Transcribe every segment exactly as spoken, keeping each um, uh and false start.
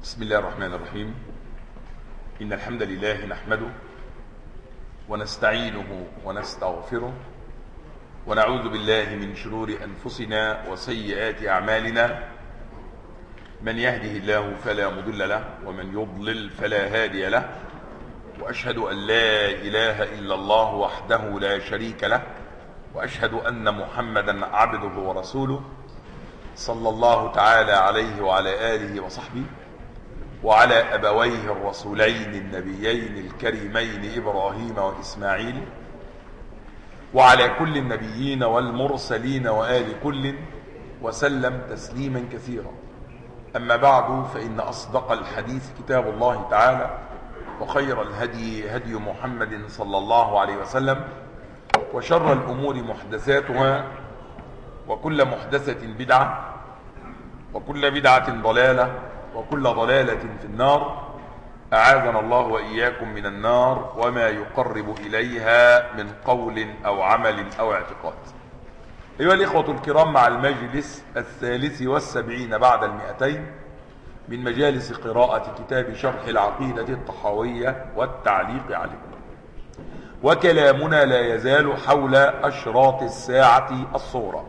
بسم الله الرحمن الرحيم. إن الحمد لله نحمده ونستعينه ونستغفره ونعوذ بالله من شرور أنفسنا وسيئات أعمالنا. من يهده الله فلا مضل له ومن يضلل فلا هادي له، وأشهد أن لا إله إلا الله وحده لا شريك له، وأشهد أن محمدا عبده ورسوله صلى الله تعالى عليه وعلى آله وصحبه وعلى أبويه الرسولين النبيين الكريمين إبراهيم وإسماعيل وعلى كل النبيين والمرسلين وآل كل وسلم تسليما كثيرا. أما بعد، فإن أصدق الحديث كتاب الله تعالى، وخير الهدي هدي محمد صلى الله عليه وسلم، وشر الأمور محدثاتها، وكل محدثة بدعة، وكل بدعة ضلالة، وكل ضلالة في النار. أعاذنا الله وإياكم من النار وما يقرب إليها من قول أو عمل أو اعتقاد. أيها الإخوة الكرام، مع المجلس الثالث والسبعين بعد المئتين من مجالس قراءة كتاب شرح العقيدة الطحاوية والتعليق عليه، وكلامنا لا يزال حول أشراط الساعة الصغرى،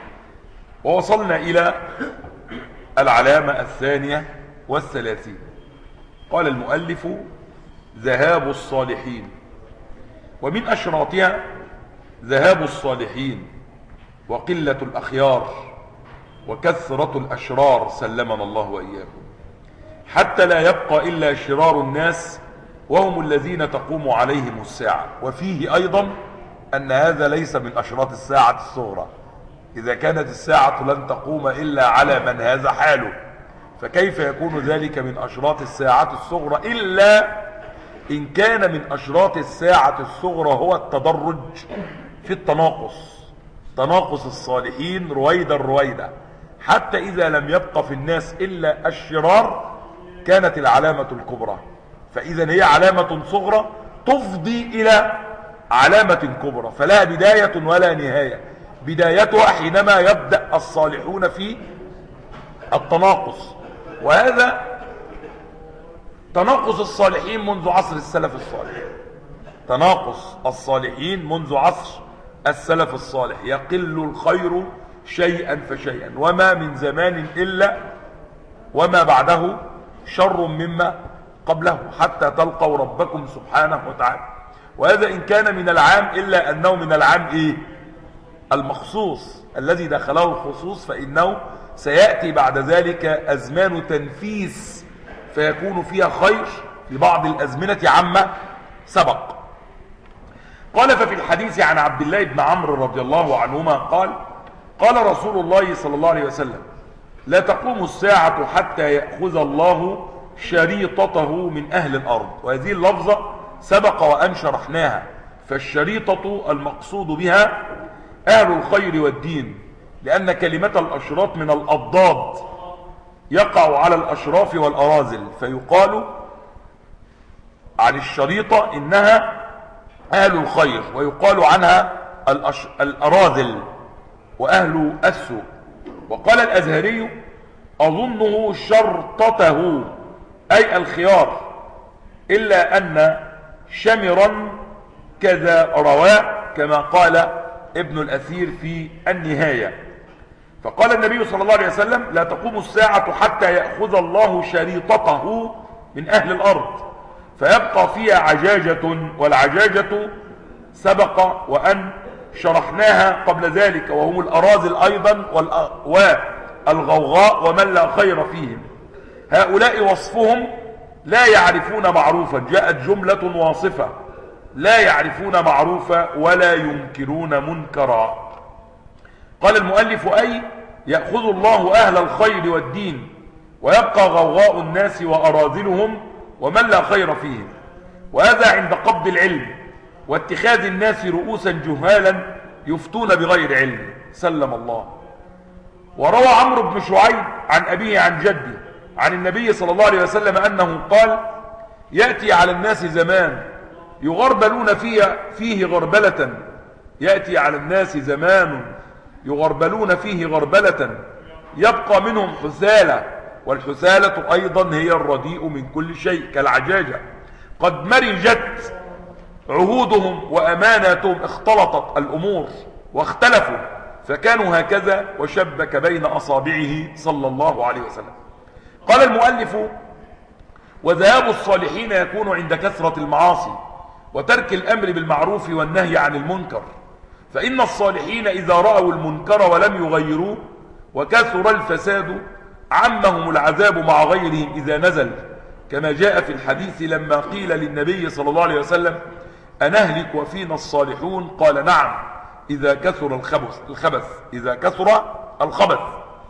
ووصلنا إلى العلامة الثانية والثلاثين. قال المؤلف: ذهاب الصالحين. ومن أشراطها ذهاب الصالحين وقلة الأخيار وكثرة الأشرار، سلمنا الله وإياكم، حتى لا يبقى إلا شرار الناس وهم الذين تقوم عليهم الساعة. وفيه أيضا أن هذا ليس من أشراط الساعة الصغرى. إذا كانت الساعة لن تقوم إلا على من هذا حاله، فكيف يكون ذلك من أشراط الساعة الصغرى إلا إن كان من أشراط الساعة الصغرى هو التدرج في التناقص، تناقص الصالحين رويدا رويدا، حتى إذا لم يبق في الناس إلا الشرار كانت العلامة الكبرى. فإذا هي علامة صغرى تفضي إلى علامة كبرى، فلا بداية ولا نهاية. بدايتها حينما يبدأ الصالحون في التناقص، وهذا تناقص الصالحين منذ عصر السلف الصالح. تناقص الصالحين منذ عصر السلف الصالح، يقل الخير شيئا فشيئا، وما من زمان إلا وما بعده شر مما قبله، حتى تلقوا ربكم سبحانه وتعالى. وهذا إن كان من العام، إلا أنه من العام إيه؟ المخصوص الذي دخله الخصوص، فإنه سيأتي بعد ذلك أزمان تنفيس فيكون فيها خير لبعض الأزمنة عما سبق. قال: ففي الحديث عن عبد الله بن عمرو رضي الله عنهما قال: قال رسول الله صلى الله عليه وسلم: لا تقوم الساعة حتى يأخذ الله شريطته من أهل الأرض. وهذه اللفظة سبق وأن شرحناها. فالشريطة المقصود بها أهل الخير والدين، لأن كلمة الأشراط من الأضداد يقع على الأشراف والأراذل، فيقال عن الشريطة إنها أهل الخير، ويقال عنها الأش... الأراذل وأهل السوء. وقال الأزهري: أظنه شرطته أي الخيار، إلا أن شمرا كذا رواء، كما قال ابن الأثير في النهاية. فقال النبي صلى الله عليه وسلم: لا تقوم الساعة حتى يأخذ الله شريطته من أهل الأرض فيبقى فيها عجاجة، والعجاجة سبق وأن شرحناها قبل ذلك، وهم الأراذل أيضا والغوغاء ومن لا خير فيهم. هؤلاء وصفهم لا يعرفون معروفا، جاءت جملة واصفة، لا يعرفون معروفا ولا ينكرون منكرا. قال المؤلف: أي يأخذ الله أهل الخير والدين ويبقى غوغاء الناس وأراذلهم ومن لا خير فيهم. وهذا عند قبض العلم واتخاذ الناس رؤوسا جهالا يفتون بغير علم، سلم الله. وروى عمرو بن شعيب عن أبيه عن جده عن النبي صلى الله عليه وسلم أنه قال: يأتي على الناس زمان يغربلون فيه, فيه غربلة يأتي على الناس زمان يغربلون فيه غربلة يبقى منهم حثالة والحثالة أيضا هي الرديء من كل شيء كالعجاجة. قد مرجت عهودهم وأماناتهم، اختلطت الأمور واختلفوا، فكانوا هكذا وشبك بين أصابعه صلى الله عليه وسلم. قال المؤلف: وذهاب الصالحين يكون عند كثرة المعاصي وترك الأمر بالمعروف والنهي عن المنكر، فإن الصالحين إذا رأوا المنكر ولم يغيروه وكثر الفساد عمهم العذاب مع غيرهم إذا نزل، كما جاء في الحديث لما قيل للنبي صلى الله عليه وسلم: أنهلك وفينا الصالحون؟ قال: نعم، إذا كثر الخبث الخبث إذا كثر الخبث.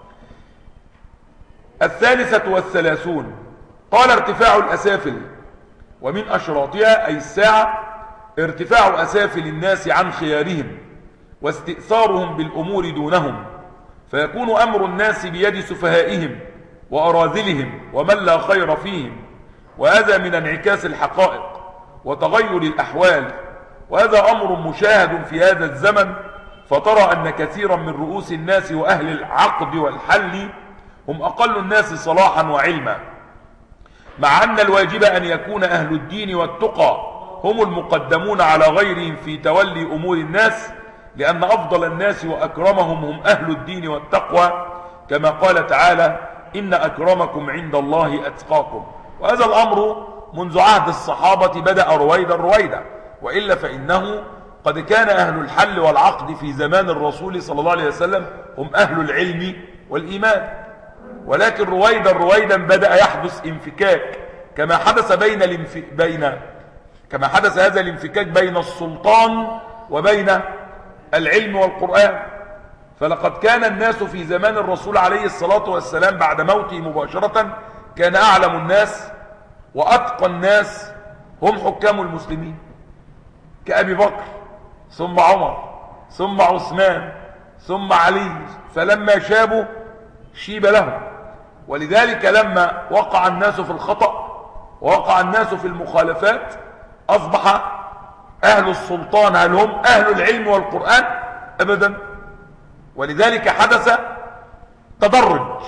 الثالثة والثلاثون قال: ارتفاع الأسافل، ومن أشراطها أي الساعة ارتفاع أسافل الناس عن خيارهم واستئثارهم بالأمور دونهم، فيكون أمر الناس بيد سفهائهم وأراذلهم ومن لا خير فيهم، وهذا من انعكاس الحقائق وتغير الأحوال، وهذا أمر مشاهد في هذا الزمن. فترى أن كثيرا من رؤوس الناس وأهل العقد والحل هم أقل الناس صلاحا وعلما، مع أن الواجب أن يكون أهل الدين والتقى هم المقدمون على غيرهم في تولي أمور الناس، لأن أفضل الناس وأكرمهم هم أهل الدين والتقوى، كما قال تعالى: إن أكرمكم عند الله أتقاكم. وهذا الأمر منذ عهد الصحابة بدأ رويدا رويدا، وإلا فإنه قد كان أهل الحل والعقد في زمان الرسول صلى الله عليه وسلم هم أهل العلم والإيمان، ولكن رويدا رويدا بدأ يحدث انفكاك، كما حدث بين الانف... بين كما حدث هذا الانفكاك بين السلطان وبين العلم والقرآن. فلقد كان الناس في زمان الرسول عليه الصلاة والسلام بعد موته مباشرة كان أعلم الناس وأتقى الناس هم حكام المسلمين، كأبي بكر ثم عمر ثم عثمان ثم علي، فلما شابوا شيب لهم. ولذلك لما وقع الناس في الخطأ ووقع الناس في المخالفات أصبح أهل السلطان هل هم أهل العلم والقرآن؟ أبدا. ولذلك حدث تدرج،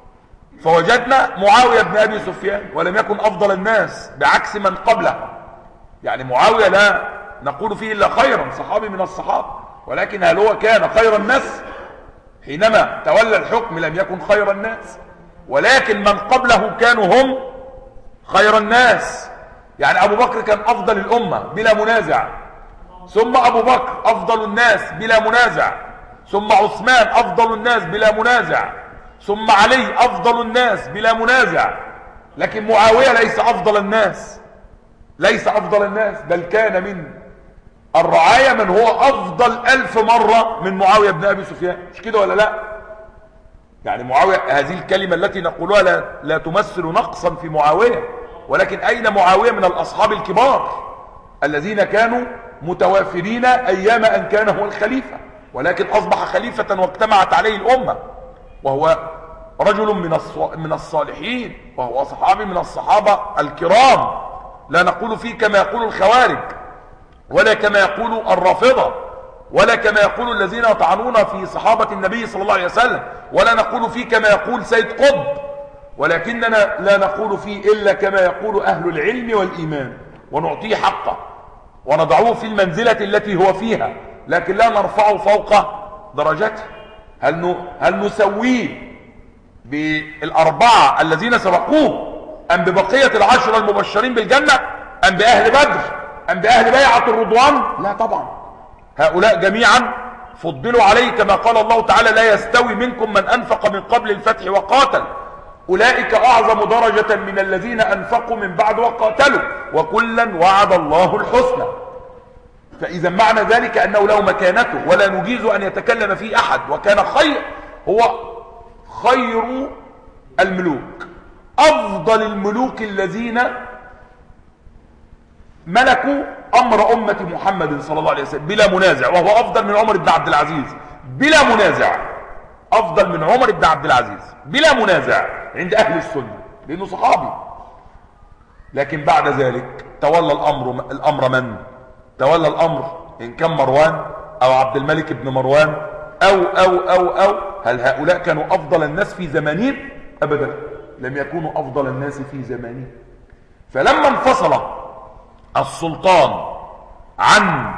فوجدنا معاوية بن أبي سفيان ولم يكن أفضل الناس بعكس من قبله. يعني معاوية لا نقول فيه إلا خيرا، صحابي من الصحابة، ولكن هل هو كان خير الناس؟ حينما تولى الحكم لم يكن خير الناس، ولكن من قبله كانوا هم خير الناس. يعني أبو بكر كان أفضل الأمة بلا منازع، ثم أبو بكر أفضل الناس بلا منازع، ثم عثمان أفضل الناس بلا منازع، ثم علي أفضل الناس بلا منازع. لكن معاوية ليس أفضل الناس، ليس أفضل الناس، بل كان من الرعاية من هو أفضل ألف مرة من معاوية بن أبي سفيان. مش كده ولا لا؟ يعني معاوية، هذه الكلمة التي نقولها لا, لا تمثل نقصا في معاوية، ولكن أين معاوية من الأصحاب الكبار الذين كانوا متوافرين أيام أن كان هو الخليفة، ولكن أصبح خليفة واجتمعت عليه الأمة، وهو رجل من من الصالحين، وهو صحابي من الصحابة الكرام. لا نقول فيه كما يقول الخوارج، ولا كما يقول الرافضة، ولا كما يقول الذين يطعنون في صحابة النبي صلى الله عليه وسلم، ولا نقول فيه كما يقول سيد قطب، ولكننا لا نقول فيه إلا كما يقول أهل العلم والإيمان، ونعطيه حقه ونضعوه في المنزلة التي هو فيها، لكن لا نرفعه فوق درجته. هل هل نسويه بالأربعة الذين سبقوه، أم ببقية العشرة المبشرين بالجنة، أم بأهل بدر، أم بأهل بيعة الرضوان؟ لا طبعا، هؤلاء جميعا فضلوا عليه، كما قال الله تعالى: لا يستوي منكم من أنفق من قبل الفتح وقاتل، أولئك أعظم درجة من الذين أنفقوا من بعد وقاتلوا، وكلا وعد الله الحسنى. فإذا معنى ذلك أنه له مكانته ولا نجيز أن يتكلم فيه أحد، وكان خير، هو خير الملوك، أفضل الملوك الذين ملكوا أمر أمة محمد صلى الله عليه وسلم بلا منازع، وهو أفضل من عمر بن عبد العزيز بلا منازع، أفضل من عمر بن عبد العزيز بلا منازع عند أهل السنة، لأنه صحابي. لكن بعد ذلك تولى الأمر الأمر من؟ تولى الأمر إن كان مروان أو عبد الملك بن مروان أو أو أو أو هل هؤلاء كانوا أفضل الناس في زمانهم؟ أبدا. لم يكونوا أفضل الناس في زمانه. فلما انفصل السلطان عن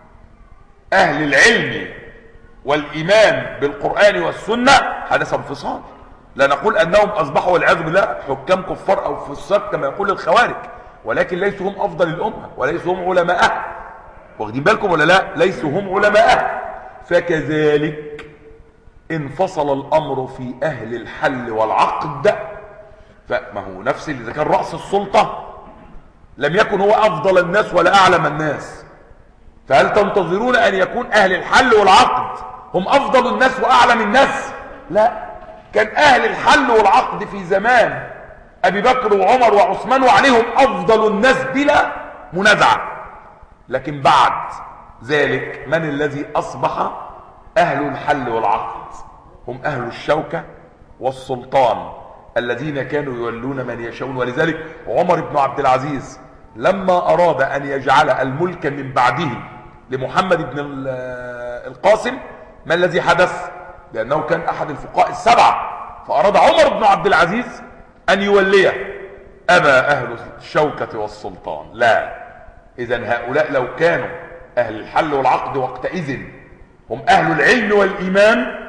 أهل العلم والإيمان بالقرآن والسنة حدث انفصال. لا نقول أنهم أصبحوا والعياذ بالله حكام كفار أو فساق كما يقول الخوارج، ولكن ليسوا هم أفضل الأمة وليسوا هم علماء. واخدين بالكم ولا لا؟ ليسوا هم علماء. فكذلك انفصل الأمر في أهل الحل والعقد. فما هو نفس اللي إذا كان رأس السلطة لم يكن هو أفضل الناس ولا أعلم الناس، فهل تنتظرون أن يكون أهل الحل والعقد هم أفضل الناس وأعلم الناس؟ لا، كان أهل الحل والعقد في زمان أبي بكر وعمر وعثمان وعليهم أفضل الناس بلا منازعة. لكن بعد ذلك من الذي أصبح أهل الحل والعقد؟ هم أهل الشوكة والسلطان الذين كانوا يولون من يشاءون. ولذلك عمر بن عبد العزيز لما أراد أن يجعل الملك من بعده لمحمد بن القاسم، ما الذي حدث؟ لأنه كان أحد الفقهاء السبعة، فأراد عمر بن عبد العزيز أن يوليه. أبى أهل الشوكة والسلطان. لا، إذن هؤلاء لو كانوا أهل الحل والعقد وقتئذ هم أهل العلم والإيمان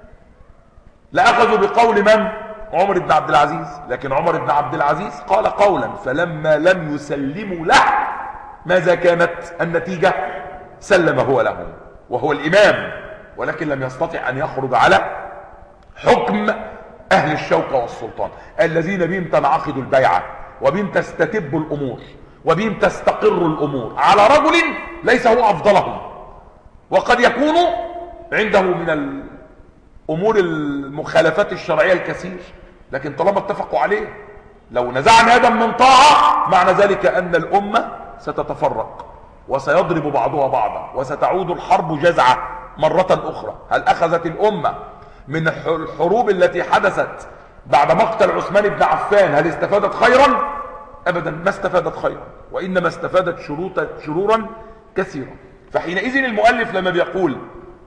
لأخذوا بقول من؟ عمر بن عبد العزيز. لكن عمر بن عبد العزيز قال قولا فلما لم يسلموا له ماذا كانت النتيجة؟ سلم هو لهم وهو الإمام، ولكن لم يستطع أن يخرج على حكم أهل الشوكة والسلطان الذين بهم تنعقد البيعة وبهم تستتب الأمور وبهم تستقر الأمور على رجل ليس هو أفضلهم، وقد يكون عنده من الأمور المخالفات الشرعية الكثير، لكن طالما اتفقوا عليه لو نزعنا يدا من طاعة معنى ذلك أن الأمة ستتفرق وسيضرب بعضها بعضا وستعود الحرب جزعة مرة أخرى. هل أخذت الأمة من الحروب التي حدثت بعد مقتل عثمان بن عفان هل استفادت خيرا؟ أبدا، ما استفادت خيرا، وإنما استفادت شرورا كثيرا. فحينئذ المؤلف لما بيقول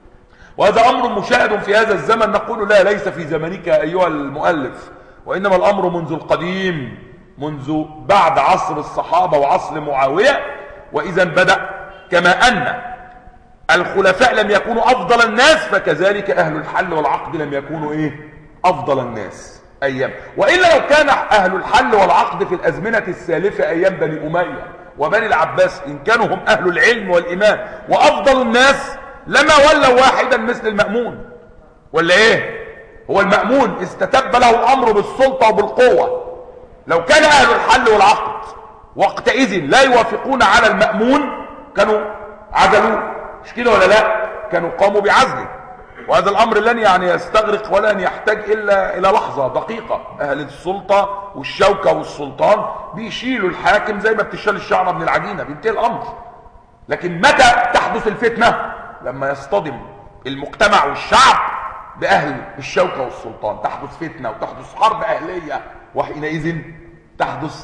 وهذا أمر مشاهد في هذا الزمن نقول لا، ليس في زمنك أيها المؤلف، وإنما الأمر منذ القديم، منذ بعد عصر الصحابة وعصر معاوية. وإذا بدأ كما أن الخلفاء لم يكونوا أفضل الناس فكذلك أهل الحل والعقد لم يكونوا إيه؟ أفضل الناس أيام. وإلا لو كان أهل الحل والعقد في الأزمنة السالفة أيام بني أمية وبني العباس إن كانوا هم أهل العلم والإيمان وأفضل الناس لما ولوا واحدا مثل المأمون. ولا إيه؟ هو المأمون استتب له الأمر بالسلطة وبالقوة. لو كان أهل الحل والعقد وقتئذ لا يوافقون على المأمون كانوا عزلوه، مش كده ولا لا؟ كانوا قاموا بعزله. وهذا الأمر لن يعني يستغرق ولن يحتاج إلا إلى لحظة دقيقة. أهل السلطة والشوكة والسلطان بيشيلوا الحاكم زي ما بتشيل الشعرة من العجينة، بينتهي الأمر. لكن متى تحدث الفتنة؟ لما يصطدم المجتمع والشعب بأهل الشوكة والسلطان، تحدث فتنة وتحدث حرب أهلية، وحينئذ تحدث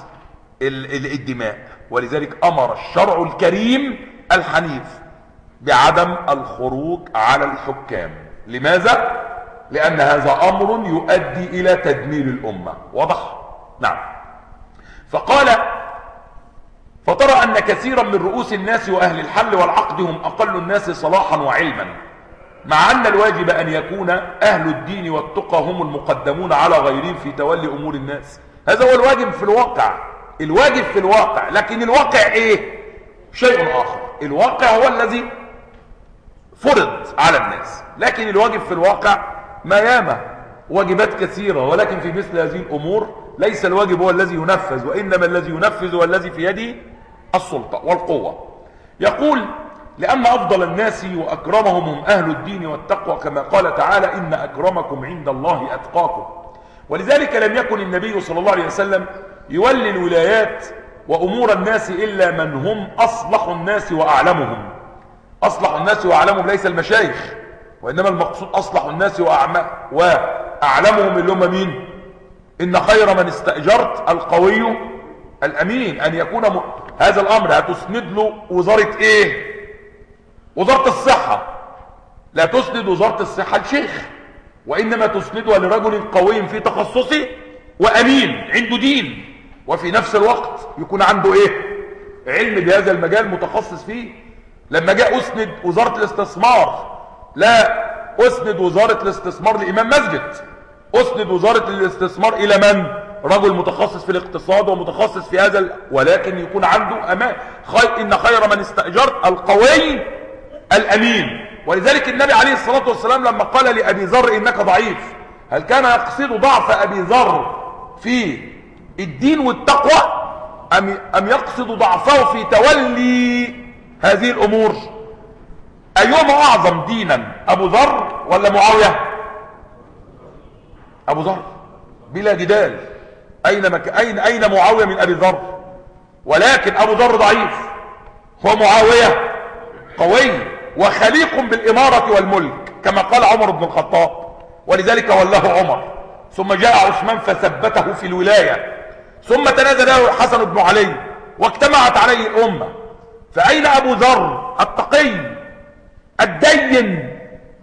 الدماء. ولذلك أمر الشرع الكريم الحنيف بعدم الخروج على الحكام. لماذا؟ لأن هذا أمر يؤدي إلى تدمير الأمة. واضح؟ نعم. فقال فترى أن كثيرا من رؤوس الناس وأهل الحل والعقد هم أقل الناس صلاحا وعلما، مع أن الواجب أن يكون أهل الدين والتقى هم المقدمون على غيرهم في تولي أمور الناس. هذا هو الواجب في الواقع، الواجب في الواقع. لكن الواقع إيه؟ شيء آخر. الواقع هو الذي فرض على الناس، لكن الواجب في الواقع ما ياما واجبات كثيرة، ولكن في مثل هذه الأمور ليس الواجب هو الذي ينفذ، وإنما الذي ينفذ هو الذي في يده السلطة والقوة. يقول لأن أفضل الناس وأكرمهم هم أهل الدين والتقوى، كما قال تعالى إن أكرمكم عند الله أتقاكم. ولذلك لم يكن النبي صلى الله عليه وسلم يولي الولايات وأمور الناس إلا من هم أصلح الناس وأعلمهم. أصلح الناس وأعلمهم ليس المشايخ، وإنما المقصود أصلح الناس وأعلمهم اللي هم مين؟ إن خير من استأجرت القوي الأمين. أن يكون م... هذا الأمر هتسند له وزارة إيه؟ وزارة الصحة. لا تسند وزارة الصحة لشيخ، وإنما تسندها لرجل قوي في تخصصه وأمين عنده دين، وفي نفس الوقت يكون عنده ايه؟ علم بهذا المجال متخصص فيه. لما جاء أسند وزارة الاستثمار، لا أسند وزارة الاستثمار لإمام مسجد، أسند وزارة الاستثمار إلى من؟ رجل متخصص في الاقتصاد ومتخصص في هذا ال... ولكن يكون عنده أمان. خير إن خير من استأجرت القوي الأمين. ولذلك النبي عليه الصلاة والسلام لما قال لأبي ذر إنك ضعيف، هل كان يقصد ضعف أبي ذر في الدين والتقوى، أم, أم يقصد ضعفه في تولي هذه الأمور؟ أيهما أعظم دينا، أبو ذر ولا معاوية؟ أبو ذر بلا جدال. أين, مك... أين... أين معاوية من أبي ذر؟ ولكن أبو ذر ضعيف ومعاوية قوي وخليق بالإمارة والملك كما قال عمر بن الخطاب، ولذلك ولاه عمر. ثم جاء عثمان فثبته في الولاية، ثم تنازل له الحسن بن علي واجتمعت عليه الأمة. فأين أبو ذر التقي الدين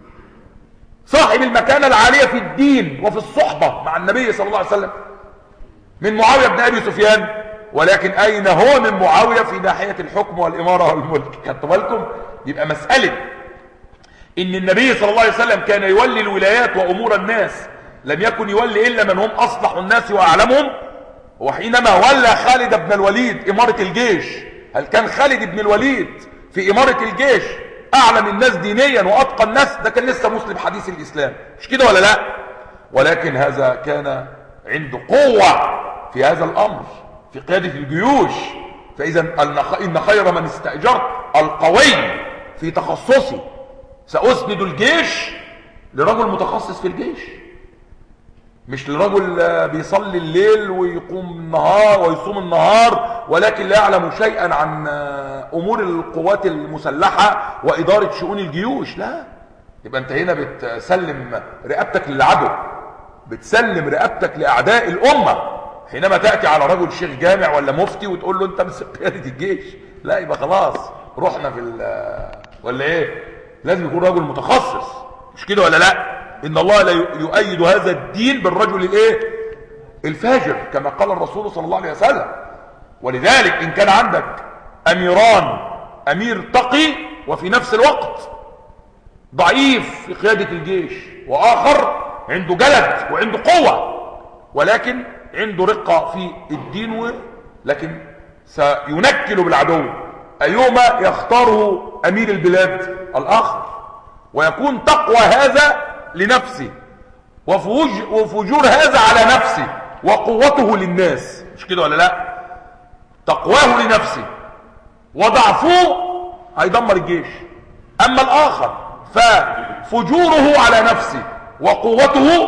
صاحب المكانة العالية في الدين وفي الصحبة مع النبي صلى الله عليه وسلم من معاوية بن أبي سفيان؟ ولكن أين هو من معاوية في ناحية الحكم والإمارة والملك؟ خدتوا بالكم؟ يبقى مسألة إن النبي صلى الله عليه وسلم كان يولي الولايات وأمور الناس، لم يكن يولي إلا من هم أصلح الناس وأعلمهم. وحينما ولى خالد بن الوليد إمارة الجيش، هل كان خالد بن الوليد في إمارة الجيش أعلم الناس دينيا وأتقى الناس؟ ده كان لسه مسلم حديث الإسلام، مش كده ولا لا؟ ولكن هذا كان عنده قوة في هذا الأمر في قيادة الجيوش. فإذا إن خير من استأجرت القوي في تخصصي. سأسند الجيش لرجل متخصص في الجيش، مش لرجل بيصلي الليل ويقوم النهار ويصوم النهار ولكن لا يعلم شيئا عن أمور القوات المسلحة وإدارة شؤون الجيوش. لا، يبقى أنت هنا بتسلم رقبتك للعدو، بتسلم رقبتك لأعداء الأمة. حينما تأتي على رجل شيخ جامع ولا مفتي وتقول له أنت مسك قيادة الجيش، لا، يبقى خلاص رحنا في ولا إيه؟ لازم يكون رجل متخصص، مش كده ولا لا؟ إن الله لا يؤيد هذا الدين بالرجل الايه؟ الفاجر، كما قال الرسول صلى الله عليه وسلم. ولذلك إن كان عندك أميران، أمير تقي وفي نفس الوقت ضعيف في قيادة الجيش، وآخر عنده جلد وعنده قوة ولكن عنده رقة في الدين لكن سينكل بالعدو، أيهما يختاره أمير البلاد؟ الآخر. ويكون تقوى هذا لنفسه وفجور هذا على نفسه وقوته للناس، مش كده ولا لا؟ تقواه لنفسه وضعفه هيدمر الجيش. أما الآخر ففجوره على نفسه وقوته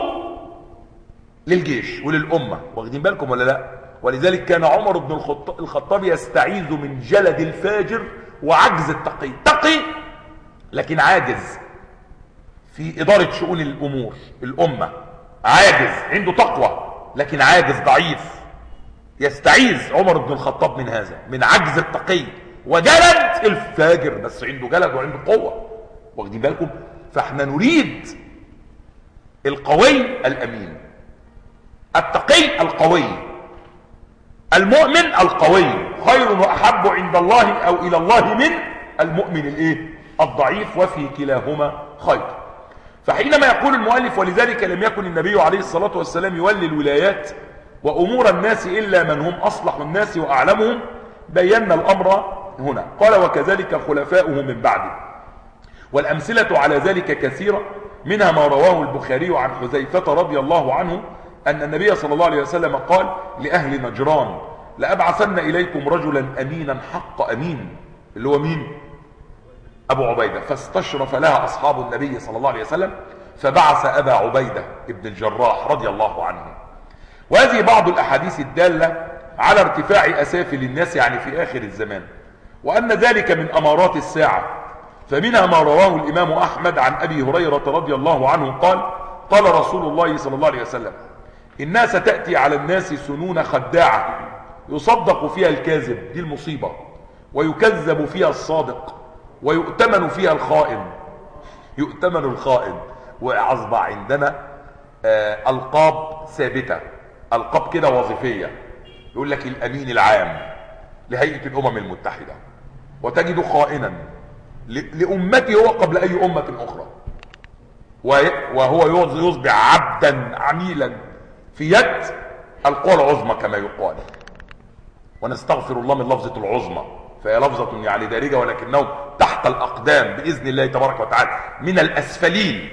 للجيش وللأمة. واخدين بالكم ولا لا؟ ولذلك كان عمر بن الخطاب يستعيذ من جلد الفاجر وعجز التقي. تقي لكن عاجز في إدارة شؤون الأمور الأمة، عاجز، عنده تقوى لكن عاجز ضعيف. يستعيذ عمر بن الخطاب من هذا، من عجز التقي وجلد الفاجر، بس عنده جلد وعنده قوة. واخدين بالكم؟ فاحنا نريد القوي الأمين، التقي القوي، المؤمن القوي. خير وأحب عند الله أو إلى الله من المؤمن الايه؟ الضعيف، وفي كلاهما خير. فحينما يقول المؤلف ولذلك لم يكن النبي عليه الصلاة والسلام يولي الولايات وأمور الناس إلا من هم أصلح الناس وأعلمهم، بينا الأمر هنا. قال وكذلك خلفاؤه من بعده. والأمثلة على ذلك كثيرة، منها ما رواه البخاري عن حذيفة رضي الله عنه أن النبي صلى الله عليه وسلم قال لأهل نجران لأبعثن إليكم رجلا أمينا حق أمين، اللي هو مين؟ أبو عبيدة. فاستشرف لها أصحاب النبي صلى الله عليه وسلم فبعث أبا عبيدة ابن الجراح رضي الله عنه. وهذه بعض الأحاديث الدالة على ارتفاع أسافل الناس يعني في آخر الزمان، وأن ذلك من أمارات الساعة. فمنها ما رواه الإمام أحمد عن أبي هريرة رضي الله عنه قال قال رسول الله صلى الله عليه وسلم الناس تأتي على الناس سنون خداعة يصدق فيها الكاذب، دي المصيبة، ويكذب فيها الصادق، ويؤتمن فيها الخائن. يؤتمن الخائن. وأصبح عندنا آه ألقاب ثابتة، القاب كده وظيفيه، يقول لك الامين العام لهيئه الامم المتحده، وتجد خائنا لامته هو قبل اي امه اخرى، وهو يصبح عبدا عميلا في يد القوى العظمى كما يقال. ونستغفر الله من لفظه العظمى، فهي لفظه يعني دارجه، ولكنهم تحت الاقدام باذن الله تبارك وتعالى من الاسفلين.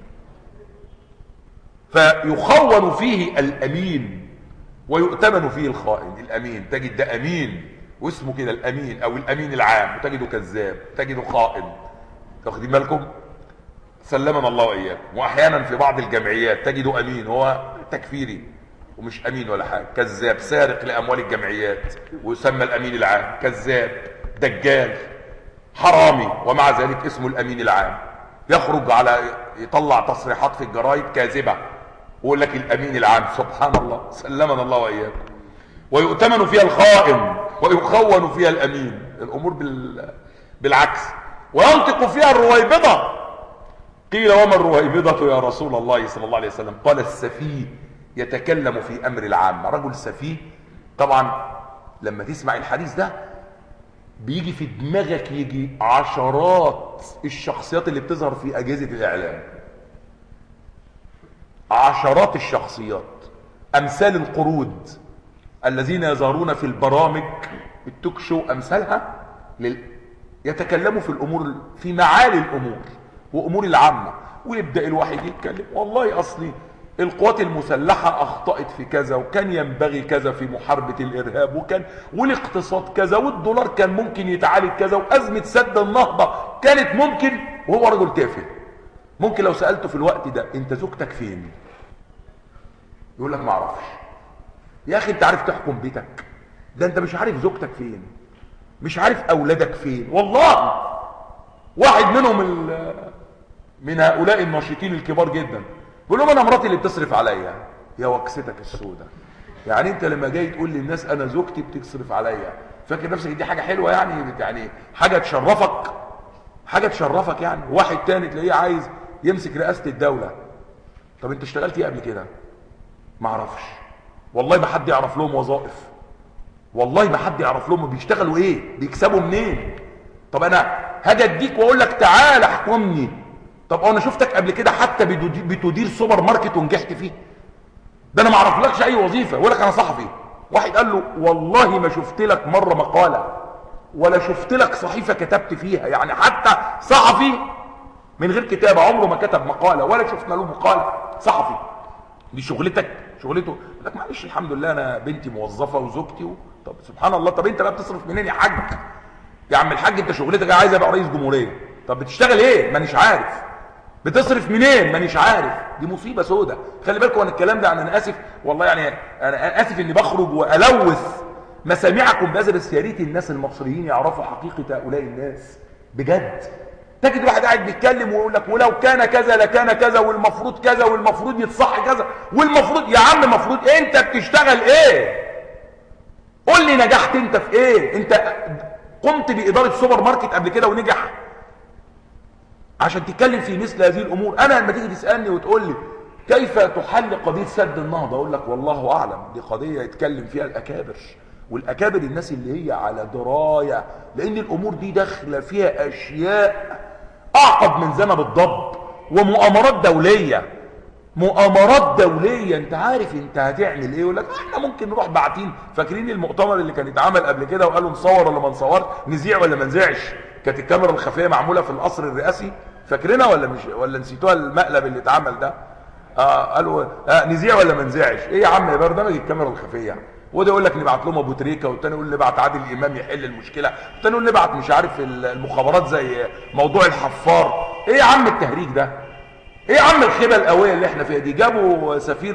فيخون فيه الامين ويؤتمن فيه الخائن. الامين تجد ده امين واسمه كده الامين او الامين العام، وتجده كذاب، تجده خائن. واخدين بالكم؟ سلمنا الله واياكم. واحيانا في بعض الجمعيات تجده امين هو تكفيري ومش امين ولا حاجه، كذاب سارق لاموال الجمعيات ويسمى الامين العام، كذاب دجال حرامي، ومع ذلك اسمه الامين العام. يخرج على يطلع تصريحات في الجرايد كاذبه ويقول لك الامين العام. سبحان الله، سلمنا الله واياكم. ويؤتمن فيها الخائن ويخون فيها الامين، الامور بالعكس. وينطق فيها الرويبضه. قيل وما الرويبضه يا رسول الله صلى الله عليه وسلم؟ قال السفيه يتكلم في امر العامه. رجل سفيه، طبعا لما تسمع الحديث ده بيجي في دماغك يجي عشرات الشخصيات اللي بتظهر في اجهزه الاعلام، عشرات الشخصيات، امثال القرود الذين يظهرون في البرامج التوك شو امثالها لل... يتكلموا في الامور، في معالي الامور وامور العامه، ويبدا الواحد يتكلم والله اصلي القوات المسلحه اخطات في كذا، وكان ينبغي كذا في محاربه الارهاب، وكان والاقتصاد كذا، والدولار كان ممكن يتعالج كذا، وازمه سد النهضه كانت ممكن، وهو رجل تافه. ممكن لو سالته في الوقت ده انت زوجتك فين؟ يقول لك ما اعرفش. يا اخي انت عارف تحكم بيتك؟ ده انت مش عارف زوجتك فين، مش عارف اولادك فين. والله واحد منهم ال... من هؤلاء الناشطين الكبار جدا بيقول لهم انا مراتي اللي بتصرف عليا. يا وكستك السوداء، يعني انت لما جاي تقول للناس انا زوجتي بتصرف عليا، فاكر نفسك دي حاجه حلوه؟ يعني يعني حاجه تشرفك، حاجه تشرفك يعني. واحد تاني تلاقيه عايز يمسك رئاسه الدوله. طب انت اشتغلت ايه قبل كده؟ ما اعرفش. والله ما حد يعرف لهم وظائف، والله ما حد يعرف لهم بيشتغلوا ايه، بيكسبوا منين. طب انا هاجي اديك واقول لك تعال احكمني، طب انا شفتك قبل كده حتى بتدير سوبر ماركت ونجحت فيه؟ ده انا ما اعرفلكش اي وظيفه، يقول لك انا صحفي. واحد قال له والله ما شفت لك مره مقاله، ولا شفت لك صحيفه كتبت فيها، يعني حتى صحفي من غير كتابه عمره ما كتب مقاله، ولا شفنا له مقاله. صحفي دي شغلتك، شغلته. يقول لك معلش الحمد لله انا بنتي موظفه وزوجتي و... طب سبحان الله. طب انت بقى بتصرف منين يا حاج؟ يا عم الحاج انت شغلتك عايز ابقى رئيس جمهوريه. طب بتشتغل ايه؟ مانيش عارف. بتصرف منين؟ مانيش عارف. دي مصيبه سودة. خلي بالكم. انا الكلام ده يعني انا اسف والله، يعني انا اسف اني بخرج والوث مسامعكم بهذا، بس يا ريت الناس المصريين يعرفوا حقيقه هؤلاء الناس بجد. تجد واحد قاعد بيتكلم ويقول لك ولو كان كذا لكان كذا، والمفروض كذا، والمفروض يتصح كذا، والمفروض. يا عم مفروض انت بتشتغل ايه؟ قول لي نجحت انت في ايه؟ انت قمت باداره سوبر ماركت قبل كده ونجح عشان تتكلم في مثل هذه الامور؟ انا لما تيجي تسالني وتقول لي كيف تحل قضيه سد النهضه، اقول لك والله اعلم، دي قضيه يتكلم فيها الاكابر، والاكابر الناس اللي هي على درايه، لان الامور دي داخله فيها اشياء اعقد من ذنب الضب، ومؤامرات دوليه، مؤامرات دوليه. انت عارف انت هتعمل ايه؟ يقول لك احنا ممكن نروح باعتين. فاكرين المؤتمر اللي كان اتعمل قبل كده وقالوا نصور ولا ما نصورش، نذيع ولا ما نذيعش؟ كانت الكاميرا الخفيه معموله في القصر الرئاسي، فاكرينها ولا مش ولا نسيتوها؟ المقلب اللي اتعمل ده، اه قالوا آه نذيع ولا ما نذيعش؟ ايه يا عم يا برنامج الكاميرا الخفيه؟ وده يقول لك نبعت لهم ابو تريكه، والتاني يقول نبعت عادل امام يحل المشكله، والتاني يقول نبعت مش عارف المخابرات زي موضوع الحفار. ايه يا عم التهريج ده؟ ايه يا عم الخيبه القويه اللي احنا فيها دي؟ جابوا سفير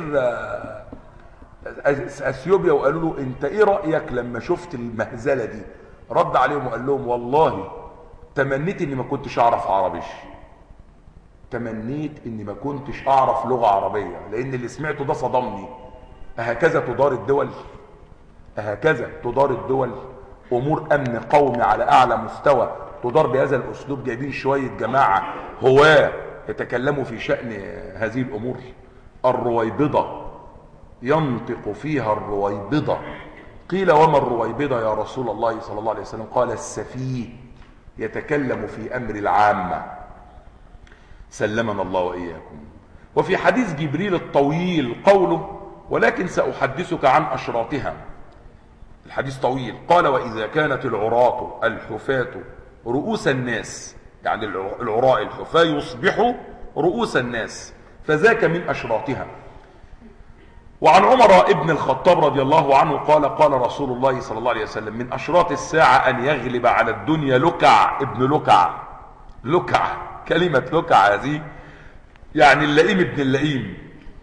اثيوبيا وقالوا له انت ايه رايك لما شفت المهزله دي؟ رد عليهم وقال لهم والله تمنيت اني ما كنتش اعرف عربي، تمنيت اني ما كنتش اعرف لغه عربيه، لان اللي سمعته ده صدمني. اهكذا تدار الدول؟ اهكذا تدار الدول؟ امور امن قومي على اعلى مستوى تدار بهذا الاسلوب؟ جايبين شويه جماعه هواه يتكلموا في شان هذه الامور. الرويبضه ينطق فيها الرويبضة. قيل وما الرويبضة يا رسول الله صلى الله عليه وسلم؟ قال السفيه يتكلم في أمر العامة. سلمنا الله وإياكم. وفي حديث جبريل الطويل قوله ولكن سأحدثك عن أشراطها. الحديث طويل. قال وإذا كانت العراة الحفاة رؤوس الناس، يعني العراء الحفاة يصبحوا رؤوس الناس، فذاك من أشراطها. وعن عمر ابن الخطاب رضي الله عنه قال قال رسول الله صلى الله عليه وسلم من أشراط الساعة أن يغلب على الدنيا لكع ابن لكع. لكع، كلمة لكع هذه يعني اللئيم ابن اللئيم،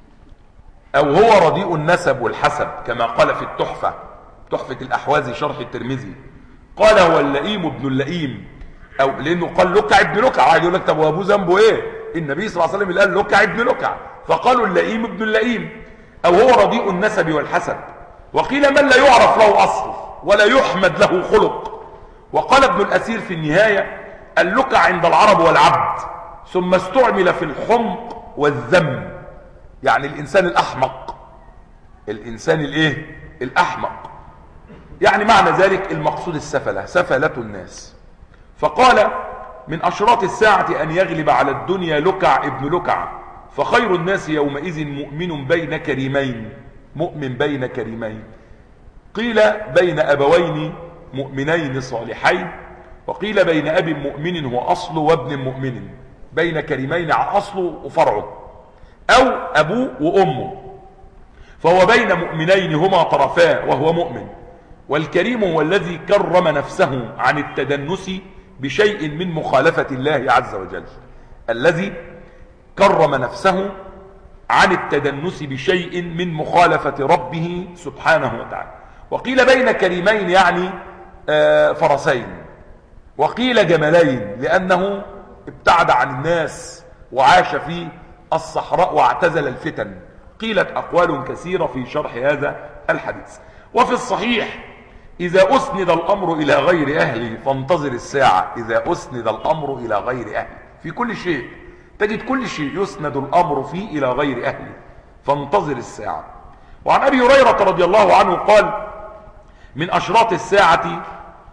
أو هو رديء النسب والحسب كما قال في التحفة، تحفة الأحوازي شرح الترمذي، قال هو اللئيم ابن اللئيم، أو لأنه قال لكع ابن لكع. عايز يقول لك طب وأبوه ذنبه إيه؟ النبي صلى الله عليه وسلم قال لكع ابن لكع، فقالوا اللئيم ابن اللئيم، أو هو رديء النسب والحسب. وقيل من لا يعرف له أصل ولا يحمد له خلق. وقال ابن الأثير في النهاية اللكع عند العرب والعبد، ثم استعمل في الحمق والذم، يعني الإنسان الأحمق، الإنسان الإيه؟ الأحمق، يعني معنى ذلك المقصود السفلة، سفلة الناس. فقال من أشراط الساعة أن يغلب على الدنيا لكع ابن لكع، فخير الناس يومئذ مؤمن بين كريمين، مؤمن بين كريمين. قيل بين أبوين مؤمنين صالحين، وقيل بين أب مؤمن هو أصله وابن مؤمن، بين كريمين أصله وفرعه، أو أبوه وأمه، فهو بين مؤمنين هما طرفاه وهو مؤمن. والكريم هو الذي كرم نفسه عن التدنس بشيء من مخالفة الله عز وجل، الذي كرم نفسه عن التدنس بشيء من مخالفة ربه سبحانه وتعالى. وقيل بين كريمين يعني فرسين، وقيل جملين لأنه ابتعد عن الناس وعاش في الصحراء واعتزل الفتن. قيلت أقوال كثيرة في شرح هذا الحديث. وفي الصحيح إذا أسند الأمر إلى غير أهله فانتظر الساعة. إذا أسند الأمر إلى غير أهله، في كل شيء تجد كل شيء يسند الأمر فيه إلى غير أهله، فانتظر الساعة. وعن أبي هريرة رضي الله عنه قال من أشراط الساعة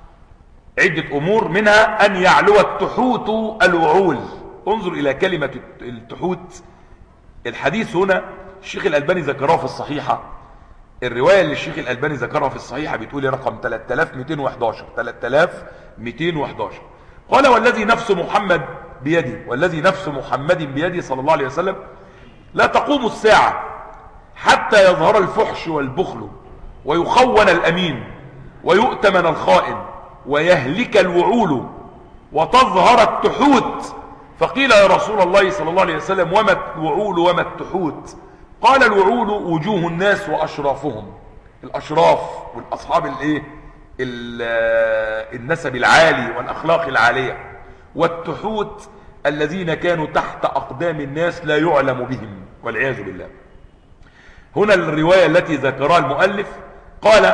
عدة أمور، منها أن يعلو التحوت الوعول. انظر إلى كلمة التحوت. الحديث هنا الشيخ الألباني ذكرها في الصحيحة، الرواية اللي الشيخ الألباني ذكرها في الصحيحة بتقول رقم ثلاثة آلاف ومئتين وأحد عشر ثلاثة آلاف ومئتين وأحد عشر. قال والذي نفس محمد بيدي، والذي نفس محمد بيدي صلى الله عليه وسلم لا تقوم الساعة حتى يظهر الفحش والبخل ويخون الأمين ويؤتمن الخائن ويهلك الوعول وتظهر التحوت. فقيل يا رسول الله صلى الله عليه وسلم وما الوعول وما التحوت؟ قال الوعول وجوه الناس وأشرافهم، الأشراف والأصحاب الايه النسب العالي والأخلاق العالية، والتحوت الذين كانوا تحت أقدام الناس لا يعلم بهم والعياذ بالله. هنا الرواية التي ذكرها المؤلف قال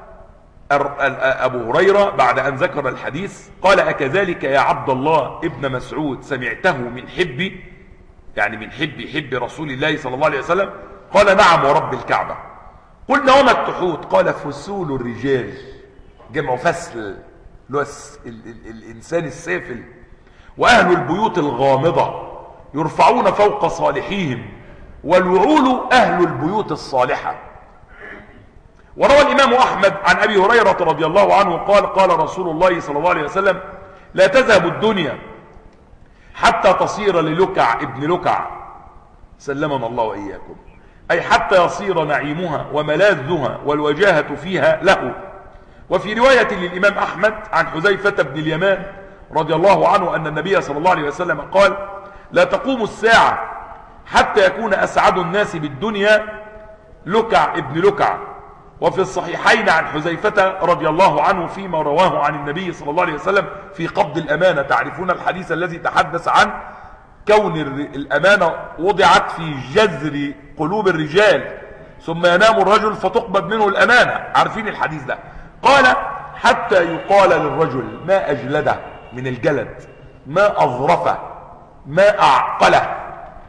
أبو هريرة بعد أن ذكر الحديث قال أكذلك يا عبد الله ابن مسعود سمعته من حبي، يعني من حب حب رسول الله صلى الله عليه وسلم؟ قال نعم ورب الكعبة. قلنا وما التحوت؟ قال فسول الرجال، جمع فسل، الإنسان السافل، وأهل البيوت الغامضة يرفعون فوق صالحيهم، والوعول أهل البيوت الصالحة. وروى الإمام أحمد عن أبي هريرة رضي الله عنه قال قال رسول الله صلى الله عليه وسلم لا تذهب الدنيا حتى تصير للكع ابن لكع، سلمنا الله وإياكم، أي حتى يصير نعيمها وملاذها والوجاهة فيها له. وفي رواية للإمام أحمد عن حذيفة بن اليمان رضي الله عنه أن النبي صلى الله عليه وسلم قال لا تقوم الساعة حتى يكون أسعد الناس بالدنيا لكع ابن لكع. وفي الصحيحين عن حذيفة رضي الله عنه فيما رواه عن النبي صلى الله عليه وسلم في قبض الأمانة. تعرفون الحديث الذي تحدث عن كون الأمانة وضعت في جذر قلوب الرجال ثم ينام الرجل فتقبض منه الأمانة، عارفين الحديث ده؟ قال حتى يقال للرجل ما أجلده من الجلد، ما أظرفه، ما أعقله،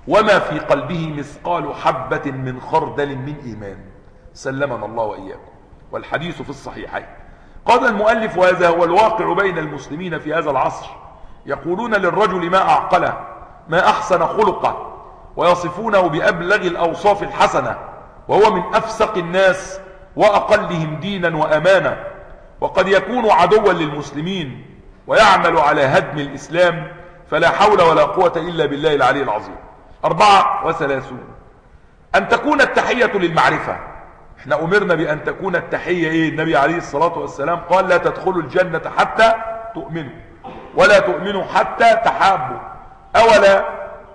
وما في قلبه مثقال حبة من خردل من إيمان. سلمنا الله وإياكم. والحديث في الصحيحين. قال المؤلف: وهذا هو الواقع بين المسلمين في هذا العصر، يقولون للرجل ما أعقله، ما أحسن خلقه، ويصفونه بأبلغ الأوصاف الحسنة، وهو من أفسق الناس وأقلهم دينا وأمانة، وقد يكون عدوا للمسلمين ويعمل على هدم الإسلام، فلا حول ولا قوة إلا بالله العلي العظيم. أربعة وثلاثون، أن تكون التحية للمعرفة. احنا أمرنا بأن تكون التحية إيه؟ النبي عليه الصلاة والسلام قال: لا تدخلوا الجنة حتى تؤمنوا، ولا تؤمنوا حتى تحابوا، أولا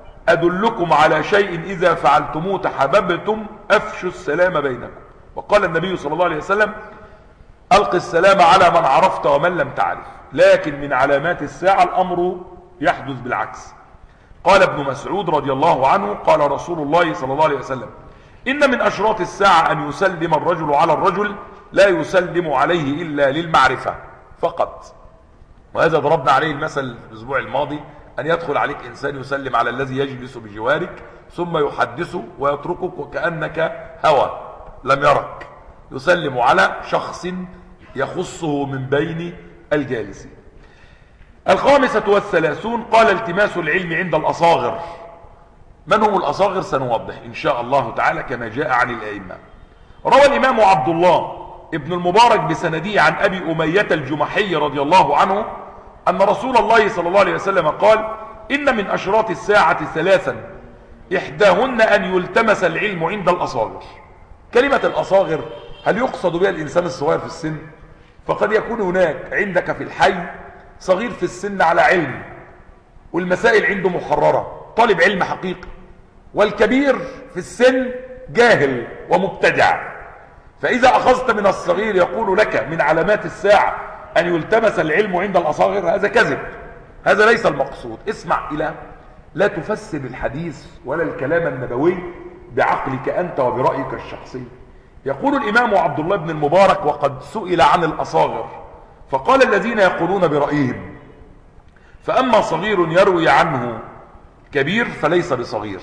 أدلكم على شيء إذا فعلتموه تحاببتم، أفشوا السلام بينكم. وقال النبي صلى الله عليه وسلم: ألق السلام على من عرفت ومن لم تعرف. لكن من علامات الساعة الأمر يحدث بالعكس. قال ابن مسعود رضي الله عنه: قال رسول الله صلى الله عليه وسلم: إن من أشراط الساعة أن يسلم الرجل على الرجل لا يسلم عليه إلا للمعرفة فقط. وهذا ضربنا عليه المثل الأسبوع الماضي، أن يدخل عليك إنسان يسلم على الذي يجلس بجوارك ثم يحدثه ويتركك وكأنك هوى لم يرك. يسلم على شخص يخصه من بين الجالسين. الخامسة والثلاثون، قال: التماس العلم عند الأصاغر. من هم الأصاغر؟ سنوضح إن شاء الله تعالى كما جاء عن الأئمة. روى الإمام عبد الله ابن المبارك بسنده عن أبي أمية الجمحي رضي الله عنه أن رسول الله صلى الله عليه وسلم قال: إن من أشراط الساعة ثلاثا، إحداهن أن يلتمس العلم عند الأصاغر. كلمة الأصاغر هل يقصد بها الإنسان الصغير في السن؟ فقد يكون هناك عندك في الحي صغير في السن على علم والمسائل عنده محررة، طالب علم حقيقي، والكبير في السن جاهل ومبتدع. فإذا أخذت من الصغير يقول لك من علامات الساعة أن يلتمس العلم عند الأصاغر، هذا كذب، هذا ليس المقصود. اسمع إلى، لا تفسر الحديث ولا الكلام النبوي بعقلك أنت وبرأيك الشخصي. يقول الإمام عبد الله بن المبارك وقد سئل عن الأصاغر فقال: الذين يقولون برأيهم، فأما صغير يروي عنه كبير فليس بصغير.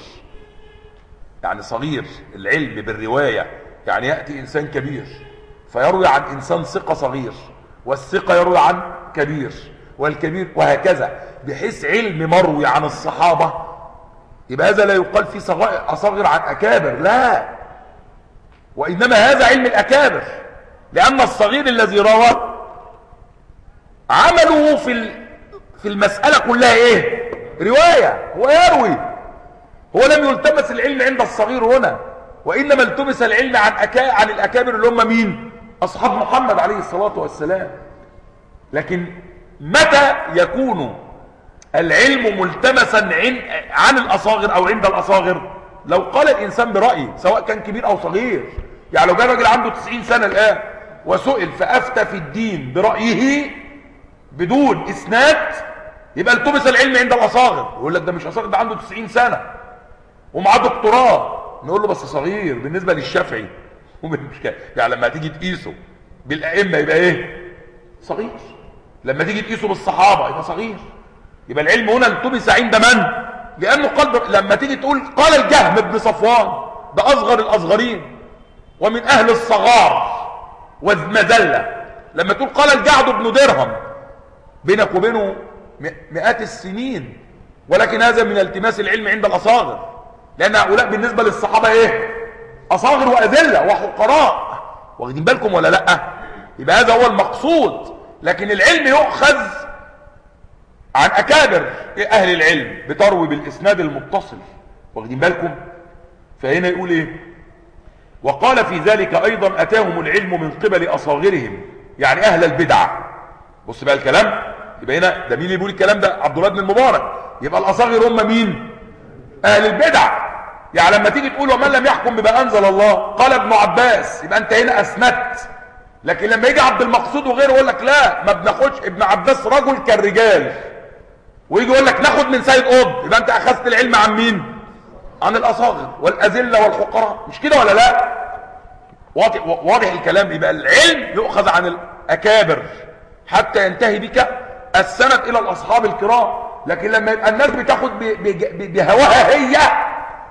يعني صغير العلم بالرواية، يعني يأتي إنسان كبير فيروي عن إنسان ثقة صغير، والثقة يروي عن كبير، والكبير، وهكذا، بحيث علم مروي عن الصحابة يبقى هذا لا يقال فيه أصغر عن أكابر، لا، وإنما هذا علم الأكابر، لأن الصغير الذي روى عمله في في المسألة كلها إيه؟ رواية، هو يروي، هو لم يلتمس العلم عند الصغير هنا، وإنما التمس العلم عن أكا عن الأكابر اللي هم مين؟ أصحاب محمد عليه الصلاة والسلام. لكن متى يكون العلم ملتمسا عن عن الأصاغر أو عند الأصاغر؟ لو قال الإنسان برأيه سواء كان كبير أو صغير. يعني لو جاء راجل عنده تسعين سنة الآن وسئل فأفتى في الدين برأيه بدون إسناد، يبقى التمس العلم عند الأصاغر. يقول لك ده مش أصاغر، ده عنده تسعين سنة ومعاه دكتوراه. نقول له بس صغير بالنسبة للشافعي. يعني لما تيجي تقيسه بالأئمة يبقى إيه؟ صغير. لما تيجي تقيسه بالصحابة يبقى صغير. يبقى العلم هنا التمس عند من؟ لأنه قلب. لما تيجي تقول قال الجهم بن صفوان، ده أصغر الأصغرين ومن أهل الصغار والمذلة. لما تقول قال الجعد بن درهم، بينك وبينه مئات السنين، ولكن هذا من التماس العلم عند الأصاغر، لأن هؤلاء بالنسبة للصحابة إيه؟ أصاغر وأذلة وحقراء. واخدين بالكم ولا لأ؟ يبقى هذا هو المقصود. لكن العلم يؤخذ عن أكابر أهل العلم بتروي بالإسناد المتصل. واخدين بالكم؟ فهنا يقول إيه؟ وقال في ذلك أيضا: أتاهم العلم من قبل أصاغرهم، يعني أهل البدع. بص بقى الكلام، يبقى هنا ده مين اللي بيقول الكلام ده؟ عبد الله بن المبارك. يبقى الأصاغر هم مين؟ أهل البدع. يعني لما تيجي تقول ومن لم يحكم بما أنزل الله قال ابن عباس، يبقى أنت هنا أسندت. لكن لما يجي عبد المقصود وغيره يقول لك لا ما بناخدش، ابن عباس رجل كالرجال، ويجي يقول لك ناخد من سيد قطب، يبقى أنت أخذت العلم عن مين؟ عن الأصاغر والأذلة والحقراء. مش كده ولا لا؟ واضح, واضح الكلام. يبقى العلم يؤخذ عن الأكابر حتى ينتهي بك السند إلى الأصحاب الكرام. لكن لما يبقى الناس بتاخد بهواها هي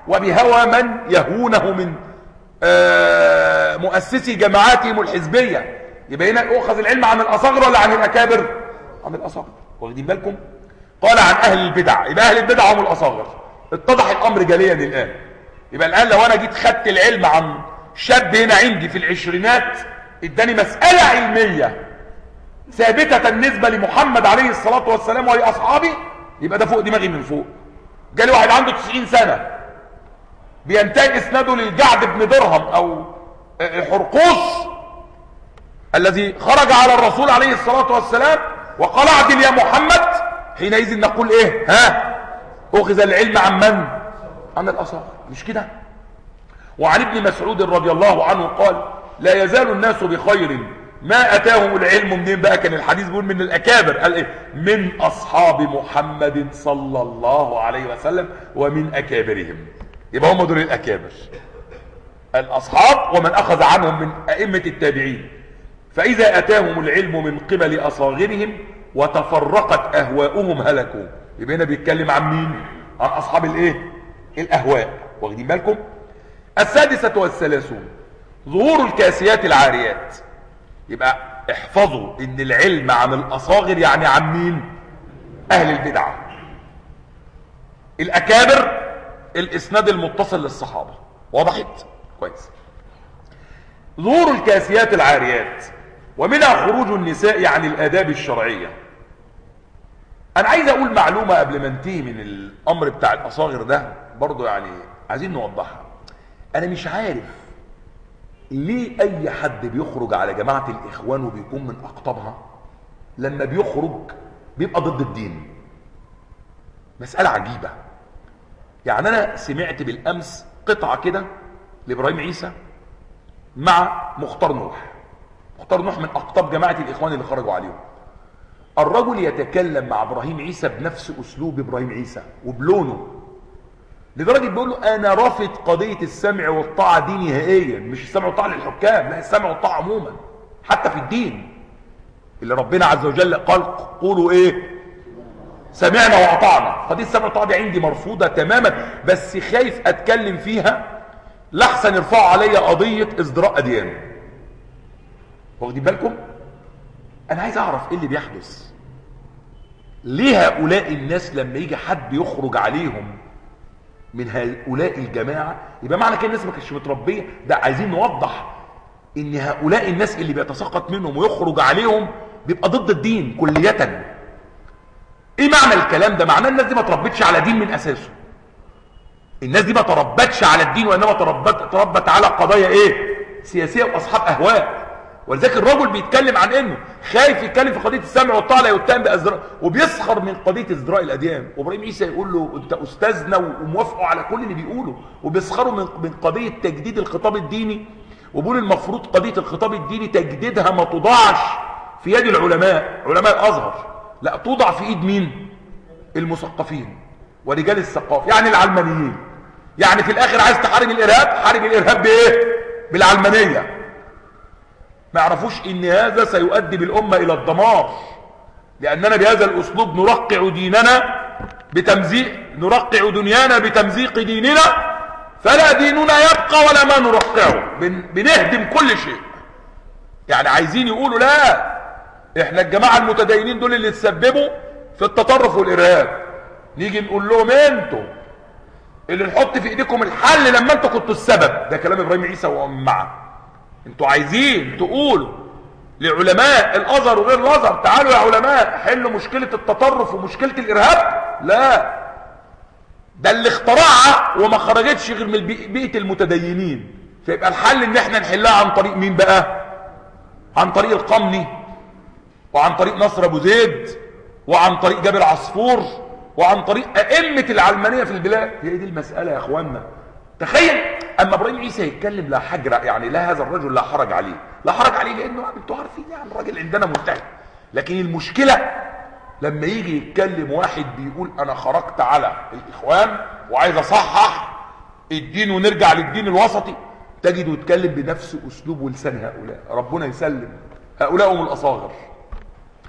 وبهوى من يهونه من آه مؤسسي جماعاتهم الحزبية. يبقى هنا يؤخذ العلم عن الأصاغر ولا عن الأكابر؟ عن الأصاغر. واخدين بالكم؟ قال عن أهل البدع، يبقى أهل البدع هم الأصاغر. اتضح الأمر جليا الآن. يبقى الآن لو أنا جيت خدت العلم عن شاب هنا عندي في العشرينات اداني مسألة علمية ثابتة النسبة لمحمد عليه الصلاة والسلام ولأصحابه، يبقى ده فوق دماغي من فوق. جالي واحد عنده تسعين سنة بينتهي اسناده للجعد بن درهم او حرقوس الذي خرج على الرسول عليه الصلاة والسلام وقال اعدل يا محمد، حينئذ نقول ايه؟ ها، اخذ العلم عن من؟ عن الاصاغر. مش كده؟ وعن ابن مسعود رضي الله عنه قال لا يزال الناس بخير ما اتاهم العلم. منين بقى كان الحديث بيقول؟ من الاكابر. قال ايه؟ من اصحاب محمد صلى الله عليه وسلم ومن اكابرهم. يبقى هم دول الاكابر، الاصحاب ومن اخذ عنهم من ائمة التابعين. فاذا اتاهم العلم من قبل اصاغرهم وتفرقت اهواؤهم هلكوا. يبقى هنا بيتكلم عن مين؟ عن اصحاب الايه؟ الاهواء. واخدين بالكم؟ السادسة والثلاثون ظهور الكاسيات العاريات. يبقى احفظوا ان العلم عن الاصاغر يعني عن مين؟ اهل البدعة. الاكابر الاسناد المتصل للصحابة. وضحت؟ كويس. ظهور الكاسيات العاريات ومنها خروج النساء عن الاداب الشرعية. انا عايز اقول معلومة قبل ما انتهي من الامر بتاع الاصاغر ده، برضو يعني عايزين نوضحها. انا مش عارف ليه اي حد بيخرج على جماعة الاخوان وبيكون من اقطابها لما بيخرج بيبقى ضد الدين. مسألة عجيبة. يعني انا سمعت بالامس قطعة كده لابراهيم عيسى مع مختار نوح. مختار نوح من اقطاب جماعة الاخوان اللي خرجوا عليهم. الرجل يتكلم مع ابراهيم عيسى بنفس اسلوب ابراهيم عيسى وبلونه، لدرجة بيقول له انا رافض قضية السمع والطاعة دي نهائيا. مش السمع والطاعة للحكام، لا، السمع والطاعة عموما حتى في الدين اللي ربنا عز وجل قال قولوا ايه؟ سمعنا واطعنا. قضية السمع والطاعة دي عندي مرفوضة تماما، بس خايف اتكلم فيها لحسن يرفعوا عليا قضية ازدراء اديان. واخدين بالكم؟ انا عايز اعرف ايه اللي بيحدث. ليه هؤلاء الناس لما يجي حد يخرج عليهم من هؤلاء الجماعة يبقى معنى كده الناس ما كانتش متربية؟ ده عايزين نوضح ان هؤلاء الناس اللي بيتساقط منهم ويخرج عليهم بيبقى ضد الدين كلية. ايه معنى الكلام ده؟ معناه الناس دي ما تربتش على دين من اساسه. الناس دي ما تربتش على الدين وانما تربت تربت على قضايا ايه؟ سياسية واصحاب اهواء. ولذلك الرجل بيتكلم عن انه خايف يتكلم في قضيه السمع والطاعه لا يتهم بازدراء، وبيسخر من قضيه ازدراء الاديان. وابراهيم عيسى يقول له انت استاذنا وموافقه على كل اللي بيقوله، وبيسخروا من من قضيه تجديد الخطاب الديني، وبيقول المفروض قضيه الخطاب الديني تجديدها ما توضعش في يد العلماء، علماء الازهر، لا توضع في ايد مين؟ المثقفين ورجال الثقافه، يعني العلمانيين. يعني في الاخر عايز تحارب الارهاب، حارب الارهاب بايه؟ بالعلمانيه. ما يعرفوش ان هذا سيؤدي بالامه الى الدمار، لاننا بهذا الاسلوب نرقع ديننا بتمزيق، نرقع دنيانا بتمزيق ديننا، فلا ديننا يبقى ولا ما نرقعه. بن بنهدم كل شيء. يعني عايزين يقولوا لا، احنا الجماعه المتدينين دول اللي تسببوا في التطرف والارهاب. نيجي نقول لهم انتوا اللي نحط في ايديكم الحل لما انتوا كنتوا السبب. ده كلام ابراهيم عيسى ومن معه. انتوا عايزين تقولوا لعلماء الازهر وغير الازهر تعالوا يا علماء حلوا مشكله التطرف ومشكله الارهاب؟ لا، ده اللي اخترعها وما خرجتش غير من بيئه المتدينين. فيبقى الحل ان احنا نحلها عن طريق مين بقى؟ عن طريق القمني، وعن طريق نصر ابو زيد، وعن طريق جابر عصفور، وعن طريق ائمه العلمانيه في البلاد. هي دي المساله يا اخوانا. تخيل اما ابراهيم عيسى يتكلم لا حجر، يعني لا، هذا الرجل لا حرج عليه، لا حرج عليه لانه انتوا عارفين يعني الراجل عندنا مجتهد. لكن المشكله لما يجي يتكلم واحد بيقول انا خرجت على الاخوان وعايز اصحح الدين ونرجع للدين الوسطي، تجده يتكلم بنفس اسلوب ولسان هؤلاء. ربنا يسلم. هؤلاء هم الاصاغر.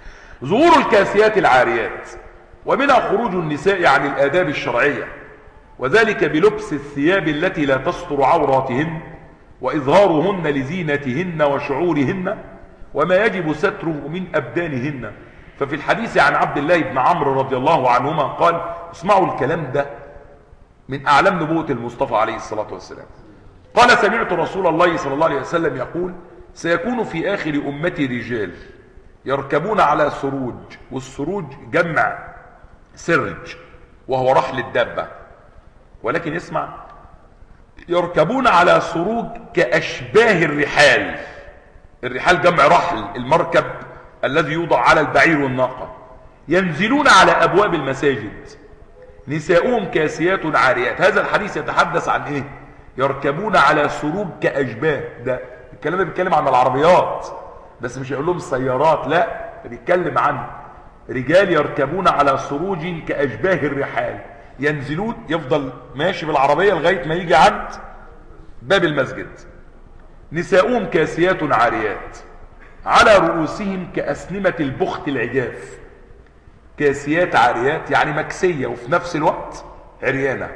ظهور الكاسيات العاريات ومنها خروج النساء عن الاداب الشرعيه. وذلك بلبس الثياب التي لا تستر عوراتهن وإظهارهن لزينتهن وشعورهن وما يجب ستره من أبدانهن. ففي الحديث عن عبد الله بن عمرو رضي الله عنهما قال، اسمعوا الكلام ده من أعلام نبوة المصطفى عليه الصلاة والسلام، قال: سمعت رسول الله صلى الله عليه وسلم يقول: سيكون في آخر أمتي رجال يركبون على سروج، والسروج جمع سرج وهو رحل الدابة، ولكن اسمع، يركبون على سروج كأشباه الرحال. الرحال جمع رحل، المركب الذي يوضع على البعير والناقة. ينزلون على أبواب المساجد، نساؤهم كاسيات عاريات. هذا الحديث يتحدث عن ايه؟ يركبون على سروج كأشباه. ده الكلام ده بيتكلم عن العربيات، بس مش هيقول لهم السيارات، لا، بيتكلم عن رجال يركبون على سروج كأشباه الرحال، ينزلون، يفضل ماشي بالعربية لغاية ما يجي عند باب المسجد. نساؤهم كاسيات عاريات على رؤوسهم كأسنمة البخت العجاف. كاسيات عاريات يعني مكسية وفي نفس الوقت عريانة.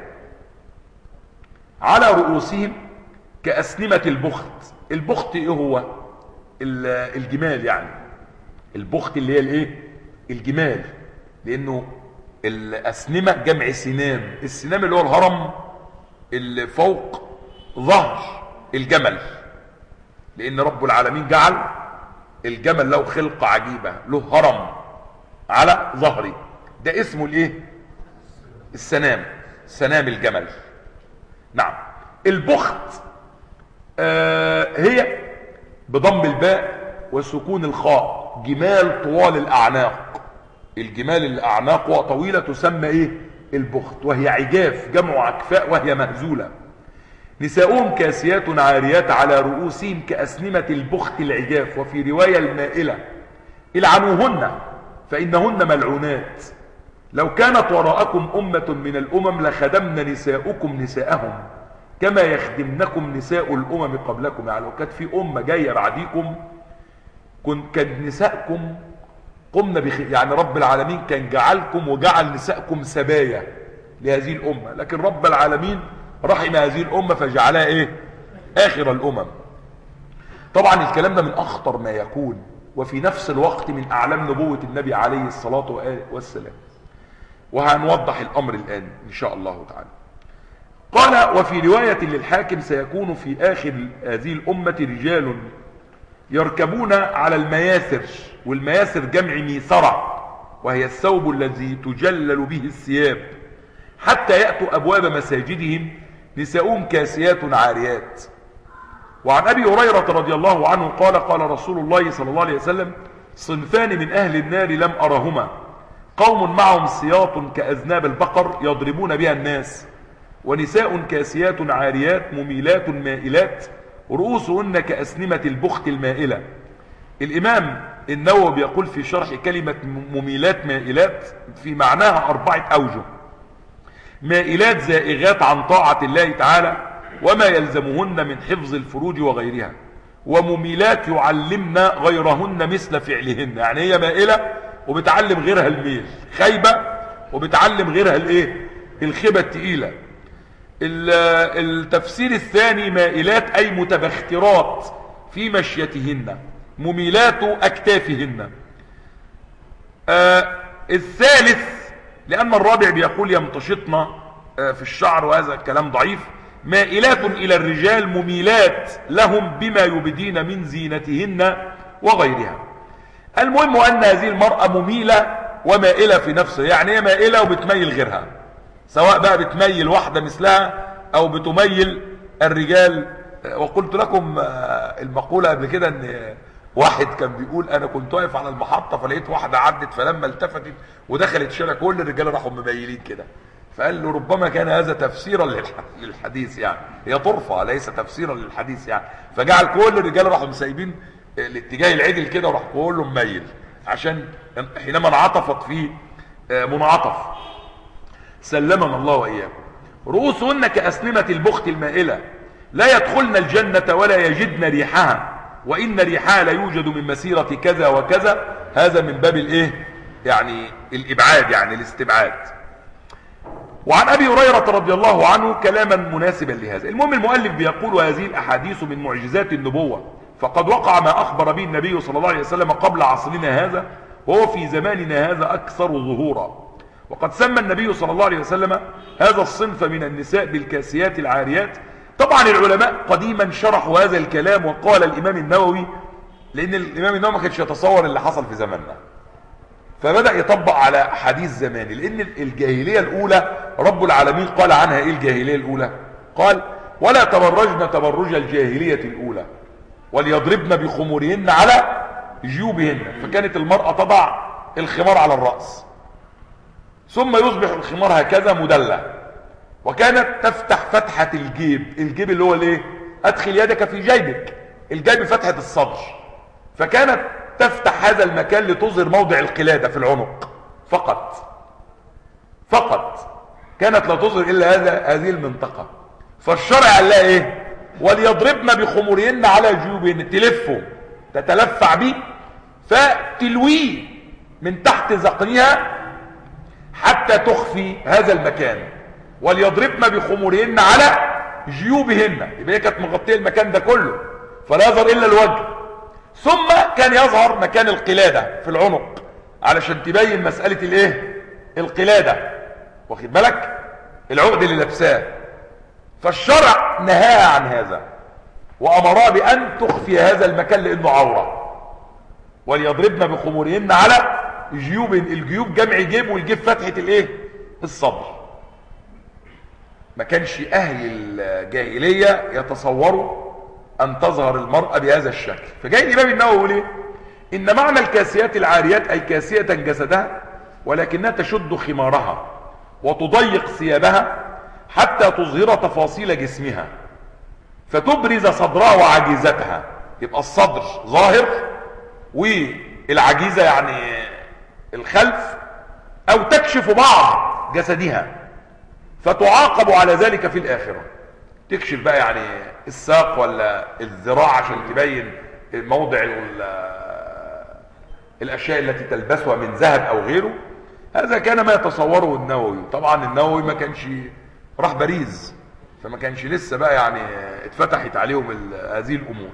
على رؤوسهم كأسنمة البخت. البخت ايه هو؟ الجمال، يعني البخت اللي هي الايه؟ الجمال، لانه الأسنمة جمع سنام. السنام اللي هو الهرم اللي فوق ظهر الجمل، لان رب العالمين جعل الجمل له خلقة عجيبة، له هرم على ظهري، ده اسمه الايه؟ السنام، سنام الجمل. نعم. البخت آه هي بضم الباء وسكون الخاء جمال طوال الاعناق. الجمال اللي اعناقها طويلة تسمى ايه؟ البخت، وهي عجاف جمع عكفاء وهي مهزولة. نساؤهم كاسيات عاريات على رؤوسهم كأسنمة البخت العجاف. وفي رواية المائلة: العنوهن فإنهن ملعونات، لو كانت وراءكم أمة من الأمم لخدمن نساؤكم نساءهم كما يخدمنكم نساء الأمم قبلكم. يعني لو كانت في أمة جاية بعديكم كان نساءكم قمنا بخ... يعني رب العالمين كان جعلكم وجعل نساءكم سبايا لهذه الأمة، لكن رب العالمين رحم هذه الأمة فجعلها ايه؟ آخر الأمم. طبعا الكلام ده من أخطر ما يكون، وفي نفس الوقت من أعلام نبوة النبي عليه الصلاة والسلام، وهنوضح الأمر الآن إن شاء الله تعالى. قال: وفي رواية للحاكم: سيكون في آخر هذه الأمة رجال يركبون على المياسر. والمياسر جمع ميسرة، وهي الثوب الذي تجلل به الثياب، حتى يأتوا أبواب مساجدهم نساؤهم كاسيات عاريات. وعن أبي هريرة رضي الله عنه قال: قال رسول الله صلى الله عليه وسلم: صنفان من أهل النار لم أرهما، قوم معهم سياط كأذناب البقر يضربون بها الناس، ونساء كاسيات عاريات مميلات مائلات رؤوسهن كأسنمة البخت المائلة. الإمام النووي بيقول في شرح كلمة مميلات مائلات في معناها أربعة أوجه: مائلات زائغات عن طاعة الله تعالى وما يلزمهن من حفظ الفروج وغيرها، ومميلات يعلمن غيرهن مثل فعلهن. يعني هي مائلة وبتعلم غيرها الميل، خيبة وبتعلم غيرها الايه؟ الخيبة التقيلة. التفسير الثاني: مائلات أي متبخترات في مشيتهن، مميلات أكتافهن. آه الثالث: لأن الرابع بيقول يمتشطن في الشعر، وهذا الكلام ضعيف. مائلات إلى الرجال مميلات لهم بما يبدين من زينتهن وغيرها. المهم أن هذه المرأة مميلة ومائلة في نفسها، يعني هي مائلة وبتميل غيرها، سواء بقى بتميل واحدة مثلها أو بتميل الرجال. وقلت لكم المقولة قبل كده أن واحد كان بيقول: انا كنت واقف على المحطة فلقيت واحدة عدت، فلما التفتت ودخلت شارع كل الرجال راحوا مميلين كده. فقال له: ربما كان هذا تفسيرا للحديث، يعني هي طرفة ليس تفسيرا للحديث يعني. فجعل كل الرجال راحوا مسايبين الاتجاه العدل كده وراح كله مميل، عشان حينما انعطفت فيه منعطف. سلمنا الله وإياكم. رؤوسهن كأسنمة البخت المائلة، لا يدخلن الجنة ولا يجدن ريحها، وإن ريحها لا يوجد من مسيرة كذا وكذا. هذا من باب الايه؟ يعني الإبعاد، يعني الاستبعاد. وعن أبي هريرة رضي الله عنه كلاما مناسبا لهذا. المهم المؤلف بيقول: وهذه الأحاديث من معجزات النبوة، فقد وقع ما أخبر به النبي صلى الله عليه وسلم قبل عصرنا هذا، وهو في زماننا هذا أكثر ظهورا. وقد سمى النبي صلى الله عليه وسلم هذا الصنف من النساء بالكاسيات العاريات. طبعا العلماء قديما شرحوا هذا الكلام، وقال الإمام النووي، لأن الإمام النووي ما كانش يتصور اللي حصل في زماننا، فبدأ يطبق على حديث زماني. لأن الجاهلية الأولى رب العالمين قال عنها إيه الجاهلية الأولى؟ قال: ولا تبرجن تبرج الجاهلية الأولى وليضربن بخمورهن على جيوبهن. فكانت المرأة تضع الخمار على الرأس، ثم يصبح الخمار هكذا مدلة، وكانت تفتح فتحة الجيب. الجيب اللي هو الايه؟ ادخل يدك في جيبك. الجيب فتحة الصدر، فكانت تفتح هذا المكان لتظهر موضع القلادة في العنق فقط فقط، كانت لا تظهر الا هذا هذه المنطقة. فالشرع قال لها ايه؟ وليضربن بخمورهن على جيوبهن، تلفه تتلفع به فتلويه من تحت ذقنها حتى تخفي هذا المكان. وليضربن بخمورهن على جيوبهن، يبقى هي كانت مغطيه المكان ده كله فلا يظهر الا الوجه. ثم كان يظهر مكان القلاده في العنق علشان تبين مساله الايه؟ القلاده، واخد بالك؟ العقد اللي لابساه. فالشرع نهى عن هذا وامرها بان تخفي هذا المكان لانه عوره. وليضربن بخمورهن على جيوب، الجيوب جمع جيب، والجيب فتحه الايه؟ الصدر. ما كانش اهل الجاهليه يتصوروا ان تظهر المراه بهذا الشكل. فجاي الامام النووي يقول ايه؟ ان معنى الكاسيات العاريات اي كاسيه جسدها ولكنها تشد خمارها وتضيق ثيابها حتى تظهر تفاصيل جسمها فتبرز صدرها وعجيزتها. يبقى الصدر ظاهر والعجيزه يعني الخلف، او تكشف بعض جسدها فتعاقب على ذلك في الاخره. تكشف بقى يعني الساق ولا الذراع عشان تبين موضع الاشياء التي تلبسها من ذهب او غيره. هذا كان ما يتصوره النووي. طبعا النووي ما كانش راح باريس، فما كانش لسه بقى يعني اتفتحت عليهم هذه الامور.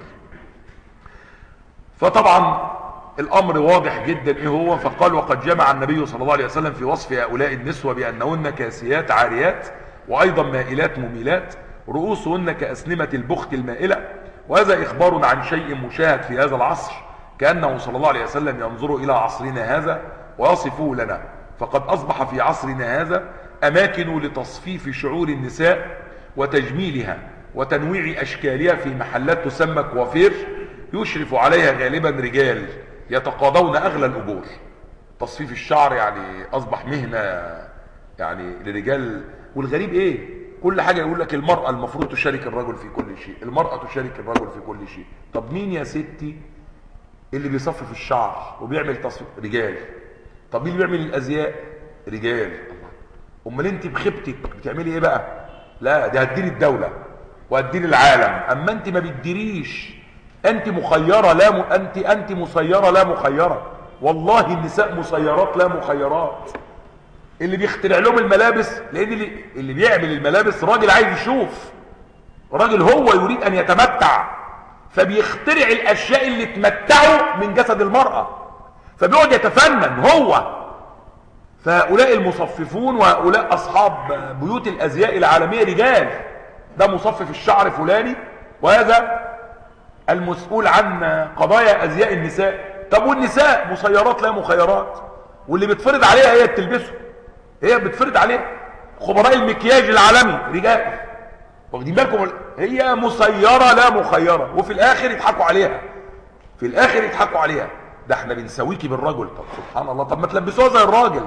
فطبعا الامر واضح جدا ايه هو. فقال: وقد جمع النبي صلى الله عليه وسلم في وصف هؤلاء النسوة بانهن كاسيات عاريات، وايضا مائلات مميلات، رؤوسهن كاسنمة البخت المائلة. وهذا اخبار عن شيء مشاهد في هذا العصر، كأنه صلى الله عليه وسلم ينظر الى عصرنا هذا ويصفه لنا. فقد اصبح في عصرنا هذا اماكن لتصفيف شعور النساء وتجميلها وتنويع اشكالها في محلات تسمى كوافير، يشرف عليها غالبا رجال يتقاضون اغلى الاجور. تصفيف الشعر يعني اصبح مهنة يعني للرجال. والغريب ايه؟ كل حاجة يقول لك المرأة المفروض تشارك الرجل في كل شيء، المرأة تشارك الرجل في كل شيء. طب مين يا ستي اللي بيصفف الشعر وبيعمل تصفيف؟ رجال. طب مين اللي بيعمل الازياء؟ رجال. امال انت بخيبتك بتعملي ايه بقى؟ لا دي هتدير الدولة وهتدير العالم. اما انت ما بتديريش، انت مخيرة لا م... انت انت مسيرة لا مخيرة. والله النساء مسيرات لا مخيرات. اللي بيخترع لهم الملابس، لان اللي, اللي بيعمل الملابس راجل عايز يشوف، راجل هو يريد ان يتمتع، فبيخترع الاشياء اللي تمتعه من جسد المرأة، فبيقعد يتفنن هو. فهؤلاء المصففون وهؤلاء اصحاب بيوت الازياء العالمية رجال. ده مصفف الشعر فلاني، وهذا المسؤول عن قضايا ازياء النساء. طب والنساء مسيرات لا مخيرات، واللي بتفرض عليها هي بتلبسه، هي بتفرض عليها. خبراء المكياج العالمي رجال، واخدين بالكم؟ هي مسيرة لا مخيرة، وفي الاخر يضحكوا عليها، في الاخر يضحكوا عليها. ده احنا بنسويكي بالرجل. طب سبحان الله، طب ما تلبسوها زي الراجل.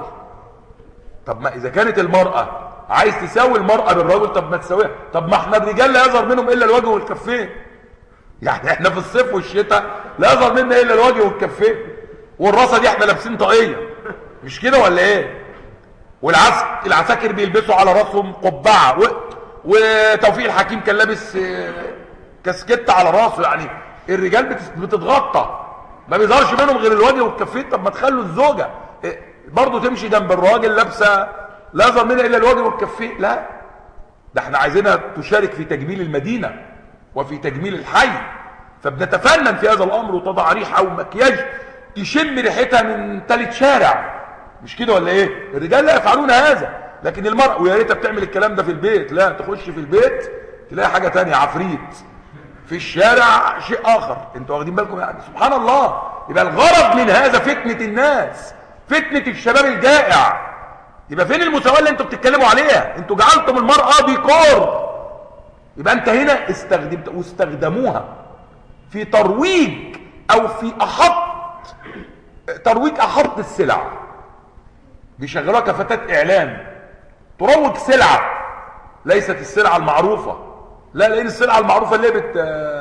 طب ما اذا كانت المرأة عايز تساوي المرأة بالرجل، طب ما تساويها. طب ما احنا الرجال لا يظهر منهم الا الوجه والكفين. يعني احنا في الصيف والشتاء لا يظهر منا الا الوجه والكفين، والراسه دي احنا لابسين طاقيه، مش كده ولا ايه؟ والعسك العساكر بيلبسوا على راسهم قبعه، و... وتوفيق الحكيم كان لابس كاسكيت على راسه. يعني الرجال بت... بتتغطى، ما بيظهرش منهم غير الوجه والكفين. طب ما تخلوا الزوجه برضه تمشي جنب الراجل لابسه لا يظهر منها الا الوجه والكفين، لا، ده احنا عايزينها تشارك في تجميل المدينة وفي تجميل الحي، فبنتفنن في هذا الامر وتضع ريحة ومكياج تشم ريحتها من ثالث شارع، مش كده ولا ايه؟ الرجال لا يفعلون هذا، لكن المرأة ويا ريتها بتعمل الكلام ده في البيت، لا، تخش في البيت تلاقي حاجة تانية، عفريت، في الشارع شيء اخر. انتوا واخدين بالكم يعني؟ سبحان الله. يبقى الغرض من هذا فتنة الناس، فتنة الشباب الجائع. يبقى فين المساواة اللي انتوا بتتكلموا عليها؟ انتوا جعلتم المرأة ديكور. يبقى انت هنا استخدمت واستخدموها في ترويج او في احط ترويج احط السلع، بيشغلوها كفتاة اعلان تروج سلعة ليست السلعة المعروفة، لا، لان السلعة المعروفة اللي بت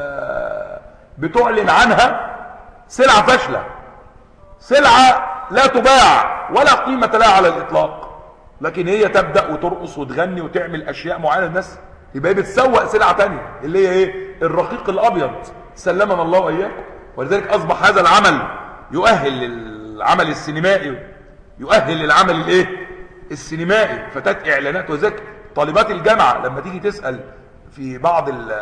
بتعلن عنها سلعة فاشلة، سلعة لا تباع ولا قيمة لها على الاطلاق، لكن هي تبدأ وترقص وتغني وتعمل اشياء معينة الناس، يبقى هي بتسوق سلعة تانية اللي هي ايه؟ الرقيق الابيض، سلمنا الله واياكم. ولذلك اصبح هذا العمل يؤهل للعمل السينمائي، يؤهل للعمل الايه؟ السينمائي، فتاة اعلانات. وذلك طالبات الجامعة لما تيجي تسأل في بعض ال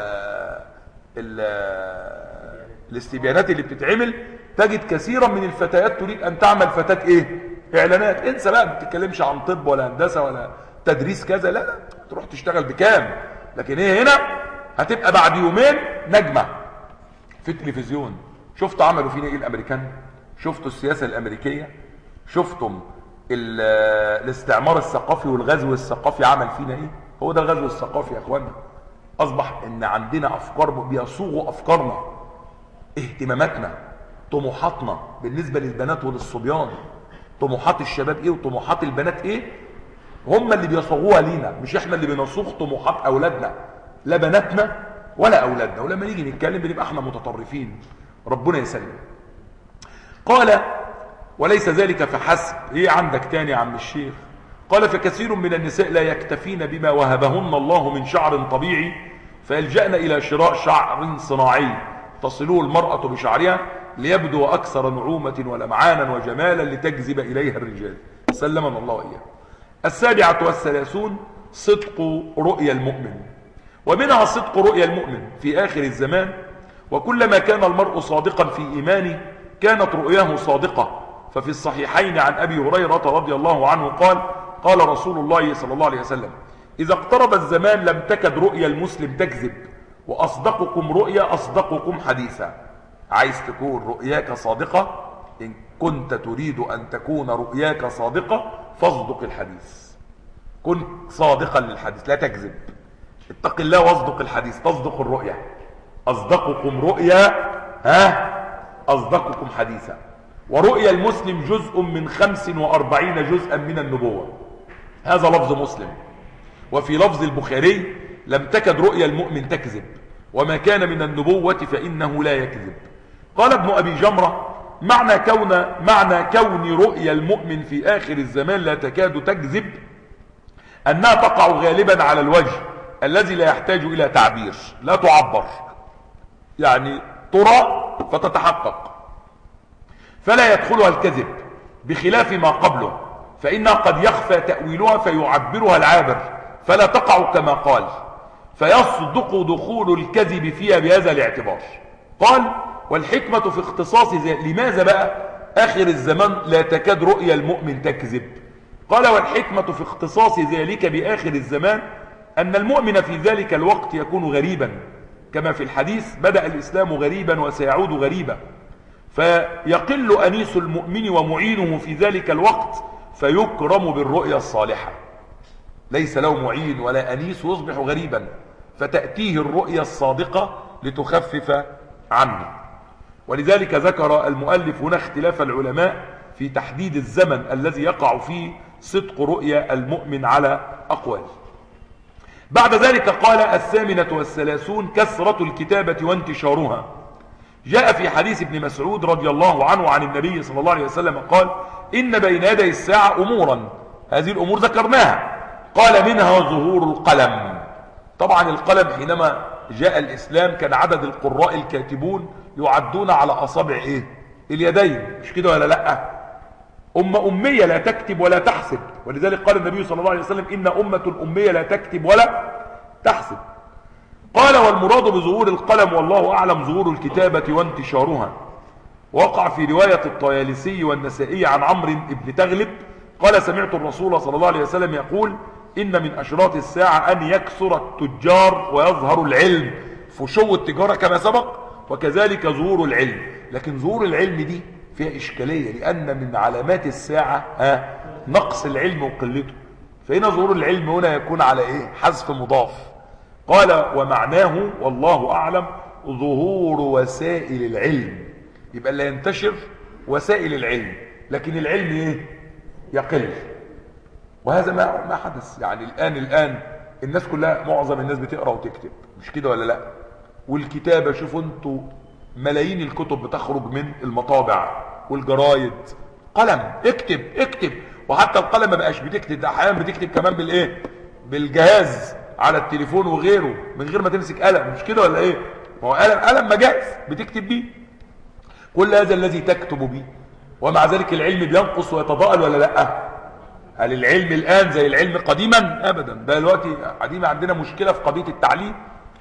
ال الاستبيانات اللي بتتعمل، تجد كثيرا من الفتيات تريد ان تعمل فتاة ايه؟ اعلانات. انسى بقى، ما بتتكلمش عن طب ولا هندسة ولا تدريس كذا، لا لا، تروح تشتغل بكام. لكن هي هنا هتبقى بعد يومين نجمة في التلفزيون. شفتوا عملوا فينا ايه الامريكان؟ شفتوا السياسة الامريكية؟ شفتم الاستعمار الثقافي والغزو الثقافي عمل فينا ايه؟ هو ده الغزو الثقافي يا اخوانا. اصبح ان عندنا افكار بيصوغوا افكارنا، اهتماماتنا، طموحاتنا بالنسبة للبنات وللصبيان. طموحات الشباب ايه وطموحات البنات ايه؟ هم اللي بيصوغوها لينا، مش احنا اللي بنصوغ طموحات اولادنا، لا بناتنا ولا اولادنا. ولما نيجي نتكلم بنبقى احنا متطرفين، ربنا يسلم. قال وليس ذلك فحسب. ايه عندك تاني يا عم الشيخ؟ قال فكثير من النساء لا يكتفين بما وهبهن الله من شعر طبيعي، فيلجأن الى شراء شعر صناعي تصله المرأة بشعرها ليبدو اكثر نعومة ولمعانا وجمالا لتجذب اليها الرجال، سلمنا الله واياه. السابعة والثلاثون صدق رؤيا المؤمن، ومنها صدق رؤيا المؤمن في آخر الزمان. وكلما كان المرء صادقا في إيمانه كانت رؤياه صادقة. ففي الصحيحين عن أبي هريرة رضي الله عنه قال قال رسول الله صلى الله عليه وسلم إذا اقترب الزمان لم تكد رؤيا المسلم تكذب، وأصدقكم رؤيا أصدقكم حديثا. عايز تكون رؤياك صادقة؟ إن كنت تريد أن تكون رؤياك صادقة فاصدق الحديث، كن صادقا للحديث لا تكذب. اتق الله واصدق الحديث تصدق الرؤيا. أصدقكم رؤيا ها أصدقكم حديثا. ورؤيا المسلم جزء من خمس وأربعين جزءا من النبوة، هذا لفظ مسلم. وفي لفظ البخاري لم تكد رؤيا المؤمن تكذب، وما كان من النبوة فإنه لا يكذب. قال ابن أبي جمرة معنى كون معنى كون رؤيا المؤمن في آخر الزمان لا تكاد تكذب أنها تقع غالبا على الوجه الذي لا يحتاج إلى تعبير، لا تعبر، يعني ترى فتتحقق، فلا يدخلها الكذب، بخلاف ما قبله فإنها قد يخفى تأويلها فيعبرها العابر فلا تقع كما قال، فيصدق دخول الكذب فيها بهذا الاعتبار. قال والحكمة في اختصاص ذلك. لماذا بقى آخر الزمان لا تكاد رؤيا المؤمن تكذب؟ قال والحكمة في اختصاص ذلك بآخر الزمان أن المؤمن في ذلك الوقت يكون غريبا، كما في الحديث بدأ الإسلام غريبا وسيعود غريبا، فيقل أنيس المؤمن ومعينه في ذلك الوقت فيكرم بالرؤيا الصالحة. ليس له معين ولا أنيس ويصبح غريبا، فتأتيه الرؤيا الصادقة لتخفف عنه. ولذلك ذكر المؤلف هنا اختلاف العلماء في تحديد الزمن الذي يقع فيه صدق رؤيا المؤمن على أقوال. بعد ذلك قال الثامنة والثلاثون كثرة الكتابة وانتشارها. جاء في حديث ابن مسعود رضي الله عنه عن النبي صلى الله عليه وسلم قال إن بين يدي الساعة أمورا، هذه الأمور ذكرناها، قال منها ظهور القلم. طبعا القلم حينما جاء الإسلام كان عدد القراء الكاتبون يعدون على أصابع إيه؟ اليدين، مش كده ولا لأ؟ أمة أمية لا تكتب ولا تحسب، ولذلك قال النبي صلى الله عليه وسلم إن أمة أمية لا تكتب ولا تحسب. قال والمراد بظهور القلم والله أعلم ظهور الكتابة وانتشارها. وقع في رواية الطيالسي والنسائي عن عمرو بن تغلب قال سمعت الرسول صلى الله عليه وسلم يقول إن من أشراط الساعة أن يكثر التجار ويظهر العلم، فشو التجارة كما سبق، وكذلك ظهور العلم. لكن ظهور العلم دي فيها إشكالية، لأن من علامات الساعة ها نقص العلم وقلته، فهنا ظهور العلم هنا يكون على إيه؟ حذف مضاف. قال ومعناه والله أعلم ظهور وسائل العلم، يبقى اللي ينتشر وسائل العلم، لكن العلم إيه؟ يقل. وهذا ما ما حدث. يعني الآن الآن الناس كلها، معظم الناس بتقرأ وتكتب، مش كده ولا لا؟ والكتابة شوفوا انتوا ملايين الكتب بتخرج من المطابع والجرايد، قلم اكتب اكتب، وحتى القلم ما بقاش بتكتب، ده احيانا بتكتب كمان بالايه؟ بالجهاز على التليفون وغيره، من غير ما تمسك قلم، مش كده ولا ايه؟ ما هو قلم قلم مجاز بتكتب بيه. كل هذا الذي تكتب به، ومع ذلك العلم بينقص ويتضاءل ولا لا؟ هل العلم الآن زي العلم قديما؟ أبدا. ده دلوقتي قديم عندنا مشكلة في قضية التعليم.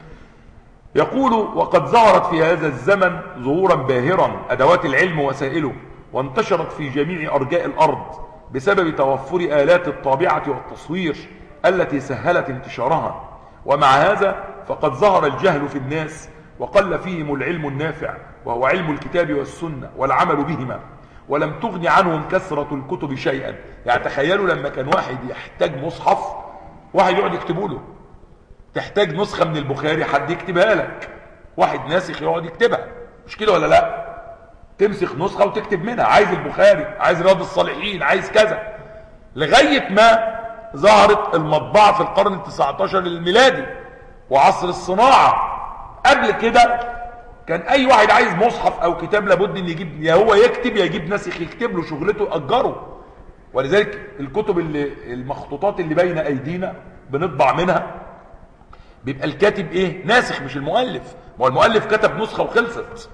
يقول وقد ظهرت في هذا الزمن ظهورا باهرا أدوات العلم ووسائله، وانتشرت في جميع أرجاء الأرض بسبب توفر آلات الطابعة والتصوير التي سهلت انتشارها. ومع هذا فقد ظهر الجهل في الناس وقل فيهم العلم النافع، وهو علم الكتاب والسنة والعمل بهما، ولم تغني عنهم كثرة الكتب شيئا. يعني تخيلوا لما كان واحد يحتاج مصحف، واحد يقعد يكتبوا له. تحتاج نسخة من البخاري، حد يكتبها لك، واحد ناسخ يقعد يكتبها، مش كده ولا لا؟ تمسك نسخة وتكتب منها، عايز البخاري، عايز رياض الصالحين، عايز كذا، لغاية ما ظهرت المطبعة في القرن التسعة عشر الميلادي وعصر الصناعة. قبل كده كان اي واحد عايز مصحف او كتاب لابد ان يجيب، يا هو يكتب يا يجيب ناسخ يكتب له، شغلته يأجره. ولذلك الكتب اللي المخطوطات اللي بين ايدينا بنطبع منها بيبقى الكاتب ايه؟ ناسخ، مش المؤلف. ما هو المؤلف كتب نسخة وخلصت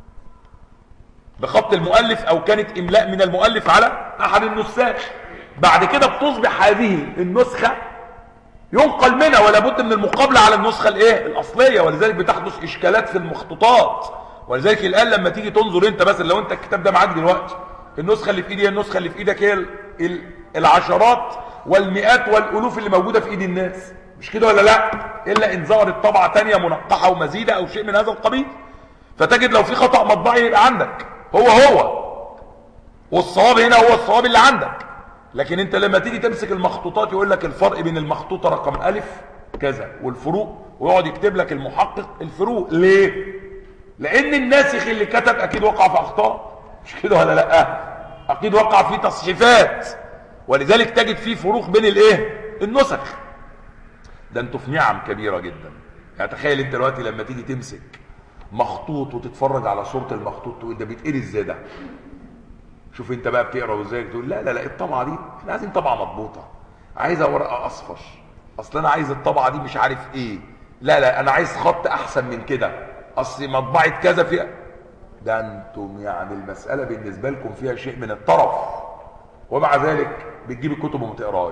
بخط المؤلف او كانت املاء من المؤلف على احد النساخ. بعد كده بتصبح هذه النسخة ينقل منها، ولا بد من المقابله على النسخه الايه؟ الاصليه. ولذلك بتحدث اشكالات في المخطوطات. ولذلك الان لما تيجي تنظر انت مثلا، لو انت الكتاب ده معاك دلوقتي، النسخه اللي في ايدي هي النسخه اللي في ايدك، هي العشرات والمئات والالوف اللي موجوده في ايد الناس، مش كده ولا لا؟ الا ان ظهرت طبعه ثانيه منقحه ومزيده او شيء من هذا القبيل، فتجد لو في خطا مطبعي يبقى عندك هو هو، والصواب هنا هو الصواب اللي عندك. لكن انت لما تيجي تمسك المخطوطات يقول لك الفرق بين المخطوطه رقم الف كذا والفروق، ويقعد يكتب لك المحقق الفروق. ليه؟ لان الناسخ اللي كتب اكيد وقع في اخطاء، مش كده ولا لا؟ اكيد وقع في تصحيفات، ولذلك تجد فيه فروق بين الايه؟ النسخ. ده انتوا في نعم كبيره جدا. يعني تخيل انت دلوقتي لما تيجي تمسك مخطوط وتتفرج على صوره المخطوط تقول ده بيتقري ازاي ده؟ شوف انت بقى بتقرا ازاي، تقول لا لا لا الطبعه دي احنا عايزين طبعه مضبوطه، عايزه ورقه اصفر، اصل انا عايز الطبعه دي مش عارف ايه، لا لا انا عايز خط احسن من كده، اصل مطبعه كذا فيها. ده انتم يعني المساله بالنسبه لكم فيها شيء من الطرف، ومع ذلك بتجيب الكتب وما تقراش.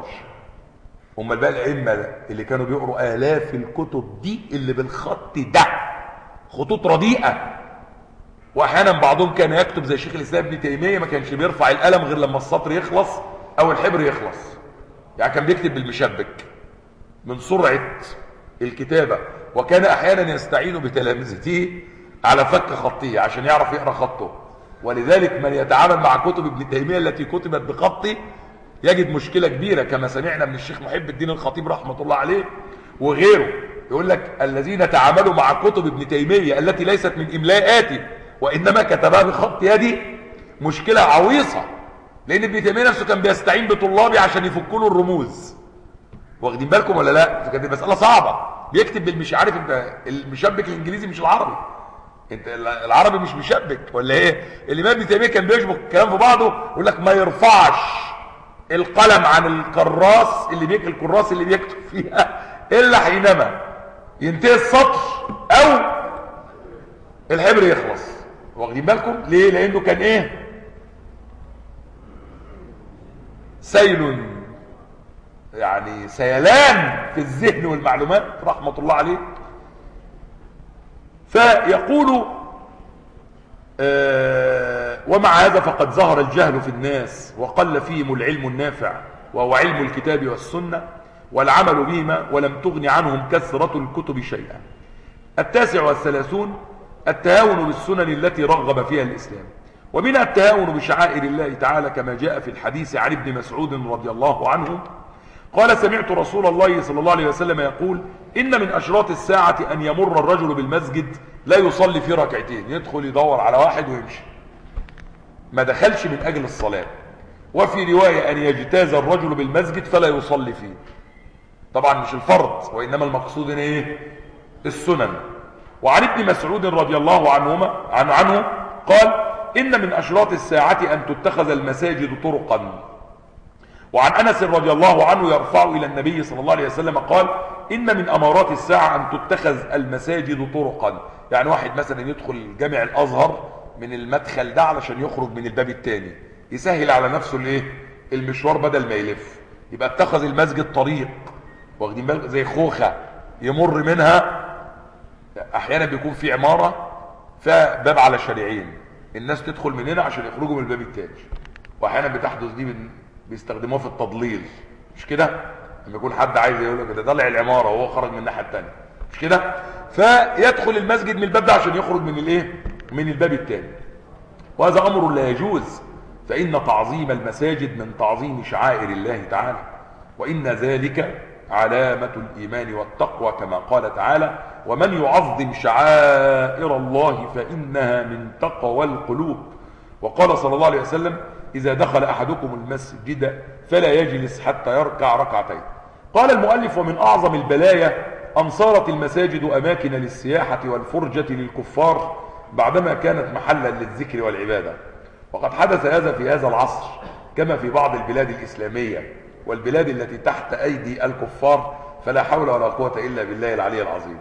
امال بقى الائمه اللي كانوا بيقروا الاف الكتب دي اللي بالخط ده، خطوط رديئه، واحيانا بعضهم كان يكتب زي شيخ الاسلام ابن تيميه، ما كانش بيرفع القلم غير لما السطر يخلص او الحبر يخلص. يعني كان بيكتب بالمشبك من سرعه الكتابه، وكان احيانا يستعين بتلامذته على فك خطه عشان يعرف يقرا خطه. ولذلك من يتعامل مع كتب ابن تيميه التي كتبت بخطه يجد مشكله كبيره، كما سمعنا من الشيخ محب الدين الخطيب رحمه الله عليه وغيره، يقول لك الذين تعاملوا مع كتب ابن تيميه التي ليست من املاءاته وانما كتبها بخط يدي مشكله عويصه، لان ابن تيميه نفسه كان بيستعين بطلابه عشان يفكوا له الرموز. واخدين بالكم ولا لا؟ فكانت المساله صعبه، بيكتب بالمش عارف انت المشبك الانجليزي مش العربي، انت العربي مش مشبك ولا ايه؟ الامام ابن تيميه كان بيشبك الكلام في بعضه، يقول لك ما يرفعش القلم عن الكراس اللي بيك الكراس اللي بيكتب فيها الا حينما ينتهي السطر او الحبر يخلص. واخدين بالكم ليه؟ لانه كان ايه؟ سيل يعني سيلان في الذهن والمعلومات رحمة الله عليه. فيقول آه ومع هذا فقد ظهر الجهل في الناس وقل فيهم العلم النافع وهو علم الكتاب والسنة والعمل بهما، ولم تغن عنهم كثرة الكتب شيئا. التاسع والثلاثون التهاون بالسنن التي رغب فيها الإسلام، ومنها التهاون بشعائر الله تعالى كما جاء في الحديث عن ابن مسعود رضي الله عنه قال سمعت رسول الله صلى الله عليه وسلم يقول إن من أشراط الساعة أن يمر الرجل بالمسجد لا يصلي في ركعتين، يدخل يدور على واحد ويمشي، ما دخلش من أجل الصلاة. وفي رواية أن يجتاز الرجل بالمسجد فلا يصلي فيه، طبعا مش الفرض وإنما المقصود إيه؟ السنن. وعن ابن مسعود رضي الله عنهما عن عنه قال إن من أشراط الساعة أن تتخذ المساجد طرقا. وعن أنس رضي الله عنه يرفع إلى النبي صلى الله عليه وسلم قال إن من أمارات الساعة أن تتخذ المساجد طرقا، يعني واحد مثلا يدخل جامع الأزهر من المدخل ده علشان يخرج من الباب الثاني، يسهل على نفسه الايه المشوار بدل ما يلف، يبقى اتخذ المسجد طريق، واخدين بالك زي خوخة يمر منها. احيانا بيكون في عمارة فباب على شارعين، الناس تدخل من هنا عشان يخرجوا من الباب الثاني، واحيانا بتحدث دي من بيستخدموها في التضليل، مش كده؟ لما يكون حد عايز يقول لك ده طالع العماره وهو خرج من الناحيه الثانيه، مش كده؟ فيدخل المسجد من الباب ده عشان يخرج من الايه من الباب الثاني، وهذا امر لا يجوز، فان تعظيم المساجد من تعظيم شعائر الله تعالى، وان ذلك علامه الايمان والتقوى كما قال تعالى ومن يعظم شعائر الله فانها من تقوى القلوب. وقال صلى الله عليه وسلم إذا دخل أحدكم المسجد فلا يجلس حتى يركع ركعتين. قال المؤلف ومن أعظم البلايا أن صارت المساجد أماكن للسياحة والفرجة للكفار بعدما كانت محلا للذكر والعبادة، وقد حدث هذا في هذا العصر كما في بعض البلاد الإسلامية والبلاد التي تحت أيدي الكفار، فلا حول ولا قوة إلا بالله العلي العظيم.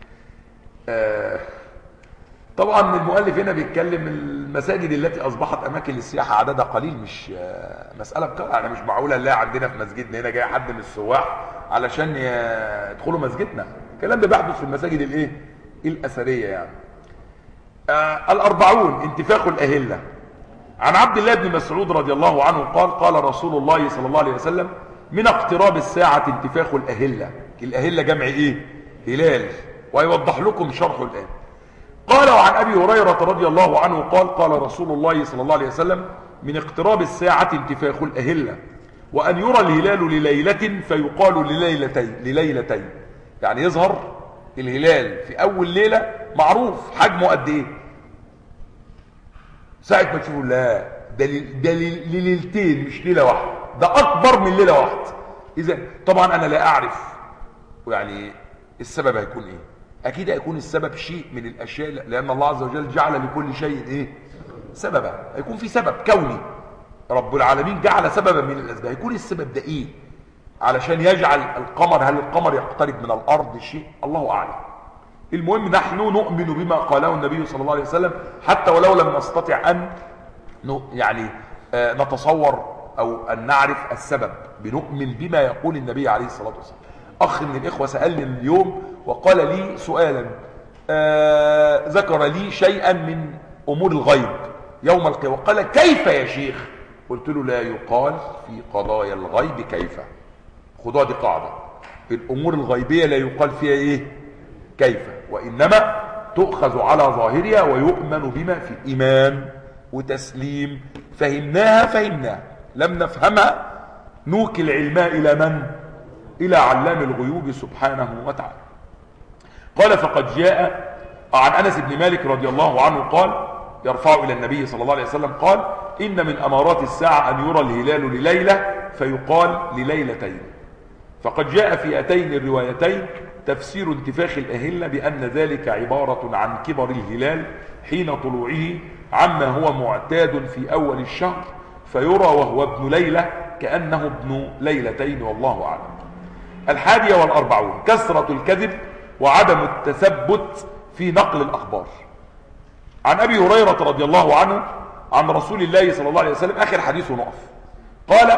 آه طبعا المؤلف هنا بيتكلم المساجد التي اصبحت اماكن للسياحه عددها قليل، مش مساله بكره، يعني مش معقوله نلاقي عندنا في مسجدنا هنا جاي حد من السواح علشان يدخلوا مسجدنا، الكلام ده بيحدث في المساجد الايه الاثريه يعني. آه الاربعون انتفاخ الاهله. عن عبد الله بن مسعود رضي الله عنه قال قال رسول الله صلى الله عليه وسلم من اقتراب الساعه انتفاخ الاهله. الاهله جمع ايه؟ هلال، ويوضح لكم شرحه الان. قال وعن أبي هريرة رضي الله عنه قال قال رسول الله صلى الله عليه وسلم من اقتراب الساعة انتفاخ الأهلة، وأن يرى الهلال لليلة فيقال لليلتين لليلتين، يعني يظهر الهلال في أول ليلة معروف حجمه قد إيه، ساعة ما تشوفوا لا ده لليلتين مش ليلة واحدة، ده أكبر من ليلة واحدة. إذا طبعا أنا لا أعرف يعني السبب هيكون إيه، اكيد هيكون السبب شيء من الاشياء، لان الله عز وجل جعل لكل شيء ايه سببا، هيكون في سبب كوني رب العالمين جعل سببا من الاسباب، هيكون السبب ده ايه علشان يجعل القمر، هل القمر يقترب من الارض شيء الله اعلم. المهم نحن نؤمن بما قاله النبي صلى الله عليه وسلم حتى ولو لم نستطع ان يعني نتصور او ان نعرف السبب، بنؤمن بما يقول النبي عليه الصلاه والسلام. اخ من الاخوه سالني اليوم وقال لي سؤالا، آه ذكر لي شيئا من امور الغيب يوم القيامه، قال كيف يا شيخ؟ قلت له لا يقال في قضايا الغيب كيف، خدوها دي قاعده، الامور الغيبيه لا يقال فيها ايه كيف، وانما تؤخذ على ظاهرها ويؤمن بما في ايمان وتسليم، فهمناها فهمناها، لم نفهمها نوكل علمها الى من؟ الى علام الغيوب سبحانه وتعالى. قال فقد جاء عن انس بن مالك رضي الله عنه قال يرفع الى النبي صلى الله عليه وسلم قال ان من امارات الساعه ان يرى الهلال لليله فيقال لليلتين. فقد جاء في اتين الروايتين تفسير انتفاخ الاهله بان ذلك عباره عن كبر الهلال حين طلوعه عما هو معتاد في اول الشهر، فيرى وهو ابن ليله كانه ابن ليلتين والله اعلم. الحادية والأربعون كثرة الكذب وعدم التثبت في نقل الأخبار. عن أبي هريرة رضي الله عنه عن رسول الله صلى الله عليه وسلم، آخر حديث نقف، قال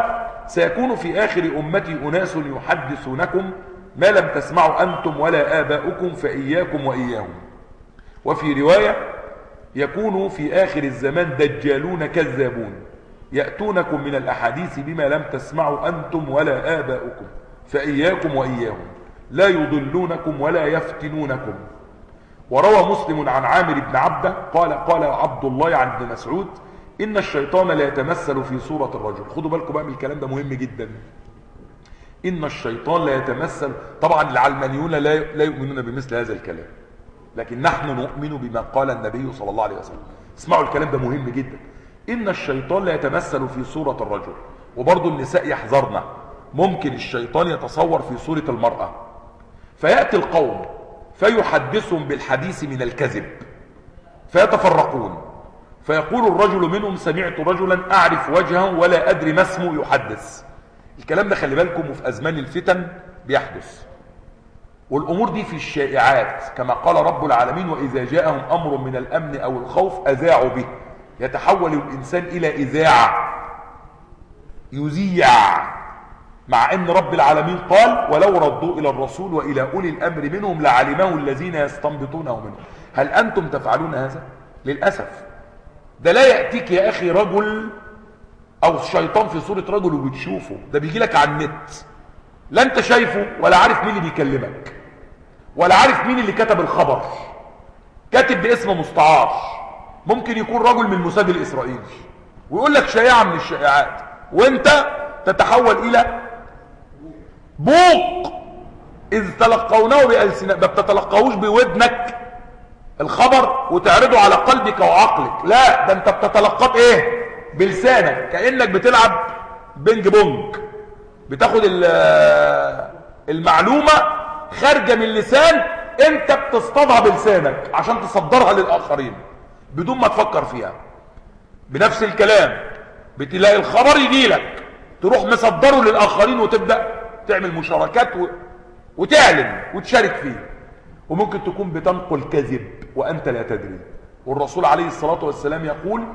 سيكون في آخر أمتي أناس يحدثونكم ما لم تسمعوا أنتم ولا آباؤكم فإياكم وإياهم. وفي رواية يكون في آخر الزمان دجالون كذابون يأتونكم من الأحاديث بما لم تسمعوا أنتم ولا آباؤكم فإياكم وإياهم لا يضلونكم ولا يفتنونكم. وروى مسلم عن عامر بن عبده قال قال عبد الله عن ابن مسعود إن الشيطان لا يتمثل في صورة الرجل. خدوا بالكم بقى من الكلام ده مهم جدا. إن الشيطان لا يتمثل، طبعا العلمانيون لا لا يؤمنون بمثل هذا الكلام، لكن نحن نؤمن بما قال النبي صلى الله عليه وسلم. اسمعوا الكلام ده مهم جدا. إن الشيطان لا يتمثل في صورة الرجل. وبرضو النساء يحذرنا، ممكن الشيطان يتصور في صورة المرأة، فيأتي القوم فيحدثهم بالحديث من الكذب فيتفرقون، فيقول الرجل منهم سمعت رجلا أعرف وجهه ولا أدري ما اسمه يحدث. الكلام ده خلي بالكم وفي أزمان الفتن بيحدث. والأمور دي في الشائعات كما قال رب العالمين وإذا جاءهم أمر من الأمن أو الخوف أذاعوا به. يتحول الإنسان إلى إذاعة، يذيع، مع أن رب العالمين قال ولو ردوا إلى الرسول وإلى أولي الأمر منهم لعلمه الذين يستنبطونه منهم. هل أنتم تفعلون هذا؟ للأسف ده لا يأتيك يا أخي رجل أو الشيطان في صورة رجل وبتشوفه، ده بيجي لك على النت، لا أنت شايفه ولا عارف مين اللي بيكلمك ولا عارف مين اللي كتب الخبر، كاتب باسم مستعار، ممكن يكون رجل من الموساد الإسرائيلي ويقول لك شائعة من الشائعات، وانت تتحول إلى بوق إذ تلقونه بألسنة. ما بتتلقاهوش بودنك الخبر وتعرضه على قلبك وعقلك، لا ده انت بتتلقاه بايه؟ بلسانك، كأنك بتلعب بينج بونج، بتاخد المعلومة خارجة من اللسان، انت بتصطادها بلسانك عشان تصدرها للآخرين بدون ما تفكر فيها. بنفس الكلام بتلاقي الخبر يجي لك تروح مصدره للآخرين وتبدأ تعمل مشاركات و... وتعلن وتشارك فيه، وممكن تكون بتنقل كذب وأنت لا تدري. والرسول عليه الصلاة والسلام يقول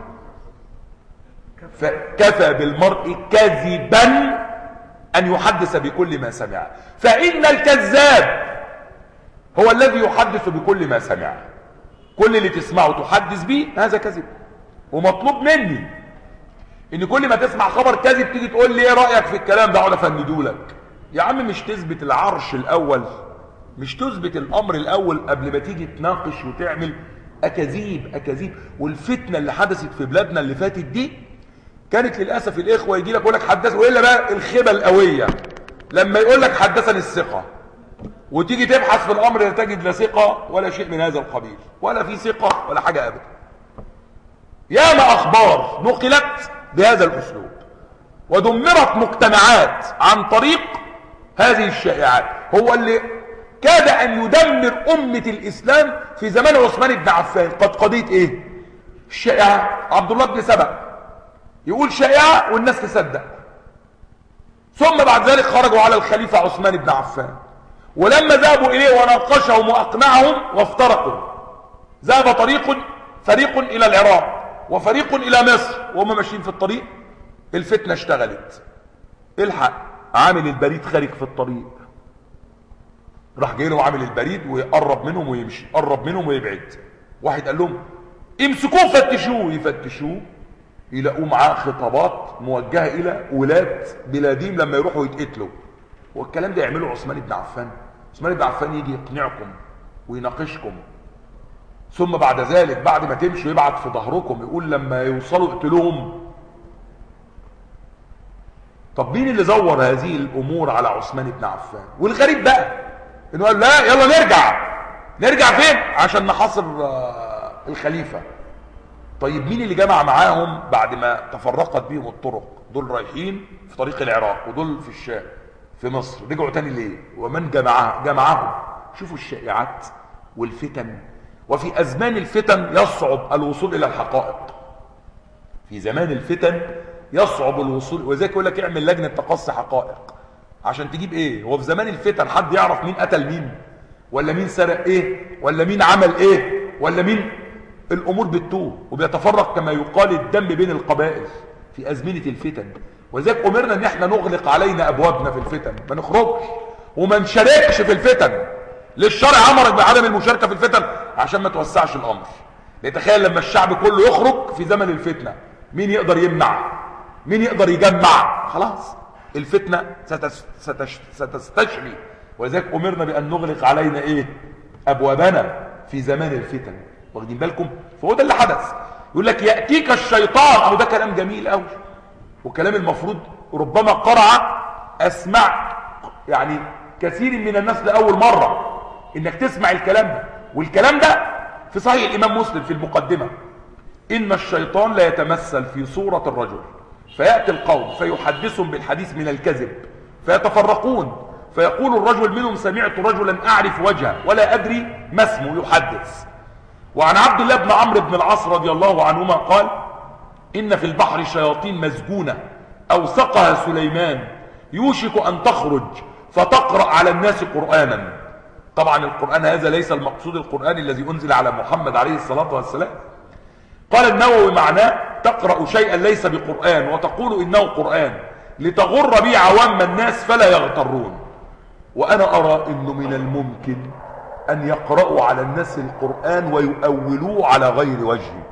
فكفى بالمرء كذبا أن يحدث بكل ما سمع، فإن الكذاب هو الذي يحدث بكل ما سمع. كل اللي تسمعه تحدث به هذا كذب. ومطلوب مني ان كل ما تسمع خبر كذب تيجي تقول لي ايه رأيك في الكلام ده، اقعد افندهولك. يا عم مش تثبت العرش الاول، مش تثبت الامر الاول قبل ما تيجي تناقش وتعمل اكاذيب اكاذيب. والفتنه اللي حدثت في بلادنا اللي فاتت دي كانت للاسف الاخوه يجي لك يقول لك حدث، والا بقى الخيبه القويه لما يقول لك حدثني الثقه وتيجي تبحث في الامر لا تجد لا ثقه ولا شيء من هذا القبيل، ولا في ثقه ولا حاجه ابدا. ياما اخبار نقلت بهذا الاسلوب ودمرت مجتمعات عن طريق هذه الشائعات. هو اللي كاد ان يدمر امه الاسلام في زمان عثمان بن عفان. قد قضيه ايه؟ الشائعه. عبد الله بن سبأ يقول شائعه والناس تصدق، ثم بعد ذلك خرجوا على الخليفه عثمان بن عفان، ولما ذهبوا اليه وناقشهم واقنعهم وافترقوا، ذهب طريق فريق الى العراق وفريق الى مصر، وهم ماشيين في الطريق الفتنه اشتغلت. الحق عامل البريد خارج في الطريق، راح جاي له عامل البريد ويقرب منهم ويمشي، قرب منهم ويبعد. واحد قال لهم امسكوه فتشوه، يفتشوه يلاقوا معاه خطابات موجهه الى ولاة بلادهم لما يروحوا يتقتلوا. والكلام ده يعمله عثمان بن عفان. عثمان بن عفان يجي يقنعكم ويناقشكم، ثم بعد ذلك بعد ما تمشوا يبعت في ظهركم يقول لما يوصلوا اقتلوهم. طب مين اللي زور هذه الامور على عثمان بن عفان؟ والغريب بقى انه قال لا يلا نرجع. نرجع فين؟ عشان نحاصر الخليفه. طيب مين اللي جمع معاهم بعد ما تفرقت بيهم الطرق؟ دول رايحين في طريق العراق ودول في الشام في مصر، رجعوا تاني ليه؟ ومن جمعها جمعهم؟ شوفوا الشائعات والفتن. وفي أزمان الفتن يصعب الوصول إلى الحقائق. في زمان الفتن يصعب الوصول، وذلك يقول لك اعمل لجنة تقصي حقائق عشان تجيب ايه؟ هو في زمان الفتن حد يعرف مين قتل مين؟ ولا مين سرق ايه؟ ولا مين عمل ايه؟ ولا مين؟ الأمور بتتوه وبيتفرق كما يقال الدم بين القبائل. في أزمنة الفتن. وذلك أمرنا ان احنا نغلق علينا أبوابنا في الفتن، ما نخرجش وما نشاركش في الفتن. للشرع أمرك بعدم المشاركة في الفتن عشان ما توسعش الأمر. لتخيل لما الشعب كله يخرج في زمن الفتنة، مين يقدر يمنع؟ مين يقدر يجمع؟ خلاص الفتنة ستستشري. ولذلك أمرنا بأن نغلق علينا إيه؟ أبوابنا في زمان الفتن. واخدين بالكم؟ فهو ده اللي حدث. يقول لك يأتيك الشيطان، أو ده كلام جميل أوي، وكلام المفروض ربما قرع أسمع يعني كثير من الناس لأول مرة إنك تسمع الكلام ده. والكلام ده في صحيح الإمام مسلم في المقدمة: إن الشيطان لا يتمثل في صورة الرجل فيأتي القوم فيحدثهم بالحديث من الكذب فيتفرقون، فيقول الرجل منهم: سمعت رجلا أعرف وجهه ولا أدري ما اسمه يحدث. وعن عبد الله بن عمرو بن العاص رضي الله عنهما قال: إن في البحر شياطين مسجونة أوثقها سليمان يوشك أن تخرج فتقرأ على الناس قرآنا. طبعا القرآن هذا ليس المقصود القرآن الذي أنزل على محمد عليه الصلاة والسلام. قال النووي: معناه تقرأ شيئا ليس بقرآن وتقول إنه قرآن لتغر به عوام الناس فلا يغترون. وأنا أرى إنه من الممكن أن يقرأوا على الناس القرآن ويؤولوه على غير وجهه.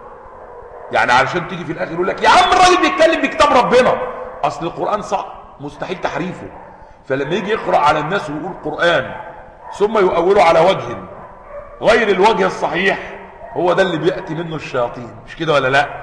يعني علشان تيجي في الآخر يقول لك: يا عم الراجل بيتكلم بكتاب ربنا، أصل القرآن صعب مستحيل تحريفه. فلما يجي يقرأ على الناس ويقول قرآن ثم يؤوله على وجه غير الوجه الصحيح، هو ده اللي بيأتي منه الشياطين، مش كده ولا لا؟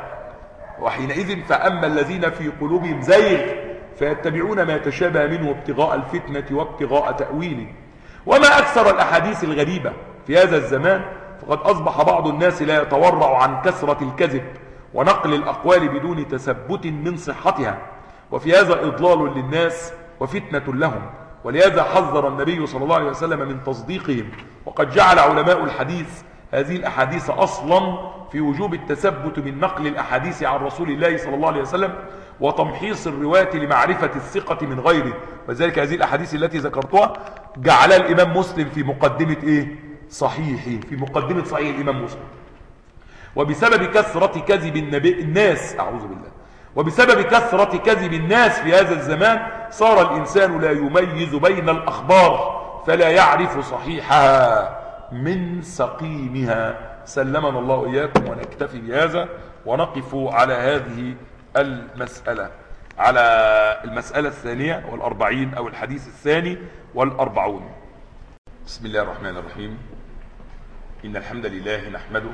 وحينئذ فأما الذين في قلوبهم زيغ فيتبعون ما يتشابه منه ابتغاء الفتنة وابتغاء تأويله. وما أكثر الأحاديث الغريبة في هذا الزمان، فقد أصبح بعض الناس لا يتورع عن كثرة الكذب ونقل الأقوال بدون تثبت من صحتها، وفي هذا إضلال للناس وفتنة لهم. ولهذا حذر النبي صلى الله عليه وسلم من تصديقهم. وقد جعل علماء الحديث هذه الأحاديث أصلا في وجوب التثبت من نقل الأحاديث عن رسول الله صلى الله عليه وسلم وتمحيص الرواة لمعرفة الثقة من غيره. وذلك هذه الأحاديث التي ذكرتها جعلها الإمام مسلم في مقدمة إيه؟ صحيحه، في مقدمة صحيح الإمام مسلم. وبسبب كثرة كذب النبي الناس أعوذ بالله وبسبب كثرة كذب الناس في هذا الزمان صار الإنسان لا يميز بين الأخبار فلا يعرف صحيحها من سقيمها. سلمنا الله إياكم، ونكتفي بهذا ونقف على هذه المسألة، على المسألة الثانية والأربعين أو الحديث الثاني والأربعون. بسم الله الرحمن الرحيم. إن الحمد لله نحمده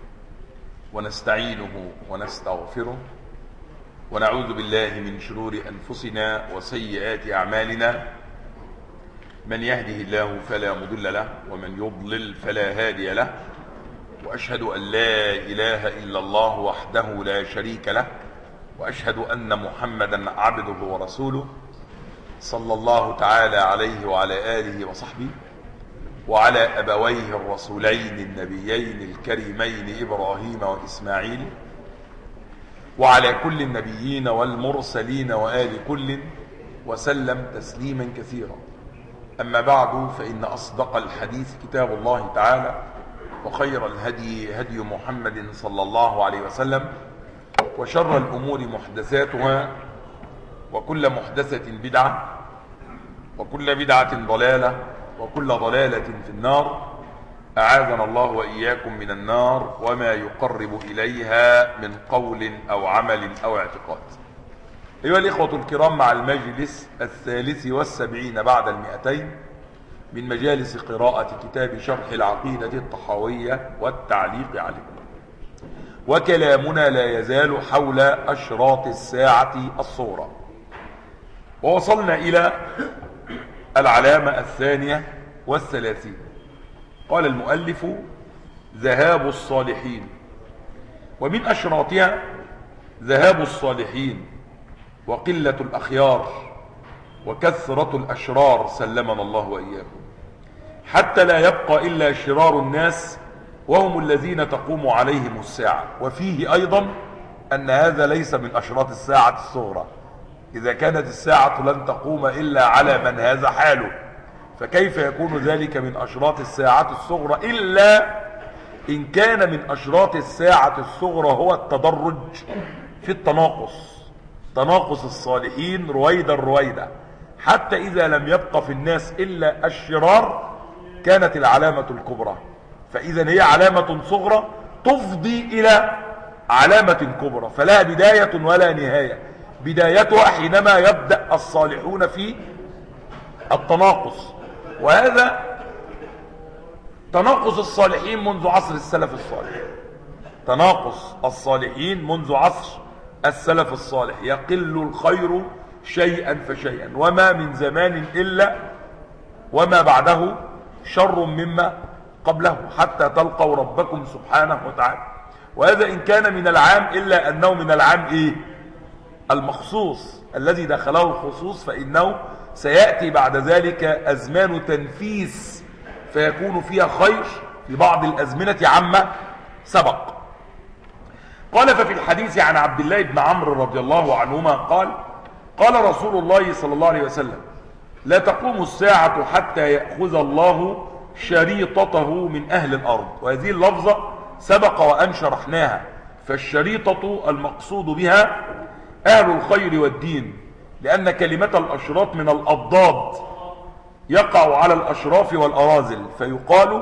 ونستعينه ونستغفره ونعوذ بالله من شرور أنفسنا وسيئات أعمالنا. من يهده الله فلا مضل له ومن يضلل فلا هادي له. وأشهد أن لا إله إلا الله وحده لا شريك له، وأشهد أن محمدا عبده ورسوله صلى الله تعالى عليه وعلى آله وصحبه وعلى أبويه الرسولين النبيين الكريمين إبراهيم وإسماعيل وعلى كل النبيين والمرسلين وآل كل وسلم تسليما كثيرا. أما بعد، فإن أصدق الحديث كتاب الله تعالى، وخير الهدي هدي محمد صلى الله عليه وسلم، وشر الأمور محدثاتها، وكل محدثة بدعة، وكل بدعة ضلالة، وكل ضلالة في النار. أعاذنا الله وإياكم من النار وما يقرب إليها من قول أو عمل أو اعتقاد. أيها الإخوة الكرام، مع المجلس الثالث والسبعين بعد المئتين من مجالس قراءة كتاب شرح العقيدة الطحاوية والتعليق عليه، وكلامنا لا يزال حول أشراط الساعة الصغرى، ووصلنا إلى العلامة الثانية والثلاثين. قال المؤلف: ذهاب الصالحين. ومن أشراطها ذهاب الصالحين وقلة الأخيار وكثرة الأشرار، سلمنا الله وإياكم، حتى لا يبقى إلا شرار الناس وهم الذين تقوم عليهم الساعة. وفيه أيضا أن هذا ليس من أشراط الساعة الصغرى. إذا كانت الساعة لن تقوم إلا على من هذا حاله، فكيف يكون ذلك من أشراط الساعة الصغرى إلا إن كان من أشراط الساعة الصغرى هو التدرج في التناقص، تناقص الصالحين رويدا رويدا، حتى إذا لم يبق في الناس إلا الشرار كانت العلامة الكبرى. فإذا هي علامة صغرى تفضي إلى علامة كبرى، فلا بداية ولا نهاية. بدايتها حينما يبدأ الصالحون في التناقص، وهذا تناقص الصالحين منذ عصر السلف الصالح. تناقص الصالحين منذ عصر السلف الصالح، يقل الخير شيئا فشيئا، وما من زمان إلا وما بعده شر مما قبله حتى تلقوا ربكم سبحانه وتعالى. وهذا إن كان من العام، إلا أنه من العام إيه؟ المخصوص الذي دخله الخصوص، فإنه سيأتي بعد ذلك أزمان تنفيس فيكون فيها خير في بعض الأزمنة عما سبق. قال: ففي الحديث عن عبد الله بن عمرو رضي الله عنهما قال: قال رسول الله صلى الله عليه وسلم: لا تقوم الساعة حتى يأخذ الله شريطته من أهل الأرض. وهذه اللفظة سبق وأن شرحناها. فالشريطة المقصود بها أهل الخير والدين، لأن كلمة الأشراط من الأضداد يقع على الأشراف والأراذل، فيقال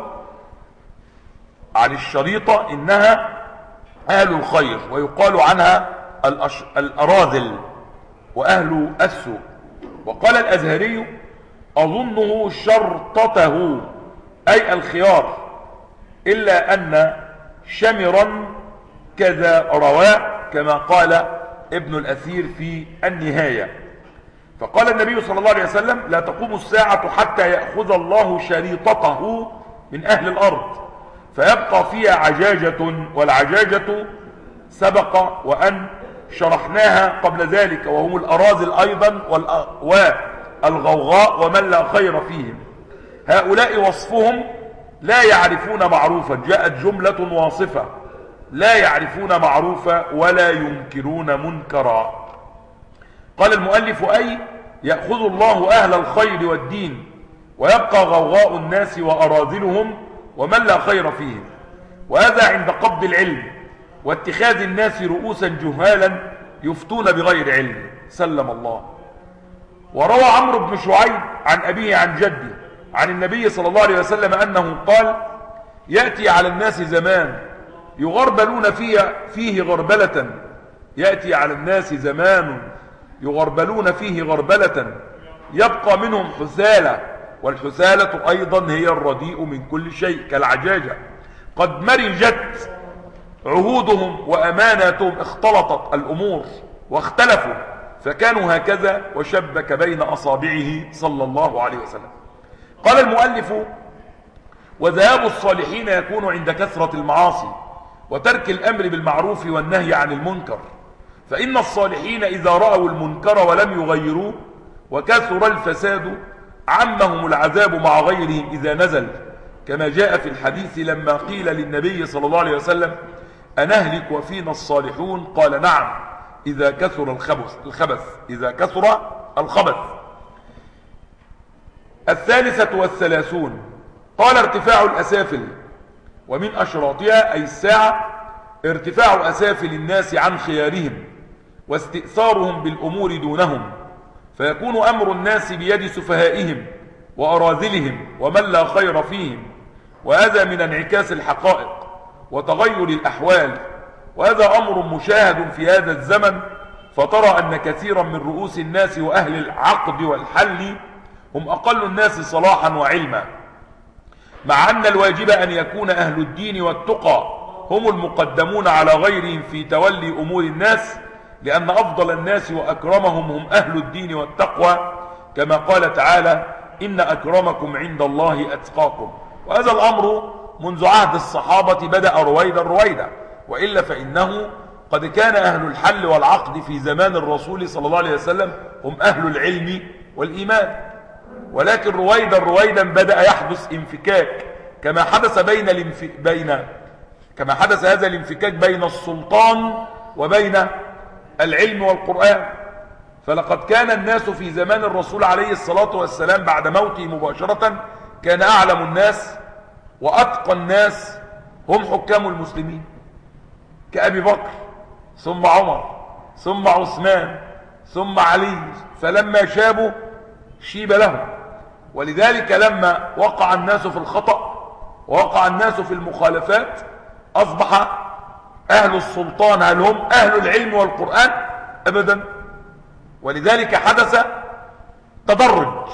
عن الشريطة إنها أهل الخير، ويقال عنها الأش... الأراذل وأهل السوء. وقال الأزهري: أظنه شرطته أي الخيار، إلا أن شمرا كذا رواء، كما قال ابن الأثير في النهاية. فقال النبي صلى الله عليه وسلم: لا تقوم الساعة حتى يأخذ الله شريطته من أهل الأرض فيبقى فيها عجاجة، والعجاجة سبق وأن شرحناها قبل ذلك، وهم الأراذل أيضا والغوغاء ومن لا خير فيهم. هؤلاء وصفهم لا يعرفون معروفا، جاءت جملة واصفة، لا يعرفون معروفا ولا ينكرون منكرا. قال المؤلف: أي يأخذ الله أهل الخير والدين ويبقى غوغاء الناس وأراذلهم ومن لا خير فيهم. وهذا عند قبض العلم واتخاذ الناس رؤوسا جهالا يفتون بغير علم، سلم الله. وروى عمرو بن شعيب عن أبيه عن جده عن النبي صلى الله عليه وسلم أنه قال: يأتي على الناس زمان يغربلون فيه, فيه غربلة يأتي على الناس زمان يغربلون فيه غربلة يبقى منهم حثالة، والحثالة أيضا هي الرديء من كل شيء كالعجاجة، قد مرجت عهودهم وأماناتهم، اختلطت الأمور واختلفوا، فكانوا هكذا وشبك بين أصابعه صلى الله عليه وسلم. قال المؤلف: وذهاب الصالحين يكون عند كثرة المعاصي وترك الأمر بالمعروف والنهي عن المنكر، فإن الصالحين إذا رأوا المنكر ولم يغيروه وكثر الفساد عمهم العذاب مع غيرهم إذا نزل، كما جاء في الحديث لما قيل للنبي صلى الله عليه وسلم: أنهلك وفينا الصالحون؟ قال: نعم، إذا كثر الخبث الخبث إذا كثر الخبث. الثالثة والثلاثون قال: ارتفاع الأسافل، ومن أشراطها أي الساعة ارتفاع أسافل الناس عن خيارهم واستئثارهم بالأمور دونهم، فيكون أمر الناس بيد سفهائهم وأراذلهم ومن لا خير فيهم. وهذا من انعكاس الحقائق وتغير الأحوال، وهذا أمر مشاهد في هذا الزمن. فترى أن كثيرا من رؤوس الناس وأهل العقد والحل هم أقل الناس صلاحا وعلما، مع أن الواجب أن يكون أهل الدين والتقى هم المقدمون على غيرهم في تولي أمور الناس، لأن أفضل الناس وأكرمهم هم أهل الدين والتقوى، كما قال تعالى: إن أكرمكم عند الله أتقاكم. وهذا الأمر منذ عهد الصحابة بدأ رويدا رويدا، وإلا فإنه قد كان أهل الحل والعقد في زمان الرسول صلى الله عليه وسلم هم أهل العلم والإيمان، ولكن رويدا رويدا بدأ يحدث انفكاك، كما حدث بين الانف... بين كما حدث هذا الانفكاك بين السلطان وبين العلم والقرآن. فلقد كان الناس في زمان الرسول عليه الصلاة والسلام بعد موته مباشرة كان أعلم الناس وأتقى الناس هم حكام المسلمين، كأبي بكر ثم عمر ثم عثمان ثم علي، فلما شابوا شيب لهم. ولذلك لما وقع الناس في الخطأ ووقع الناس في المخالفات أصبح أهل السلطان هل هم أهل العلم والقرآن؟ أبدا. ولذلك حدث تدرج،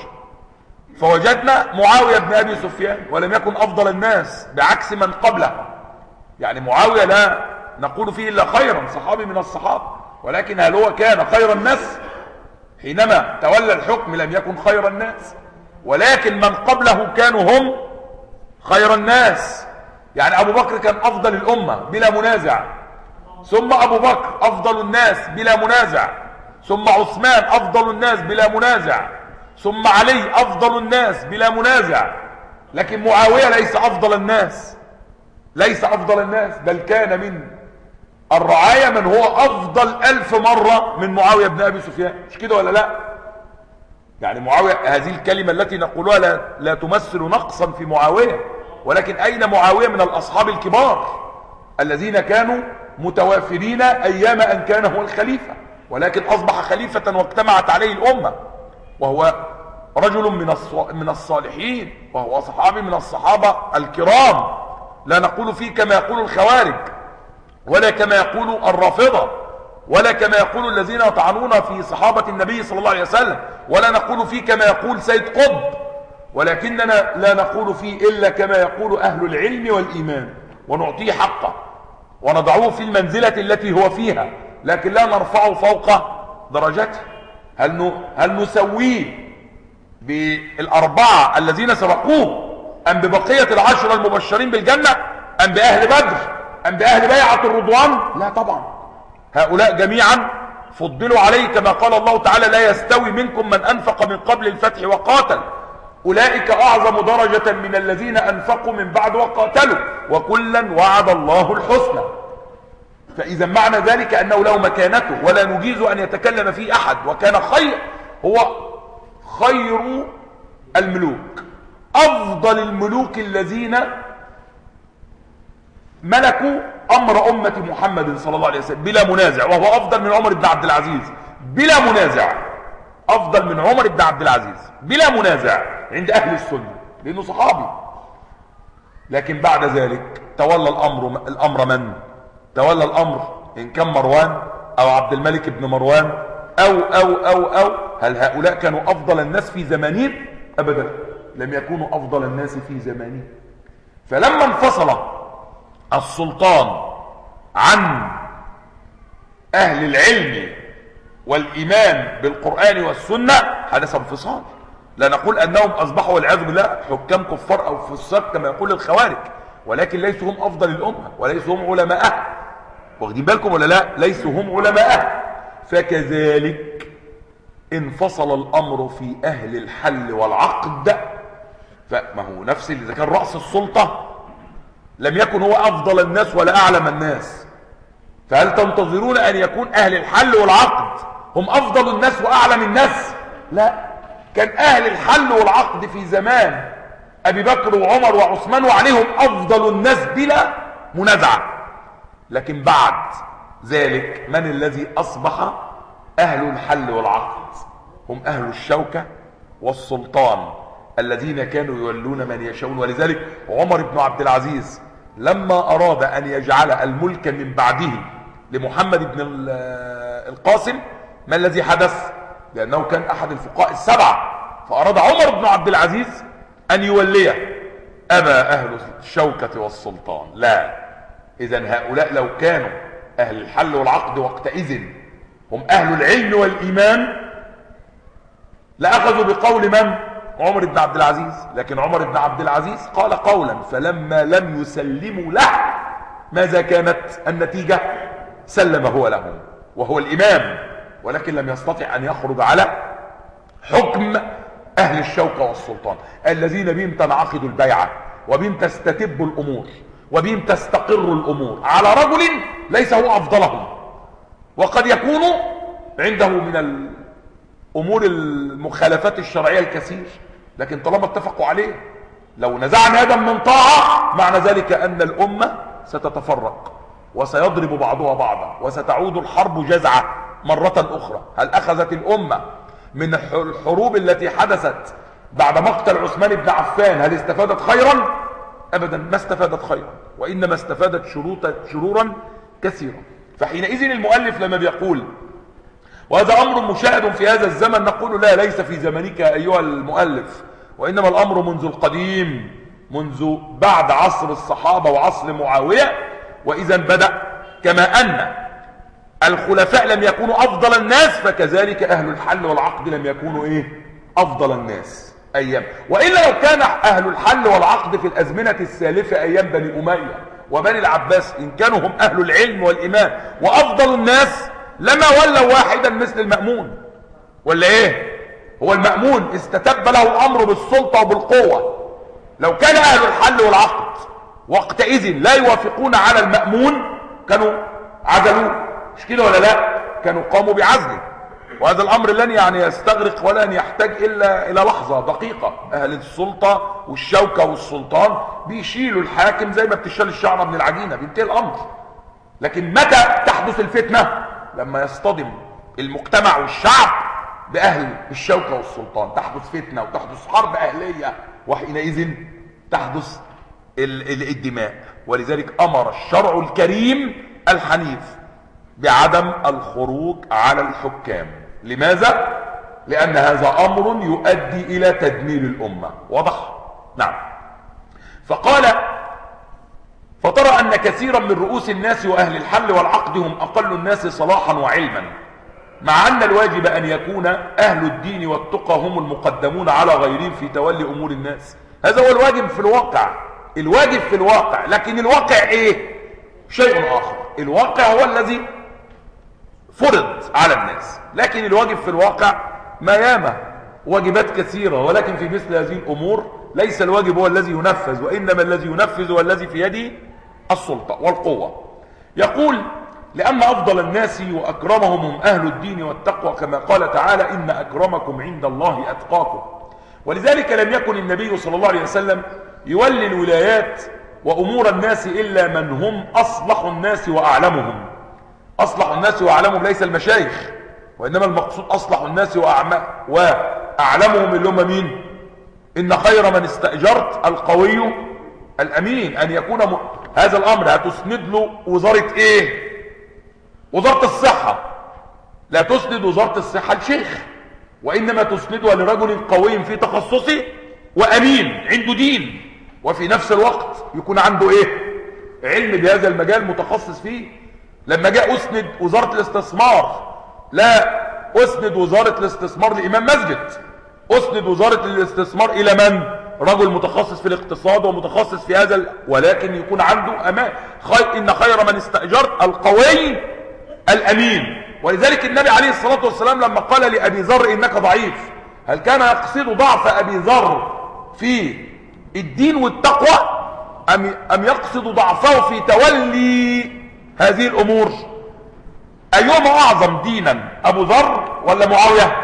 فوجدنا معاوية بن أبي سفيان ولم يكن أفضل الناس بعكس من قبله. يعني معاوية لا نقول فيه إلا خيرا، صحابي من الصحابة، ولكن هل هو كان خير الناس؟ حينما تولى الحكم لم يكن خير الناس، ولكن من قبله كانوا هم خير الناس. يعني أبو بكر كان أفضل الأمة بلا منازع، ثم أبو بكر أفضل الناس بلا منازع، ثم عثمان أفضل الناس بلا منازع، ثم علي أفضل الناس بلا منازع. لكن معاوية ليس أفضل الناس، ليس أفضل الناس، بل كان من الرعاية من هو أفضل ألف مرة من معاوية بن أبي سفيان. مش كده ولا لا؟ يعني معاوية، هذه الكلمة التي نقولها لا, لا تمثل نقصا في معاوية، ولكن أين معاوية من الأصحاب الكبار الذين كانوا متوافرين أيام أن كان هو الخليفة، ولكن أصبح خليفة واجتمعت عليه الأمة، وهو رجل من من الصالحين، وهو صحابي من الصحابة الكرام. لا نقول فيه كما يقول الخوارج، ولا كما يقول الرافضة، ولا كما يقول الذين يطعنون في صحابة النبي صلى الله عليه وسلم، ولا نقول فيه كما يقول سيد قطب، ولكننا لا نقول فيه إلا كما يقول أهل العلم والإيمان، ونعطيه حقه ونضعوه في المنزلة التي هو فيها، لكن لا نرفعه فوق درجته. هل هل نسويه بالأربعة الذين سبقوه، أم ببقية العشرة المبشرين بالجنة، أم بأهل بدر، أم بأهل بيعة الرضوان؟ لا طبعا، هؤلاء جميعا فضلوا عليه كما قال الله تعالى: لا يستوي منكم من أنفق من قبل الفتح وقاتل أولئك أعظم درجة من الذين أنفقوا من بعد وقاتلوا وكلا وعد الله الحسنى. فإذا معنى ذلك أنه له مكانته ولا نجيز أن يتكلم فيه أحد، وكان خير، هو خير الملوك، أفضل الملوك الذين ملكوا أمر أمة محمد صلى الله عليه وسلم بلا منازع، وهو أفضل من عمر بن عبد العزيز بلا منازع، أفضل من عمر بن عبد العزيز بلا منازع عند أهل السنة، لأنه صحابي. لكن بعد ذلك تولى الأمر الأمر من؟ تولى الأمر إن كان مروان أو عبد الملك بن مروان أو أو أو أو هل هؤلاء كانوا أفضل الناس في زمانهم؟ أبدا، لم يكونوا أفضل الناس في زمانهم. فلما انفصل السلطان عن أهل العلم والإيمان بالقرآن والسنة حدث انفصال. لا نقول أنهم أصبحوا والعياذ بالله حكام كفار أو فساق كما يقول الخوارج، ولكن ليسوا هم أفضل الأمة وليسوا هم علماء. واخدين بالكم ولا لا؟ ليسوا هم علماء. فكذلك انفصل الأمر في أهل الحل والعقد. فما هو نفس اللي إذا كان رأس السلطة لم يكن هو أفضل الناس ولا أعلم الناس، فهل تنتظرون أن يكون أهل الحل والعقد هم أفضل الناس وأعلم الناس؟ لا، كان أهل الحل والعقد في زمان أبي بكر وعمر وعثمان وعليهم أفضل الناس بلا منازعة. لكن بعد ذلك من الذي أصبح أهل الحل والعقد؟ هم أهل الشوكة والسلطان الذين كانوا يولون من يشاءون. ولذلك عمر بن عبد العزيز لما أراد أن يجعل الملك من بعده لمحمد بن القاسم، ما الذي حدث؟ لأنه كان أحد الفقهاء السبعة، فأراد عمر بن عبد العزيز أن يوليه، أبى أهل الشوكة والسلطان. لا، إذن هؤلاء لو كانوا أهل الحل والعقد وقتئذ هم أهل العلم والإيمان لأخذوا بقول من؟ عمر بن عبد العزيز. لكن عمر بن عبد العزيز قال قولا، فلما لم يسلموا له ماذا كانت النتيجة؟ سلم هو له وهو الإمام، ولكن لم يستطع أن يخرج على حكم أهل الشوكة والسلطان الذين بهم تنعقد البيعة وبهم تستتب الأمور وبهم تستقر الأمور على رجل ليس هو أفضلهم، وقد يكون عنده من الأمور المخالفات الشرعية الكثير، لكن طالما اتفقوا عليه لو نزعنا يدا من طاعة معنى ذلك أن الأمة ستتفرق وسيضرب بعضها بعضا وستعود الحرب جزعة مرة أخرى. هل أخذت الأمة من الحروب التي حدثت بعد مقتل عثمان بن عفان هل استفادت خيرا؟ أبدا ما استفادت خيرا، وإنما استفادت شرورا كثيرا. فحينئذ المؤلف لما بيقول وهذا أمر مشاهد في هذا الزمن نقول لا، ليس في زمنك أيها المؤلف، وإنما الأمر منذ القديم، منذ بعد عصر الصحابة وعصر معاوية. وإذا بدأ كما أن الخلفاء لم يكونوا أفضل الناس فكذلك أهل الحل والعقد لم يكونوا إيه؟ أفضل الناس أيام. وإلا لو كان أهل الحل والعقد في الأزمنة السالفة أيام بني أمية وبني العباس إن كانوا هم أهل العلم والإيمان وأفضل الناس لما ولوا واحدا مثل المأمون. ولا إيه؟ هو المأمون استتب له الأمر بالسلطة وبالقوة. لو كان أهل الحل والعقد وقتئذ لا يوافقون على المأمون كانوا عزلوه، مش كده ولا لا؟ كانوا قاموا بعزله. وهذا الأمر لن يعني يستغرق ولن يحتاج إلا إلى لحظة دقيقة. أهل السلطة والشوكة والسلطان بيشيلوا الحاكم زي ما بتشيل الشعرة من العجينة، بينتهي الأمر. لكن متى تحدث الفتنة؟ لما يصطدم المجتمع والشعب بأهل الشوكة والسلطان، تحدث فتنة وتحدث حرب أهلية، وحينئذ تحدث الدماء. ولذلك أمر الشرع الكريم الحنيف بعدم الخروج على الحكام. لماذا؟ لأن هذا أمر يؤدي إلى تدمير الأمة. واضح؟ نعم. فقال فترى أن كثيرا من رؤوس الناس وأهل الحل والعقد هم أقل الناس صلاحا وعلما، مع أن الواجب أن يكون أهل الدين والتقى هم المقدمون على غيرهم في تولي أمور الناس. هذا هو الواجب في الواقع، الواجب في الواقع. لكن الواقع إيه؟ شيء آخر. الواقع هو الذي فرض على الناس، لكن الواجب في الواقع ما ياما واجبات كثيرة. ولكن في مثل هذه الأمور ليس الواجب هو الذي ينفذ، وإنما الذي ينفذ هو الذي في يده السلطة والقوة. يقول لأن أفضل الناس وأكرمهم هم أهل الدين والتقوى، كما قال تعالى إن أكرمكم عند الله أتقاكم. ولذلك لم يكن النبي صلى الله عليه وسلم يولي الولايات وأمور الناس إلا من هم أصلح الناس وأعلمهم. أصلح الناس وأعلمهم ليس المشايخ، وإنما المقصود أصلح الناس وأعلمهم اللي هم مين؟ إن خير من استأجرت القوي الأمين. أن يكون م... هذا الأمر هتسند له وزارة إيه؟ وزارة الصحة. لا تسند وزارة الصحة لشيخ، وإنما تسندها لرجل قوي في تخصصه وأمين عنده دين، وفي نفس الوقت يكون عنده إيه؟ علم بهذا المجال متخصص فيه. لما جاء أسند وزارة الاستثمار، لا أسند وزارة الاستثمار لإمام مسجد، أسند وزارة الاستثمار إلى من؟ رجل متخصص في الاقتصاد ومتخصص في هذا ال... ولكن يكون عنده أمان. خير إن خير من استأجرت القوي الأمين. ولذلك النبي عليه الصلاة والسلام لما قال لأبي ذر إنك ضعيف، هل كان يقصد ضعف أبي ذر في الدين والتقوى أم, أم يقصد ضعفه في تولي هذه الأمور؟ أيهما أعظم دينا، أبو ذر ولا معاوية؟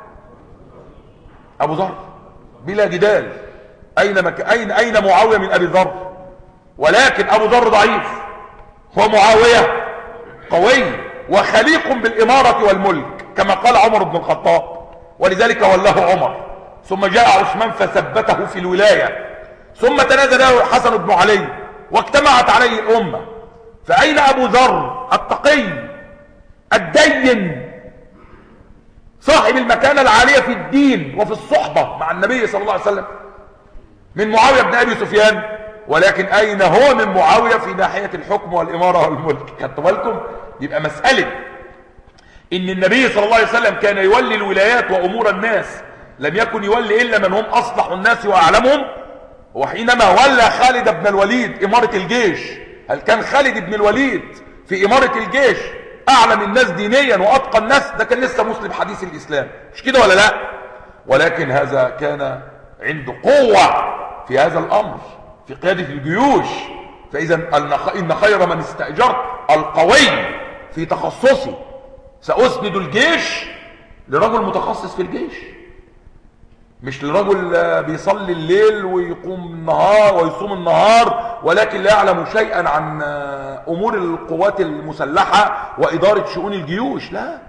أبو ذر بلا جدال. أين, مك... أين... أين معاوية من أبي ذر؟ ولكن أبو ذر ضعيف ومعاوية قوي وخليق بالإمارة والملك كما قال عمر بن الخطاب، ولذلك ولاه عمر. ثم جاء عثمان فثبته في الولاية، ثم تنازل له حسن بن علي واجتمعت عليه الأمة. فأين أبو ذر التقي الدين صاحب المكانة العالية في الدين وفي الصحبة مع النبي صلى الله عليه وسلم من معاوية بن أبي سفيان؟ ولكن أين هو من معاوية في ناحية الحكم والإمارة والملك؟ خدتوا بالكم؟ يبقى مسألة إن النبي صلى الله عليه وسلم كان يولي الولايات وأمور الناس لم يكن يولي إلا من هم أصلح الناس وأعلمهم. وحينما ولى خالد بن الوليد إمارة الجيش، هل كان خالد بن الوليد في إمارة الجيش أعلم الناس دينيا وأتقى الناس؟ ده كان لسه مسلم حديث الإسلام، مش كده ولا لا؟ ولكن هذا كان عنده قوة في هذا الأمر في قيادة الجيوش. فإذا إن خير من استأجرت القوي في تخصصي. سأسند الجيش لرجل متخصص في الجيش، مش لرجل بيصلي الليل ويقوم النهار ويصوم النهار ولكن لا يعلم شيئا عن أمور القوات المسلحة وإدارة شؤون الجيوش. لا،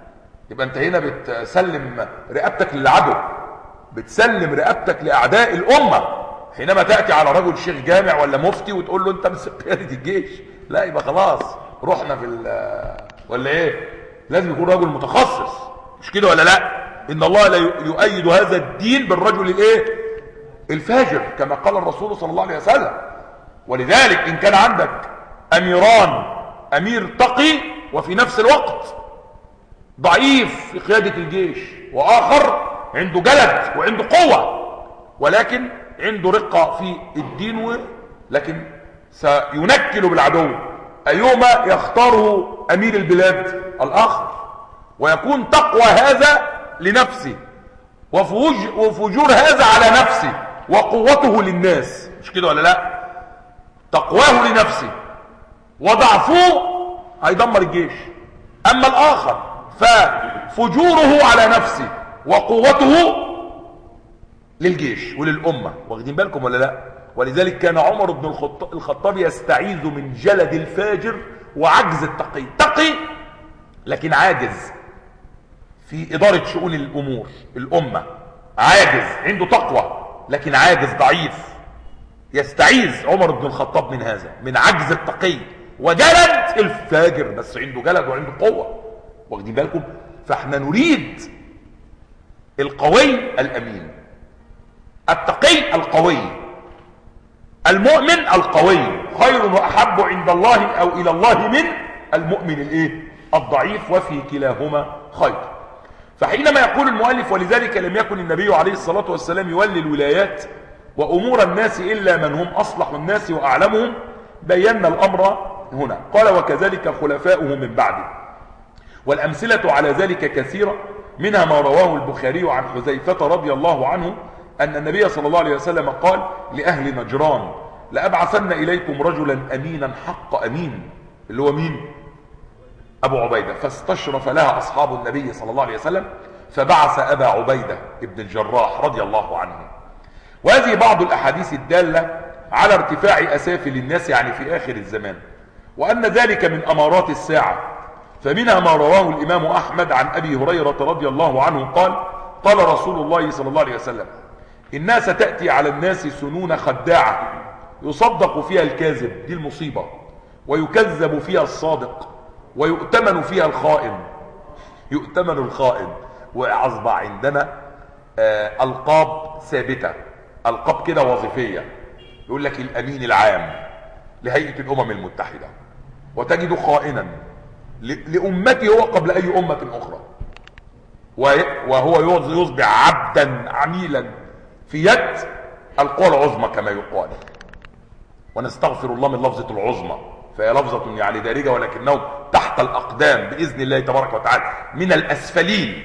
يبقى انت هنا بتسلم رقبتك للعدو، بتسلم رقبتك لاعداء الامه حينما تاتي على رجل شيخ جامع ولا مفتي وتقول له انت مسك قياده الجيش. لا، يبقى خلاص رحنا في ولا ايه؟ لازم يكون رجل متخصص، مش كده ولا لا؟ ان الله لا يؤيد هذا الدين بالرجل الايه؟ الفاجر، كما قال الرسول صلى الله عليه وسلم. ولذلك ان كان عندك اميران، امير تقي وفي نفس الوقت ضعيف في قيادة الجيش، واخر عنده جلد وعنده قوة ولكن عنده رقة في الدين و... لكن سينكل بالعدو، ايهما يختاره امير البلاد؟ الاخر، ويكون تقوى هذا لنفسه وفجور هذا على نفسه وقوته للناس، مش كده ولا لا؟ تقواه لنفسه وضعفه هيدمر الجيش. اما الاخر ففجوره على نفسه وقوته للجيش وللامه. واخدين بالكم ولا لا؟ ولذلك كان عمر بن الخطاب يستعيذ من جلد الفاجر وعجز التقي. تقي لكن عاجز في اداره شؤون الامور الامه، عاجز، عنده تقوى لكن عاجز ضعيف. يستعيذ عمر بن الخطاب من هذا، من عجز التقي وجلد الفاجر، بس عنده جلد وعنده قوه. واخدين بالكم؟ فاحنا نريد القوي الامين، التقي القوي، المؤمن القوي، خير واحب عند الله او الى الله من المؤمن الايه؟ الضعيف، وفي كلاهما خير. فحينما يقول المؤلف ولذلك لم يكن النبي عليه الصلاه والسلام يولي الولايات وامور الناس الا من هم اصلح الناس واعلمهم، بينا الامر هنا. قال وكذلك خلفاؤه من بعده. والامثله على ذلك كثيره، منها ما رواه البخاري عن حذيفه رضي الله عنه ان النبي صلى الله عليه وسلم قال لاهل نجران لابعثن اليكم رجلا امينا حق امين، اللي هو مين؟ ابو عبيده. فاستشرف لها اصحاب النبي صلى الله عليه وسلم فبعث ابا عبيده ابن الجراح رضي الله عنه. وهذه بعض الاحاديث الداله على ارتفاع اسافل الناس يعني في اخر الزمان، وان ذلك من امارات الساعه. فمنها ما رواه الامام احمد عن ابي هريره رضي الله عنه قال قال رسول الله صلى الله عليه وسلم الناس تاتي على الناس سنون خداعه يصدق فيها الكاذب، دي المصيبه، ويكذب فيها الصادق، ويؤتمن فيها الخائن. يؤتمن الخائن. واصبح عندنا آه القاب ثابته، القاب كده وظيفيه، يقول لك الامين العام لهيئه الامم المتحده، وتجد خائنا لامته هو قبل اي امه اخرى، وهو يصبح عبدا عميلا في يد القوى العظمى كما يقال. ونستغفر الله من لفظه العظمى، فهي لفظه يعني دارجه ولكنهم تحت الاقدام باذن الله تبارك وتعالى من الاسفلين.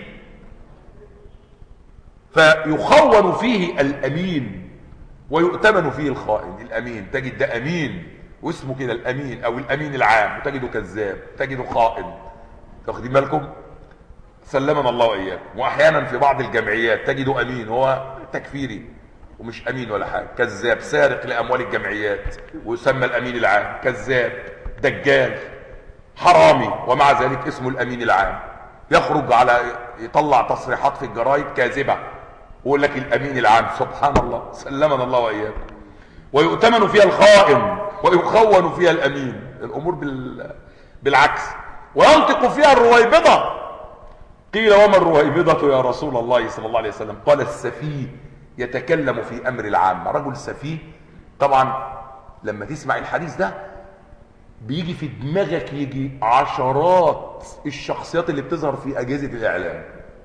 فيخون فيه الامين ويؤتمن فيه الخائن. الامين تجد ده امين واسمه كده الامين او الامين العام، وتجده كذاب، تجده خائن. واخدين بالكم؟ سلمنا الله واياكم. واحيانا في بعض الجمعيات تجده امين هو تكفيري ومش امين ولا حاجه، كذاب، سارق لاموال الجمعيات ويسمى الامين العام، كذاب، دجال، حرامي، ومع ذلك اسمه الامين العام. يخرج على يطلع تصريحات في الجرايد كاذبه ويقول لك الامين العام. سبحان الله، سلمنا الله واياكم. ويؤتمن فيها الخائن ويخون فيها الامين، الامور بال... بالعكس. وينطق فيها الرويبضه. قيل وما الرويبضه يا رسول الله صلى الله عليه وسلم؟ قال السفيه يتكلم في امر العامه. رجل سفيه، طبعا لما تسمع الحديث ده بيجي في دماغك يجي عشرات الشخصيات اللي بتظهر في اجهزه الاعلام،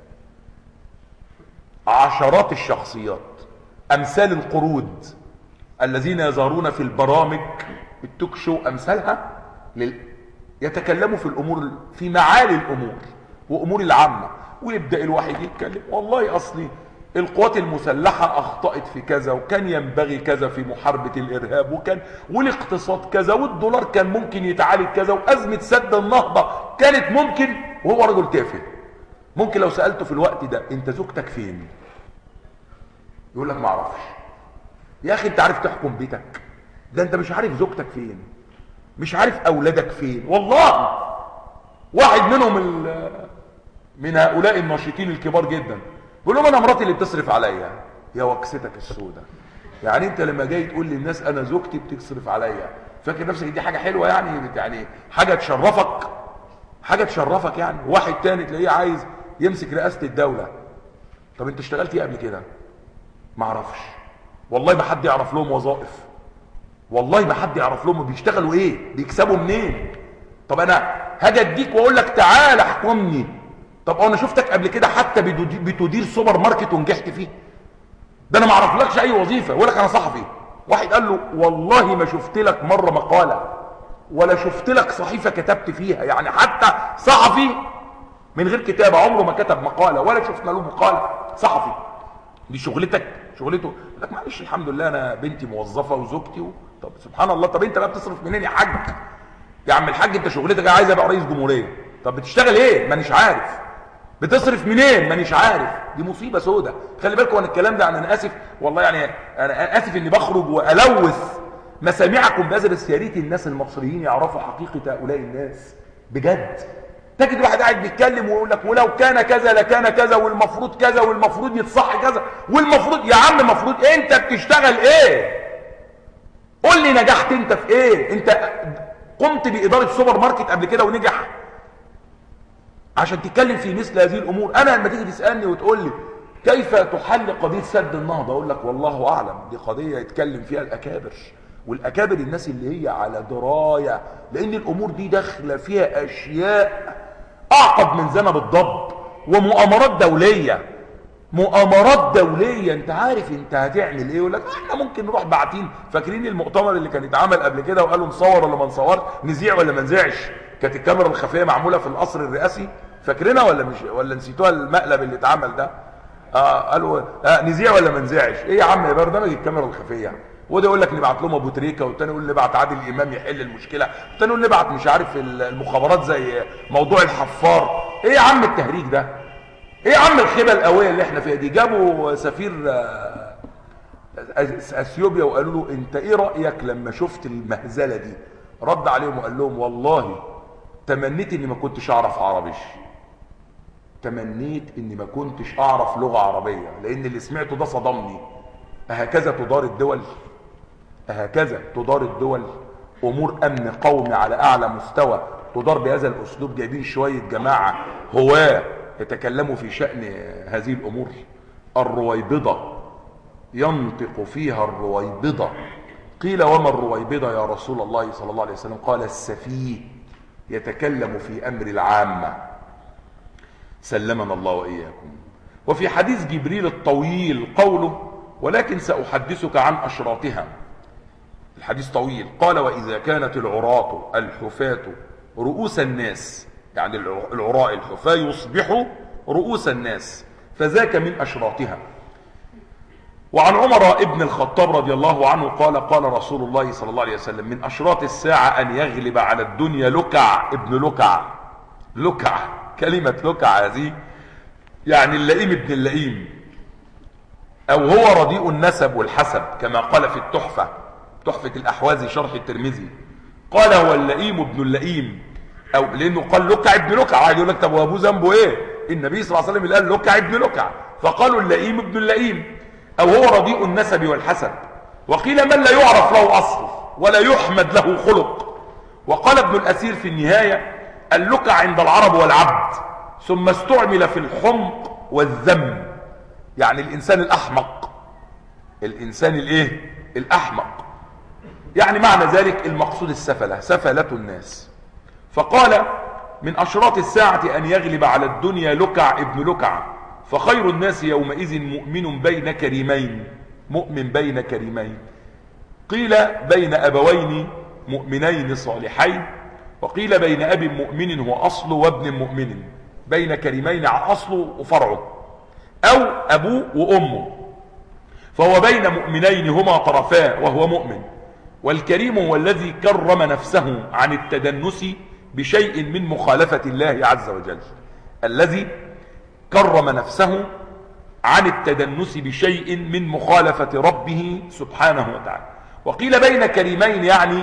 عشرات الشخصيات، امثال القرود الذين يظهرون في البرامج التوك شو امثالها لل... يتكلموا في الامور، في معالي الامور وامور العامه، ويبدا الواحد يتكلم والله اصلي القوات المسلحه اخطات في كذا، وكان ينبغي كذا في محاربه الارهاب، وكان والاقتصاد كذا، والدولار كان ممكن يتعالج كذا، وازمه سد النهضه كانت ممكن، وهو رجل تافه. ممكن لو سالته في الوقت ده انت زوجتك فين؟ يقول لك ما اعرفش. يا اخي انت عارف تحكم بيتك؟ ده انت مش عارف زوجتك فين، مش عارف اولادك فين. والله واحد منهم من هؤلاء الناشطين الكبار جدا، بيقول لهم انا مراتي اللي بتصرف عليا. يا وكستك السوداء، يعني انت لما جاي تقول للناس انا زوجتي بتصرف عليا، فاكر نفسك دي حاجه حلوه؟ يعني يعني حاجه تشرفك، حاجه تشرفك يعني. واحد تاني تلاقيه عايز يمسك رئاسه الدوله. طب انت اشتغلت ايه قبل كده؟ ما اعرفش والله، ما حد يعرف لهم وظائف، والله ما حد يعرف لهم بيشتغلوا ايه، بيكسبوا منين. طب انا هاجي اديك واقول لك تعال احكمني، طب انا شفتك قبل كده حتى بتدير سوبر ماركت ونجحت فيه؟ ده انا ما اعرفلكش اي وظيفه، يقول لك انا صحفي. واحد قال له والله ما شفت لك مره مقاله، ولا شفت لك صحيفه كتبت فيها، يعني حتى صحفي من غير كتابه عمره ما كتب مقاله، ولا شفنا له مقاله. صحفي دي شغلتك، شغلته. يقول لك معلش الحمد لله انا بنتي موظفه وزوجتي و... طب سبحان الله، طب انت بقى بتصرف منين يا حاج؟ يا عم الحاج انت شغلتك عايز ابقى رئيس جمهوريه، طب بتشتغل ايه؟ مانيش عارف. بتصرف منين؟ مانيش عارف. دي مصيبه سودة. خلي بالكم من الكلام ده، انا اسف والله، يعني انا اسف اني بخرج والوث مسامعكم بهذا، بس يا ريت الناس المصريين يعرفوا حقيقه هؤلاء الناس بجد. تجد واحد قاعد بيتكلم ويقول لك ولو كان كذا لكان كذا، والمفروض كذا، والمفروض يتصح كذا، والمفروض. يا عم المفروض انت بتشتغل ايه؟ قول لي نجحت انت في ايه؟ انت قمت باداره سوبر ماركت قبل كده ونجح عشان تتكلم في مثل هذه الامور؟ انا لما تيجي تسالني وتقول لي كيف تحل قضيه سد النهضه، اقول لك والله اعلم، دي قضيه يتكلم فيها الاكابر، والاكابر الناس اللي هي على درايه، لان الامور دي داخله فيها اشياء اعقد من ذنب الضب، ومؤامرات دوليه، مؤامرات دوليه. انت عارف انت هتعمل ايه؟ يقول لك احنا ممكن نروح باعتين. فاكرين المؤتمر اللي كان اتعمل قبل كده وقالوا نصور ولا ما نصورش، نذيع ولا ما نذيعش؟ كانت الكاميرا الخفيه معموله في القصر الرئاسي، فاكرينها ولا مش ولا نسيتوها؟ المقلب اللي اتعمل ده، اه قالوا آه نذيع ولا ما نذيعش؟ ايه يا عم، يا برنامج الكاميرا الخفيه. وده يقول لك نبعت لهم ابو تريكه، والتاني يقول نبعت عادل امام يحل المشكله، والتاني يقول نبعت مش عارف المخابرات زي موضوع الحفار. ايه يا عم التهريج ده؟ ايه يا عم الخيبه القويه اللي احنا فيها دي؟ جابوا سفير اثيوبيا وقالوا له انت ايه رايك لما شفت المهزله دي؟ رد عليهم وقال لهم والله تمنيت اني ما كنتش اعرف عربي، تمنيت اني ما كنتش اعرف لغه عربيه، لان اللي سمعته ده صدمني. اهكذا تدار الدول؟ اهكذا تدار الدول؟ امور امن قومي على اعلى مستوى تدار بهذا الاسلوب؟ جايبين شويه جماعه هواه يتكلموا في شأن هذه الأمور. الرويبضة ينطق فيها الرويبضة. قيل وما الرويبضة يا رسول الله صلى الله عليه وسلم؟ قال السفيه يتكلم في أمر العامة. سلمنا الله وإياكم. وفي حديث جبريل الطويل قوله ولكن سأحدثك عن أشراطها. الحديث طويل. قال وإذا كانت العراة الحفاة رؤوس الناس، يعني العراء الحفاة يصبحوا رؤوس الناس، فذاك من أشراطها. وعن عمر ابن الخطاب رضي الله عنه قال قال رسول الله صلى الله عليه وسلم من أشراط الساعة أن يغلب على الدنيا لكع ابن لكع. لكع، كلمة لكع هذه يعني اللئيم ابن اللئيم، أو هو رديء النسب والحسب، كما قال في التحفة، تحفة الأحوازي شرح الترمذي، قال هو اللئيم ابن اللئيم، او لانه قال لكع ابن لكع. عادي يقول لك طب وابوه ذنبه ايه؟ النبي صلى الله عليه وسلم قال لكع ابن لكع، فقالوا اللئيم ابن اللئيم، او هو رديء النسب والحسب. وقيل من لا يعرف له اصل ولا يحمد له خلق. وقال ابن الاثير في النهايه اللكع عند العرب والعبد، ثم استعمل في الحمق والذم، يعني الانسان الاحمق، الانسان الايه؟ الاحمق. يعني معنى ذلك المقصود السفله، سفله الناس. فقال من أشراط الساعة أن يغلب على الدنيا لكع ابن لكع، فخير الناس يومئذ مؤمن بين كريمين، مؤمن بين كريمين. قيل بين أبوين مؤمنين صالحين، وقيل بين أب مؤمن هو أصله وابن مؤمن، بين كريمين أصله وفرعه، أو أبوه وأمه، فهو بين مؤمنين هما طرفاه وهو مؤمن. والكريم هو الذي كرم نفسه عن التدنس بشيء من مخالفة الله عز وجل، الذي كرم نفسه عن التدنس بشيء من مخالفة ربه سبحانه وتعالى. وقيل بين كريمين يعني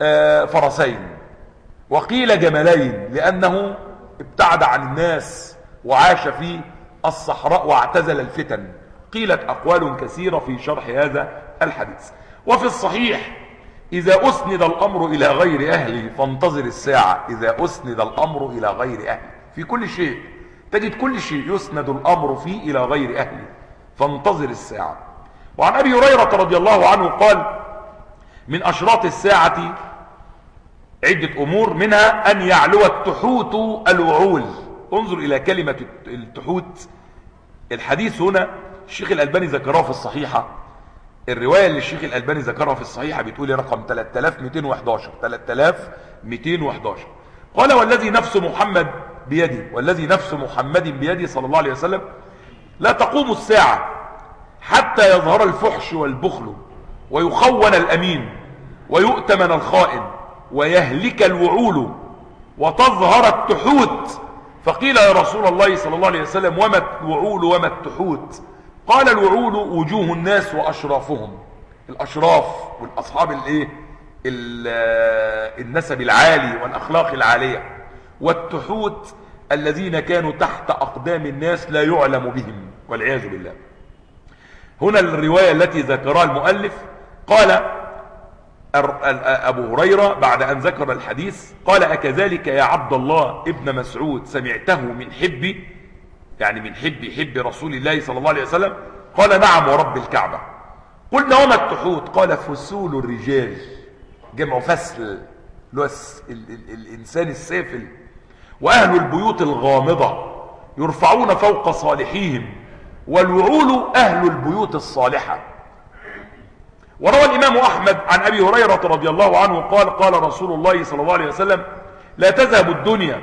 فرسين، وقيل جملين لأنه ابتعد عن الناس وعاش في الصحراء واعتزل الفتن. قيلت أقوال كثيرة في شرح هذا الحديث. وفي الصحيح: إذا أسند الأمر إلى غير أهله فانتظر الساعة. إذا أسند الأمر إلى غير أهله، في كل شيء تجد كل شيء يسند الأمر فيه إلى غير أهله، فانتظر الساعة. وعن أبي هريرة رضي الله عنه قال: من أشراط الساعة عدة أمور، منها أن يعلو التحوت الوعول. انظر إلى كلمة التحوت. الحديث هنا الشيخ الألباني ذكره في الصحيحة. الرواية اللي الشيخ الألباني ذكرها في الصحيحة بتقول رقم ثلاثة آلاف ومئتين وأحد عشر ثلاثة آلاف ومئتين وأحد عشر. قال: والذي نفس محمد بيدي والذي نفس محمد بيدي صلى الله عليه وسلم لا تقوم الساعة حتى يظهر الفحش والبخل ويخون الأمين ويؤتمن الخائن ويهلك الوعول وتظهر التحوت. فقيل: يا رسول الله صلى الله عليه وسلم وما الوعول وما التحوت؟ قال: الوعول وجوه الناس وأشرافهم، الأشراف والأصحاب الايه النسب العالي والأخلاق العالية، والتحوت الذين كانوا تحت أقدام الناس لا يعلم بهم والعياذ بالله. هنا الرواية التي ذكرها المؤلف قال أبو هريرة بعد أن ذكر الحديث قال: أكذلك يا عبد الله ابن مسعود سمعته من حبي، يعني من حب حب رسول الله صلى الله عليه وسلم؟ قال: نعم ورب الكعبة. قلنا: وما التحوت؟ قال: فسول الرجال، جمع فسل، الإنسان السافل، وأهل البيوت الغامضة يرفعون فوق صالحيهم، والوعول أهل البيوت الصالحة. وروى الإمام أحمد عن أبي هريرة رضي الله عنه قال: قال رسول الله صلى الله عليه وسلم: لا تذهب الدنيا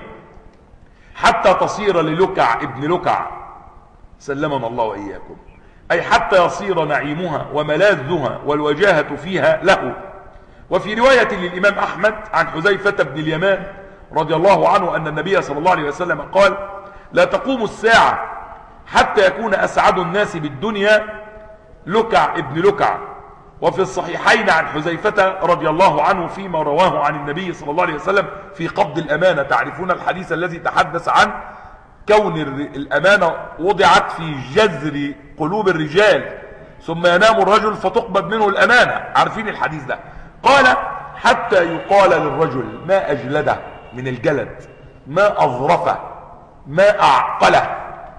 حتى تصير للكع ابن لكع، سلمنا الله وإياكم، أي حتى يصير نعيمها وملاذها والوجاهة فيها له. وفي رواية للإمام أحمد عن حذيفة بن اليمان رضي الله عنه أن النبي صلى الله عليه وسلم قال: لا تقوم الساعة حتى يكون أسعد الناس بالدنيا لكع ابن لكع. وفي الصحيحين عن حذيفة رضي الله عنه فيما رواه عن النبي صلى الله عليه وسلم في قبض الأمانة. تعرفون الحديث الذي تحدث عن كون الأمانة وضعت في جذر قلوب الرجال ثم ينام الرجل فتقبض منه الأمانة، عارفين الحديث ده؟ قال: حتى يقال للرجل ما أجلده، من الجلد، ما أظرفه، ما أعقله،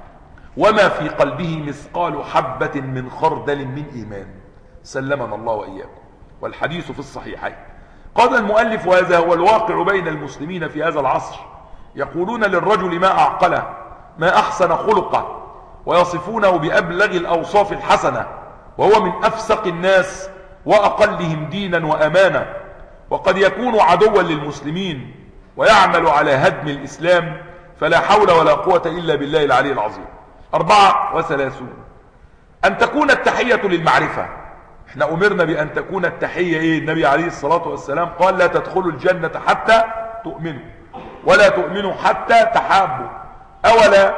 وما في قلبه مثقال حبة من خردل من إيمان، سلمنا الله وإياكم. والحديث في الصحيحين. قال المؤلف: وهذا هو الواقع بين المسلمين في هذا العصر، يقولون للرجل ما أعقله، ما أحسن خلقه، ويصفونه بأبلغ الأوصاف الحسنة، وهو من أفسق الناس وأقلهم دينا وأمانة، وقد يكون عدوا للمسلمين ويعمل على هدم الإسلام، فلا حول ولا قوة إلا بالله العلي العظيم. أربعة وثلاثون: أن تكون التحية للمعرفة. احنا أمرنا بأن تكون التحية إيه؟ النبي عليه الصلاة والسلام قال: لا تدخلوا الجنة حتى تؤمنوا، ولا تؤمنوا حتى تحابوا، أولا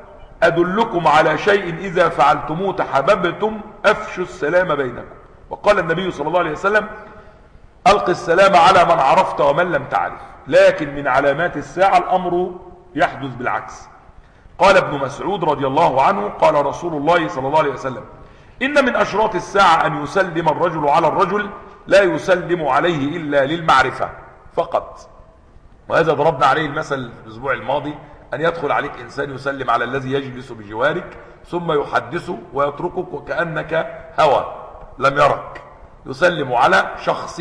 أدلكم على شيء إذا فعلتموه تحاببتم، أفشوا السلام بينكم. وقال النبي صلى الله عليه وسلم: ألق السلام على من عرفت ومن لم تعرف. لكن من علامات الساعة الأمر يحدث بالعكس. قال ابن مسعود رضي الله عنه: قال رسول الله صلى الله عليه وسلم: إن من أشراط الساعة أن يسلم الرجل على الرجل لا يسلم عليه إلا للمعرفة فقط. وهذا ضربنا عليه المثل الأسبوع الماضي، أن يدخل عليك إنسان يسلم على الذي يجلس بجوارك ثم يحدثه ويتركك وكأنك هوى لم يرك، يسلم على شخص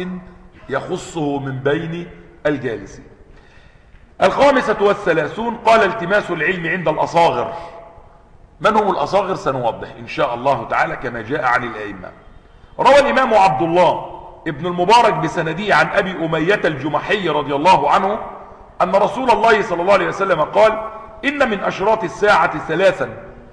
يخصه من بين الجالسين. الخامسة والثلاثون: قال: التماس العلم عند الأصاغر. من هم الأصاغر؟ سنوضح إن شاء الله تعالى كما جاء عن الأئمة. روى الإمام عبد الله ابن المبارك بسنده عن أبي أمية الجمحي رضي الله عنه أن رسول الله صلى الله عليه وسلم قال: إن من أشراط الساعة ثلاثا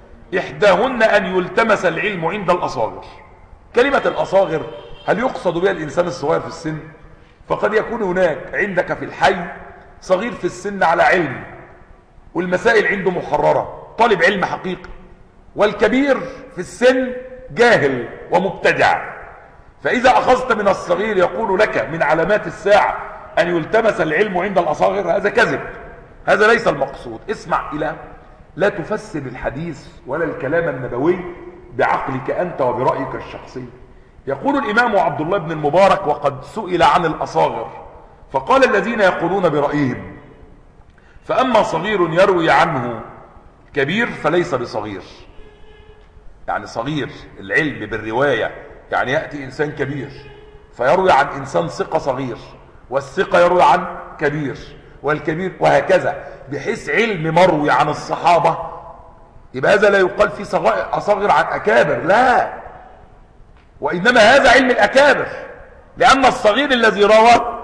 إحداهن أن يلتمس العلم عند الأصاغر. كلمة الأصاغر هل يقصد بها الإنسان الصغير في السن؟ فقد يكون هناك عندك في الحي صغير في السن على علم والمسائل عنده محررة، طالب علم حقيقي، والكبير في السن جاهل ومبتدع. فإذا أخذت من الصغير يقول لك من علامات الساعة أن يلتمس العلم عند الأصاغر، هذا كذب، هذا ليس المقصود. اسمع إلى لا تفسر الحديث ولا الكلام النبوي بعقلك أنت وبرأيك الشخصي. يقول الإمام عبد الله بن المبارك وقد سئل عن الأصاغر فقال: الذين يقولون برأيهم فأما صغير يروي عنه كبير فليس بصغير. يعني صغير العلم بالرواية، يعني يأتي إنسان كبير فيروي عن إنسان ثقة صغير، والثقة يروي عن كبير، والكبير وهكذا، بحيث علم مروي عن الصحابة يبقى هذا لا يقال فيه أصغر عن أكابر، لا، وإنما هذا علم الأكابر، لأن الصغير الذي روى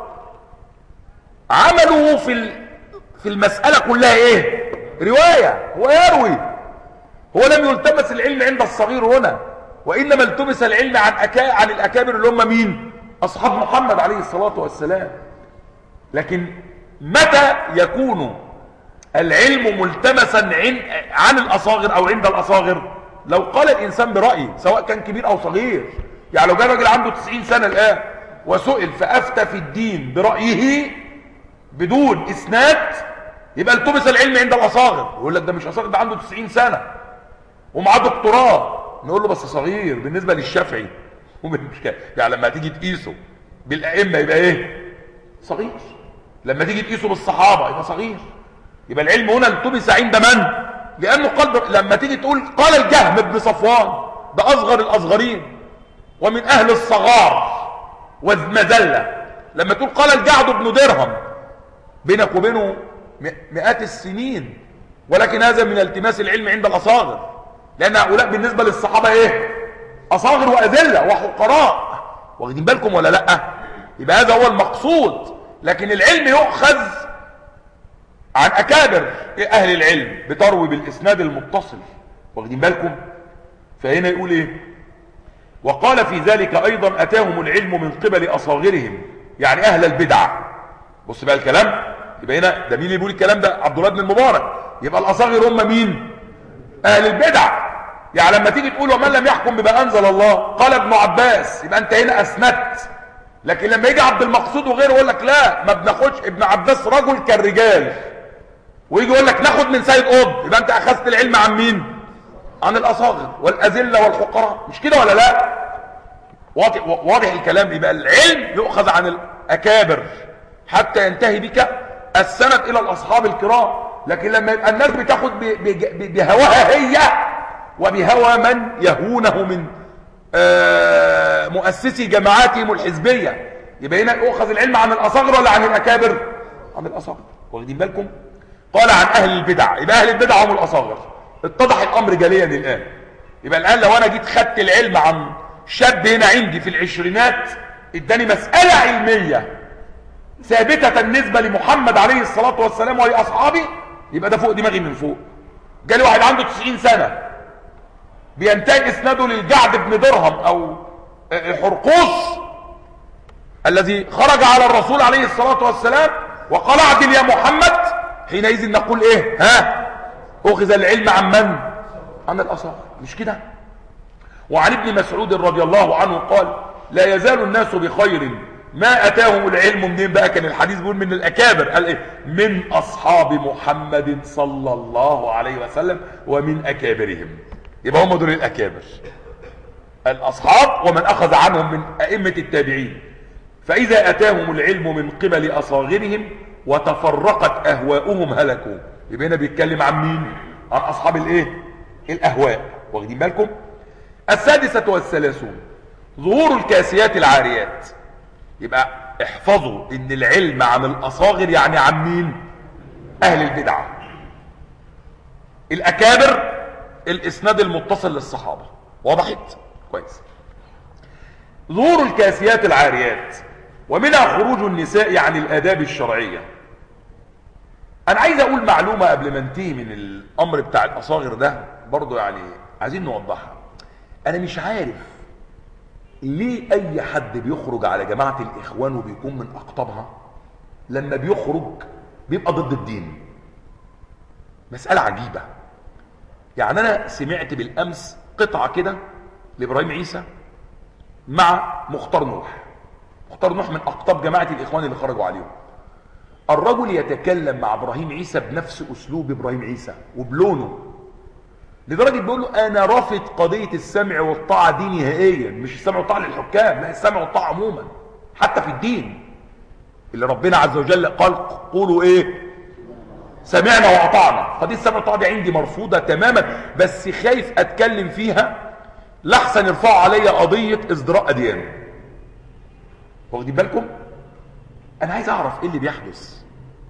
عمله في في المسألة كلها إيه؟ رواية، هو يروي، هو لم يلتمس العلم عند الصغير هنا، وإنما التمس العلم عن أكا عن الأكابر اللي هم مين؟ أصحاب محمد عليه الصلاة والسلام. لكن متى يكون العلم ملتمسا عن الأصاغر أو عند الأصاغر؟ لو قال الإنسان برأيه سواء كان كبير أو صغير. يعني لو جاء راجل عنده تسعين سنة الآن وسئل فأفتى في الدين برأيه بدون إسناد، يبقى التمس العلم عند الأصاغر. يقول لك ده مش أصاغر، ده عنده تسعين سنة ومعاه دكتوراه. نقول له بس صغير بالنسبة للشافعي. يعني لما تيجي تقيسه بالأئمة يبقى إيه؟ صغير. لما تيجي تقيسه بالصحابة يبقى صغير. يبقى العلم هنا التمس عند من؟ لأنه قال، لما تيجي تقول قال الجهم بن صفوان ده أصغر الأصغرين ومن أهل الصغار والمذلة، لما تقول قال الجعد بن درهم بينك وبينه مئات السنين، ولكن هذا من التماس العلم عند الأصاغر، لأن هؤلاء بالنسبة للصحابة إيه؟ أصاغر وأذلة وحقراء. واخدين بالكم ولا لأ؟ يبقى هذا هو المقصود. لكن العلم يؤخذ عن أكابر أهل العلم بتروي بالإسناد المتصل. واخدين بالكم؟ فهنا يقول إيه؟ وقال في ذلك أيضا أتاهم العلم من قبل أصاغرهم، يعني أهل البدع. بص بقى الكلام، يبقى هنا ده مين اللي بيقول الكلام ده؟ عبد الله بن المبارك. يبقى الأصاغر هم مين؟ أهل البدع. يعني لما تيجي تقول ومن لم يحكم بما أنزل الله قال ابن عباس، يبقى أنت هنا أسندت. لكن لما يجي عبد المقصود وغيره يقول لك لا ما بناخدش، ابن عباس رجل كالرجال، ويجي يقول لك ناخد من سيد قطب، يبقى أنت أخذت العلم عن مين؟ عن الأصاغر والأذلة والحقراء. مش كده ولا لا؟ واضح, واضح الكلام. يبقى العلم يؤخذ عن الأكابر حتى ينتهي بك السند إلى الأصحاب الكرام. لكن لما يبقى الناس بتاخد بهواها هي وبهوى من يهونه من مؤسسي جماعاتهم الحزبية، يبقى هنا يؤخذ العلم عن الأصاغر ولا عن الأكابر؟ عن الأصاغر. واخدين بالكم؟ قال عن أهل البدع، يبقى أهل البدع هم الأصاغر. اتضح الأمر جليا الآن. يبقى الآن لو أنا جيت خدت العلم عن شاب هنا عندي في العشرينات اداني مسألة علمية ثابتة النسبة لمحمد عليه الصلاة والسلام ولأصحابه، يبقى ده فوق دماغي من فوق. جالي واحد عنده تسعين سنة بينتهي اسناده للجعد بن درهم او حرقوس الذي خرج على الرسول عليه الصلاة والسلام وقال اعدل يا محمد، حينئذ نقول ايه؟ ها؟ اخذ العلم عن من؟ عن الأصاغر. مش كده؟ وعن ابن مسعود رضي الله عنه قال لا يزال الناس بخير ما أتاهم العلم. منين بقى كان الحديث بيقول؟ من الأكابر. قال إيه؟ من أصحاب محمد صلى الله عليه وسلم ومن أكابرهم. يبقى هم دول الأكابر، الأصحاب ومن أخذ عنهم من أئمة التابعين. فإذا أتاهم العلم من قبل أصاغرهم وتفرقت أهواؤهم هلكوا. يبقى هنا بيتكلم عن مين؟ عن أصحاب الإيه؟ الأهواء. واخدين بالكم؟ السادسة والثلاثون ظهور الكاسيات العاريات. يبقى احفظوا ان العلم عن الأصاغر يعني عن مين؟ أهل البدع. الأكابر الإسناد المتصل للصحابة. وضحت؟ كويس. ظهور الكاسيات العاريات ومنها خروج النساء عن الآداب الشرعية. أنا عايز أقول معلومة قبل ما انتهي من الأمر بتاع الأصاغر ده، برضو يعني عايزين نوضحها. أنا مش عارف ليه أي حد بيخرج على جماعة الإخوان وبيكون من أقطابها لما بيخرج بيبقى ضد الدين. مسألة عجيبة. يعني أنا سمعت بالأمس قطعة كده لإبراهيم عيسى مع مختار نوح. مختار نوح من أقطاب جماعة الإخوان اللي خرجوا عليهم. الرجل يتكلم مع ابراهيم عيسى بنفس اسلوب ابراهيم عيسى وبلونه، لدرجه بيقول له انا رافض قضيه السمع والطاعه دي نهائيا، مش السمع والطاعه للحكام، لا السمع والطاعه عموما حتى في الدين اللي ربنا عز وجل قال قولوا ايه؟ سمعنا واطعنا. قضيه السمع والطاعه دي عندي مرفوضه تماما، بس خايف اتكلم فيها لحسن يرفعوا عليا قضيه ازدراء اديان. واخدين بالكم؟ انا عايز اعرف ايه اللي بيحدث.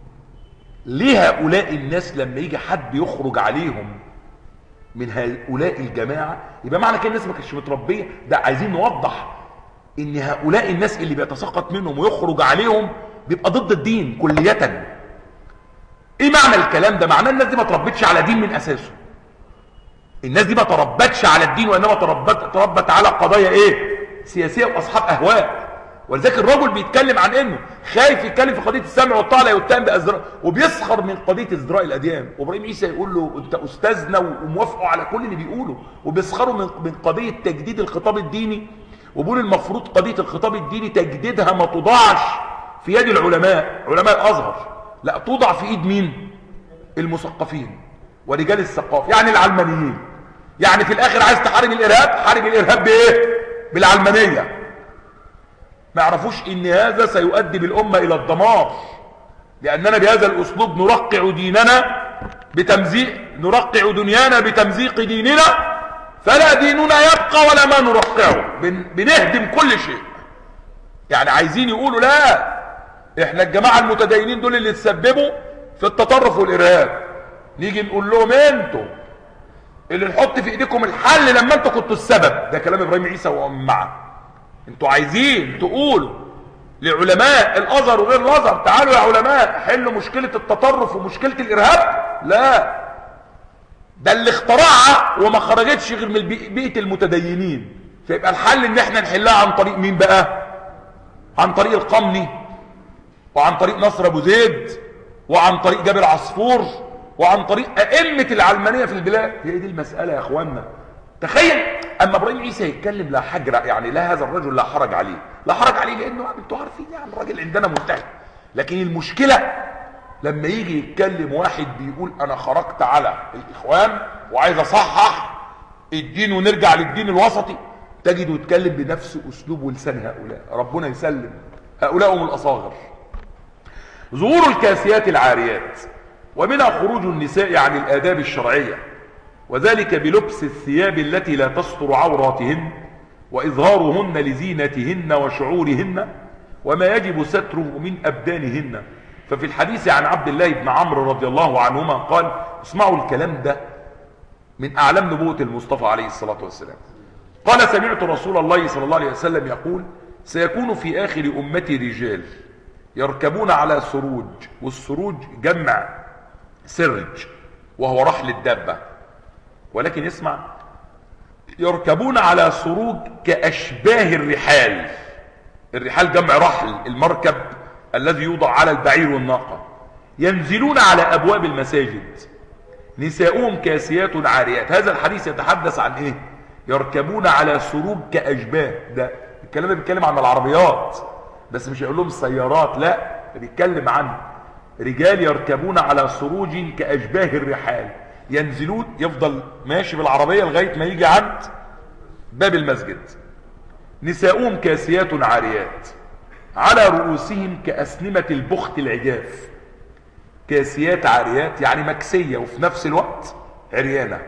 ليه هؤلاء الناس لما يجي حد يخرج عليهم من هؤلاء الجماعه، يبقى معنى كده الناس ما كانتش متربيه؟ ده عايزين نوضح ان هؤلاء الناس اللي بيتساقط منهم ويخرج عليهم بيبقى ضد الدين كلية. ايه معنى الكلام ده؟ معناه الناس دي ما تربتش على دين من اساسه. الناس دي ما تربتش على الدين، وانما تربت تربت على قضايا ايه؟ سياسيه واصحاب اهواء. ولذلك الرجل بيتكلم عن انه خايف يتكلم في قضيه السمع والطاعه لا يتهم بازدراء، وبيسخر من قضيه ازدراء الاديان. وابراهيم عيسى يقول له انت استاذنا وموافقه على كل اللي بيقوله، وبيسخروا من من قضيه تجديد الخطاب الديني، وبيقول المفروض قضيه الخطاب الديني تجديدها ما توضعش في يد العلماء، علماء الازهر، لا توضع في ايد مين؟ المثقفين ورجال الثقافه، يعني العلمانيين. يعني في الاخر عايز تحارب الارهاب، حارب الارهاب بايه؟ بالعلمانيه. ما يعرفوش ان هذا سيؤدي بالامه الى الدمار، لاننا بهذا الاسلوب نرقع ديننا بتمزيق، نرقع دنيانا بتمزيق ديننا، فلا ديننا يبقى ولا ما نرقعه، بن بنهدم كل شيء. يعني عايزين يقولوا لا، احنا الجماعه المتدينين دول اللي تسببوا في التطرف والارهاب، نيجي نقول لهم انتوا اللي نحط في ايديكم الحل لما انتوا كنتوا السبب. ده كلام ابراهيم عيسى ومن معه. انتوا عايزين تقولوا لعلماء الازهر وغير الازهر تعالوا يا علماء حلوا مشكله التطرف ومشكله الارهاب؟ لا، ده اللي اخترعها وما خرجتش غير من بيئه المتدينين. فيبقى الحل ان احنا نحلها عن طريق مين بقى؟ عن طريق القمني، وعن طريق نصر ابو زيد، وعن طريق جابر عصفور، وعن طريق ائمه العلمانيه في البلاد. هي دي المساله يا اخوانا. تخيل اما ابراهيم عيسى يتكلم لا حجر، يعني لا هذا الرجل لا حرج عليه، لا حرج عليه لانه انتوا عارفين يعني الراجل عندنا منتهي. لكن المشكله لما يجي يتكلم واحد بيقول انا خرجت على الاخوان وعايز اصحح الدين ونرجع للدين الوسطي، تجده يتكلم بنفس اسلوب ولسان هؤلاء. ربنا يسلم، هؤلاء هم الاصاغر. ظهور الكاسيات العاريات، ومنها خروج النساء عن الآداب الشرعية، وذلك بلبس الثياب التي لا تستر عوراتهن، وإظهارهن لزينتهن وشعورهن، وما يجب ستره من أبدانهن. ففي الحديث عن عبد الله بن عمرو رضي الله عنهما قال، اسمعوا الكلام ده من أعلام نبوة المصطفى عليه الصلاة والسلام، قال سمعت رسول الله صلى الله عليه وسلم يقول سيكون في آخر أمتي رجال يركبون على سروج، والسروج جمع سرج وهو رحل الدابة، ولكن اسمع، يركبون على سروج كأشباه الرحال. الرحال جمع رحل، المركب الذي يوضع على البعير والناقة. ينزلون على أبواب المساجد، نساؤهم كاسيات عاريات. هذا الحديث يتحدث عن ايه؟ يركبون على سروج كأشباه. ده الكلام ده بيتكلم عن العربيات، بس مش هيقول لهم السيارات، لا، بيتكلم عن رجال يركبون على سروج كأشباه الرحال، ينزلون، يفضل ماشي بالعربية لغاية ما يجي عند باب المسجد. نساؤهم كاسيات عاريات، على رؤوسهم كأسنمة البخت العجاف. كاسيات عاريات يعني مكسية وفي نفس الوقت عريانة.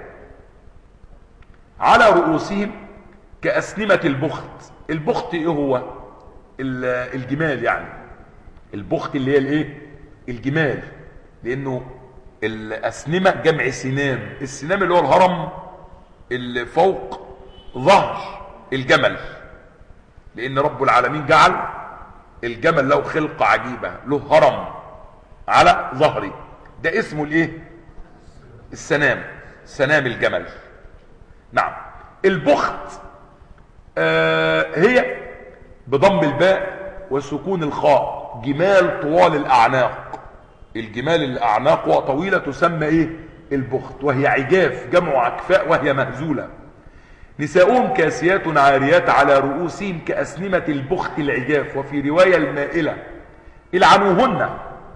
على رؤوسهم كأسنمة البخت. البخت ايه هو؟ الجمال، يعني البخت اللي هي الايه؟ الجمال، لانه الاسنمه جمع سنام. السنام اللي هو الهرم اللي فوق ظهر الجمل، لان رب العالمين جعل الجمل له خلقه عجيبه، له هرم على ظهره، ده اسمه الايه؟ السنام، سنام الجمل. نعم. البخت آه هي بضم الباء وسكون الخاء جمال طوال الاعناق. الجمال الاعناق طويله تسمى ايه؟ البخت، وهي عجاف جمع عكفاء وهي مهزوله. نساؤهم كاسيات عاريات على رؤوسهم كأسنمة البخت العجاف، وفي روايه المائله العنوهن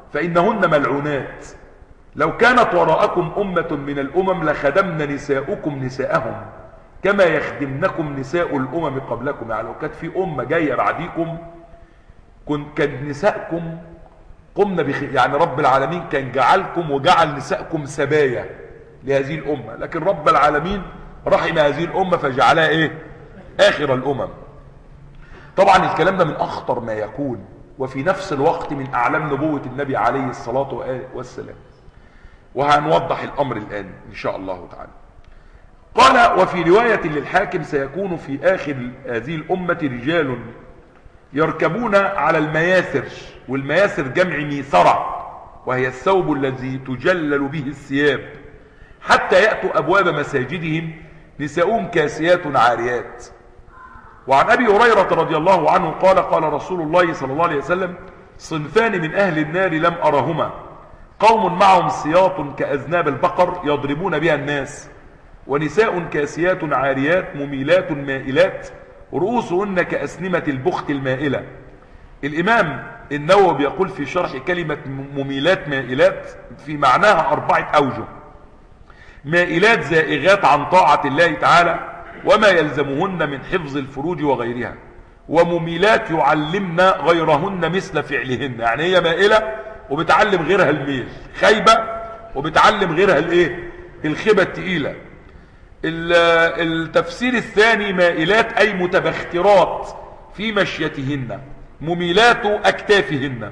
فإنهن ملعونات. لو كانت وراءكم أمة من الأمم لخدمن نساؤكم نساءهم كما يخدمنكم نساء الأمم قبلكم. يعني لو كانت في أمة جاية بعديكم كان نساءكم قمنا بخ... يعني رب العالمين كان جعلكم وجعل نساءكم سبايا لهذه الأمة، لكن رب العالمين رحم هذه الأمة فجعلها إيه؟ آخر الأمم. طبعا الكلام ده من أخطر ما يكون، وفي نفس الوقت من أعلام نبوة النبي عليه الصلاة والسلام، وهنوضح الأمر الآن إن شاء الله تعالى. قال: وفي رواية للحاكم: سيكون في آخر هذه الأمة رجال يركبون على المياسر، والمياسر جمع ميسرة، وهي الثوب الذي تجلل به الثياب، حتى يأتوا أبواب مساجدهم نساؤهم كاسيات عاريات. وعن أبي هريرة رضي الله عنه قال: قال رسول الله صلى الله عليه وسلم: صنفان من أهل النار لم أرهما، قوم معهم سياط كأذناب البقر يضربون بها الناس، ونساء كاسيات عاريات مميلات مائلات رؤوسهن كأسنمة البخت المائلة. الإمام النووي يقول في شرح كلمة مميلات مائلات في معناها أربعة أوجه: مائلات زائغات عن طاعة الله تعالى وما يلزمهن من حفظ الفروج وغيرها، ومميلات يعلمن غيرهن مثل فعلهن. يعني هي مائلة وبتعلم غيرها الميل، خيبة وبتعلم غيرها الايه؟ الخيبة التقيلة. التفسير الثاني: مائلات أي متبخترات في مشيتهن، مميلات أكتافهن.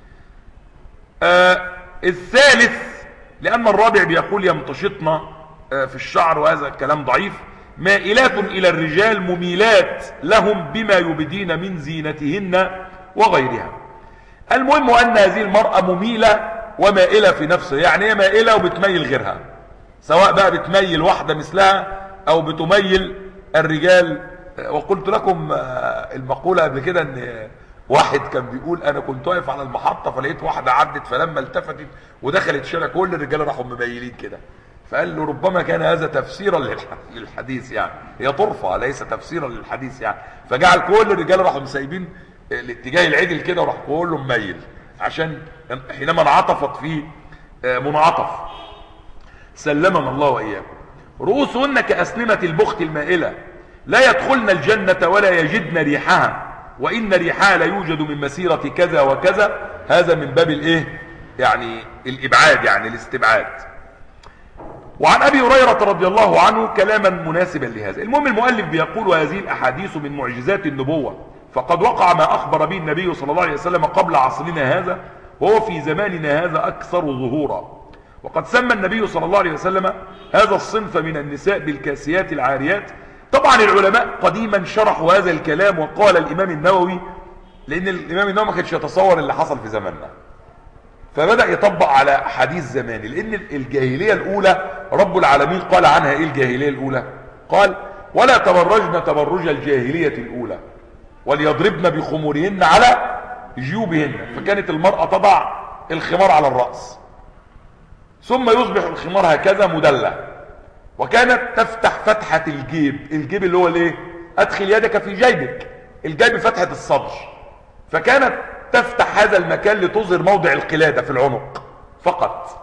آه الثالث: لأن الرابع بيقول يمتشطن آه في الشعر، وهذا الكلام ضعيف. مائلات إلى الرجال مميلات لهم بما يبدين من زينتهن وغيرها. المهم أن هذه المرأة مميلة ومائلة في نفسها، يعني هي مائلة وبتميل غيرها، سواء بقى بتميل واحدة مثلها أو بتميل الرجال. وقلت لكم المقولة قبل كده أن واحد كان بيقول: أنا كنت واقف على المحطة فلقيت واحدة عدت، فلما التفتت ودخلت شارع كل الرجال راحوا مميلين كده، فقال له: ربما كان هذا تفسيرا للحديث، يعني هي طرفة ليس تفسيرا للحديث يعني، فجعل كل الرجال راحوا مسايبين الاتجاه العدل كده وراح كله مميل، عشان حينما انعطفت فيه منعطف. سلمنا الله وإياكم. رؤوسهن كأسنمة البخت المائلة، لا يدخلن الجنة ولا يجدن ريحها، وإن ريحها لا يوجد من مسيرة كذا وكذا. هذا من باب الايه؟ يعني الإبعاد، يعني الاستبعاد. وعن أبي هريرة رضي الله عنه كلاما مناسبا لهذا. المهم المؤلف بيقول: وهذه الأحاديث من معجزات النبوة، فقد وقع ما أخبر به النبي صلى الله عليه وسلم قبل عصرنا هذا، وهو في زماننا هذا أكثر ظهورا. وقد سمى النبي صلى الله عليه وسلم هذا الصنف من النساء بالكاسيات العاريات. طبعا العلماء قديما شرحوا هذا الكلام، وقال الإمام النووي، لأن الإمام النووي ما كانش يتصور اللي حصل في زماننا، فبدأ يطبق على حديث زماني. لأن الجاهلية الأولى رب العالمين قال عنها إيه الجاهلية الأولى؟ قال: ولا تبرجن تبرج الجاهلية الأولى وليضربن بخمورهن على جيوبهن. فكانت المرأة تضع الخمار على الرأس، ثم يصبح الخمار هكذا مدلة، وكانت تفتح فتحة الجيب. الجيب اللي هو الايه؟ ادخل يدك في جيبك. الجيب فتحة الصدر، فكانت تفتح هذا المكان لتظهر موضع القلادة في العنق فقط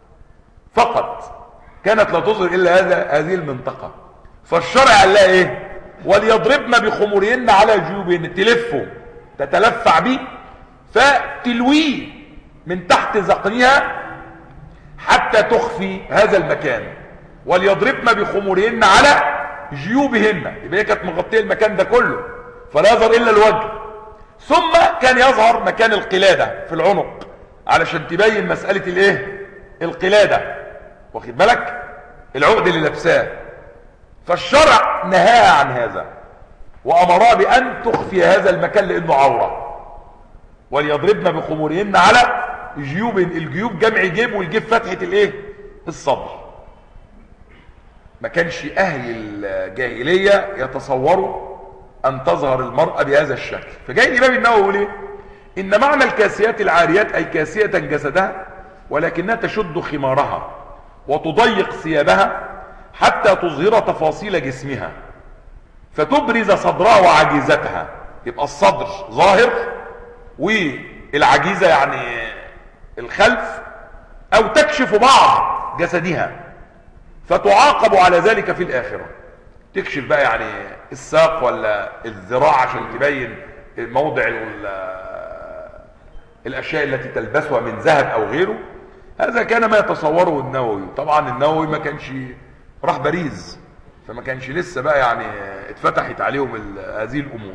فقط، كانت لا تظهر الا هذا هذه المنطقة. فالشرع قال لها ايه؟ وليضربن بخمورهن على جيوبهن، تلفه تتلفع به فتلويه من تحت ذقنها حتى تخفي هذا المكان. وليضربن بخمورهن على جيوبهن، يبقى هي كانت مغطيه المكان ده كله فلا يظهر الا الوجه. ثم كان يظهر مكان القلاده في العنق علشان تبين مساله الايه؟ القلاده، واخد بالك؟ العقد اللي لابساه. فالشرع نهاها عن هذا وامرها بان تخفي هذا المكان لانه عوره. وليضربن بخمورهن على جيوب، الجيوب جمع جيب، والجيب فتحه الايه؟ الصدر. ما كانش اهل الجاهليه يتصوروا ان تظهر المراه بهذا الشكل. فجاي الامام النووي يقول ايه؟ ان معنى الكاسيات العاريات اي كاسيه جسدها ولكنها تشد خمارها وتضيق ثيابها حتى تظهر تفاصيل جسمها فتبرز صدرها وعجيزتها. يبقى الصدر ظاهر والعجيزه يعني الخلف او تكشف بعض جسدها فتعاقب على ذلك في الاخرة. تكشف بقى يعني الساق ولا الذراع عشان تبين موضع الاشياء التي تلبسها من ذهب او غيره. هذا كان ما يتصوره النووي. طبعا النووي ما كانش راح باريس، فما كانش لسه بقى يعني اتفتحت عليهم هذه الامور.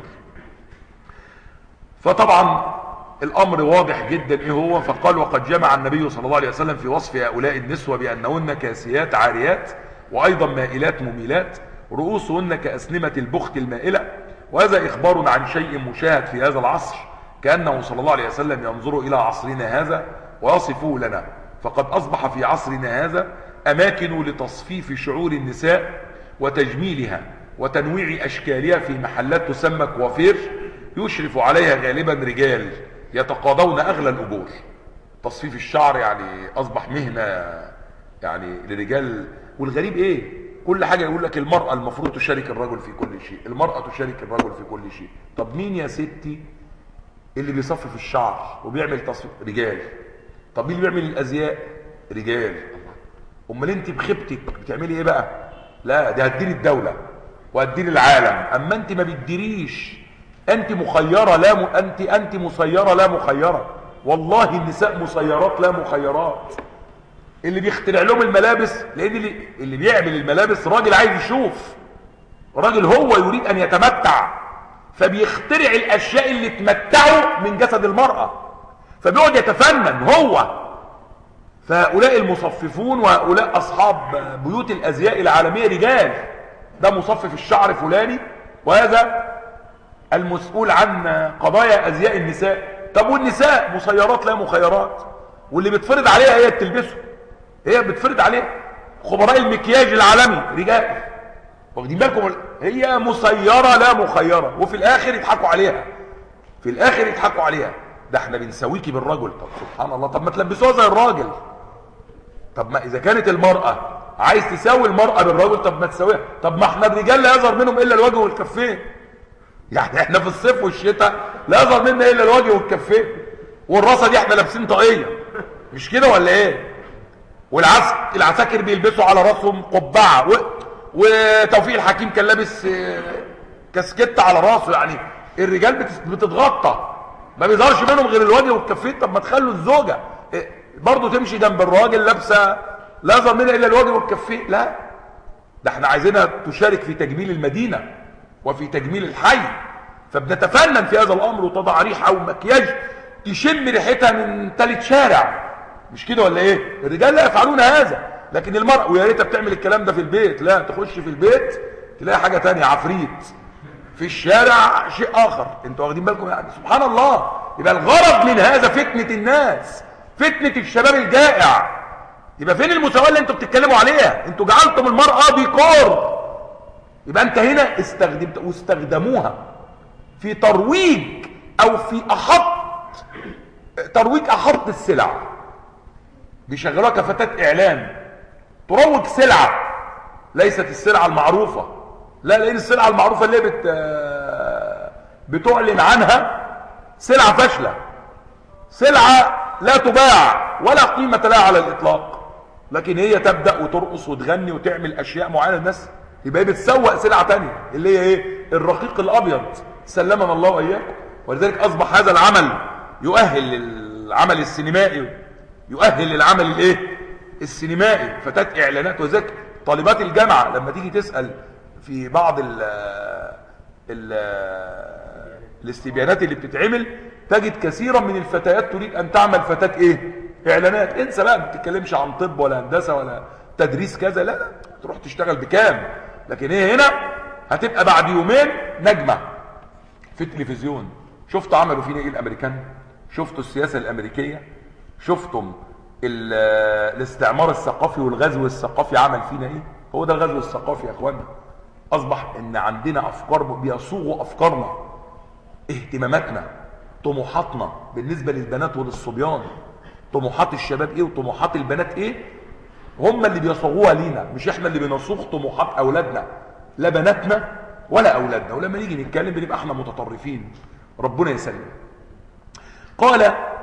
فطبعا الامر واضح جدا ايه هو. فقال وقد جمع النبي صلى الله عليه وسلم في وصف هؤلاء النسوة بانهن كاسيات عاريات وايضا مائلات مميلات رؤوسهن كاسنمة البخت المائلة. وهذا اخبار عن شيء مشاهد في هذا العصر كأنه صلى الله عليه وسلم ينظر الى عصرنا هذا ويصفه لنا. فقد اصبح في عصرنا هذا اماكن لتصفيف شعور النساء وتجميلها وتنويع اشكالها في محلات تسمى كوافير يشرف عليها غالبا رجال يتقاضون اغلى الاجور. تصفيف الشعر يعني اصبح مهنة يعني لرجال. والغريب ايه، كل حاجة يقول لك المرأة المفروض تشارك الرجل في كل شيء، المرأة تشارك الرجل في كل شيء. طب مين يا ستي اللي بيصفف الشعر وبيعمل تصفيف؟ رجال. طب مين اللي بيعمل الازياء؟ رجال. امال انت بخيبتك بتعملي ايه بقى؟ لا دي هتدير الدولة وهتدير العالم. اما انت ما بتديريش، انت مخيرة لا م... انت انت مسيرة لا مخيرة. والله النساء مسيرات لا مخيرات. اللي بيخترع لهم الملابس، لان اللي, اللي بيعمل الملابس راجل عايز يشوف، راجل هو يريد ان يتمتع، فبيخترع الاشياء اللي تمتعه من جسد المرأة، فبيقعد يتفنن هو. فهؤلاء المصففون وهؤلاء اصحاب بيوت الازياء العالمية رجال. ده مصفف الشعر فلاني، وهذا المسؤول عن قضايا ازياء النساء. طب والنساء مسيرات لا مخيرات، واللي بتفرض عليها هي تلبسه، هي بتفرض عليها. خبراء المكياج العالمي رجال، واخدين بالكم؟ هي مسيرة لا مخيرة، وفي الاخر يضحكوا عليها، في الاخر يضحكوا عليها. ده احنا بنسويكي بالرجل. طب سبحان الله، طب ما تلبسوها زي الراجل. طب ما اذا كانت المرأة عايز تساوي المرأة بالرجل، طب ما تساويها. طب ما احنا الرجال لا يظهر منهم الا الوجه والكفين. يعني احنا في الصيف والشتاء لا يظهر منا الا الوجه والكفين، والراسه دي احنا لابسين طاقيه، مش كده ولا ايه؟ والعسك العساكر بيلبسوا على راسهم قبعه، و... وتوفيق الحكيم كان لابس كاسكيت على راسه. يعني الرجال بت... بتتغطى، ما بيظهرش منهم غير الوجه والكفين. طب ما تخلوا الزوجه برضه تمشي جنب الراجل لابسه لا يظهر منها الا الوجه والكفين. لا، ده احنا عايزينها تشارك في تجميل المدينه وفي تجميل الحي. فبنتفنن في هذا الامر، وتضع ريحه او مكياج تشم ريحتها من ثالث شارع، مش كده ولا ايه؟ الرجال لا يفعلون هذا، لكن المرأة ويا ريتها بتعمل الكلام ده في البيت. لا، تخش في البيت تلاقي حاجه تانية، عفريت. في الشارع شيء اخر. انتوا واخدين بالكم؟ يعني سبحان الله. يبقى الغرض من هذا فتنه الناس، فتنه الشباب الجائع. يبقى فين المساواه اللي انتوا بتتكلموا عليها؟ انتوا جعلتم المرأة ديكور. يبقى انت هنا استخدمت واستخدموها في ترويج او في احط ترويج احط السلع. بيشغلوها كفتاة اعلان تروج سلعة ليست السلعة المعروفة. لا، لان السلعة المعروفة اللي بت بتعلن عنها سلعة فاشلة، سلعة لا تباع ولا قيمة لها على الاطلاق. لكن هي تبدأ وترقص وتغني وتعمل اشياء معينة، الناس يبقى هي بتسوق سلعة تانية اللي هي ايه؟ الرقيق الابيض. سلمنا الله واياكم. ولذلك اصبح هذا العمل يؤهل للعمل السينمائي، يؤهل للعمل الايه؟ السينمائي. فتاة اعلانات. وذلك طالبات الجامعة لما تيجي تسأل في بعض ال ال الاستبيانات اللي بتتعمل، تجد كثيرا من الفتيات تريد ان تعمل فتاة ايه؟ اعلانات. انسى بقى، ما بتتكلمش عن طب ولا هندسة ولا تدريس كذا، لا لا، تروح تشتغل بكام. لكن هي هنا هتبقى بعد يومين نجمة في التلفزيون. شفتوا عملوا فينا ايه الامريكان؟ شفتوا السياسة الامريكية؟ شفتم الاستعمار الثقافي والغزو الثقافي عمل فينا ايه؟ هو ده الغزو الثقافي يا اخوانا. اصبح ان عندنا افكار بيصوغوا افكارنا، اهتماماتنا، طموحاتنا بالنسبة للبنات وللصبيان. طموحات الشباب ايه وطموحات البنات ايه؟ هم اللي بيصوغوها لينا، مش احنا اللي بنصوغ طموحات اولادنا، لا بناتنا ولا اولادنا. ولما نيجي نتكلم بنبقى احنا متطرفين. ربنا يسلم. قال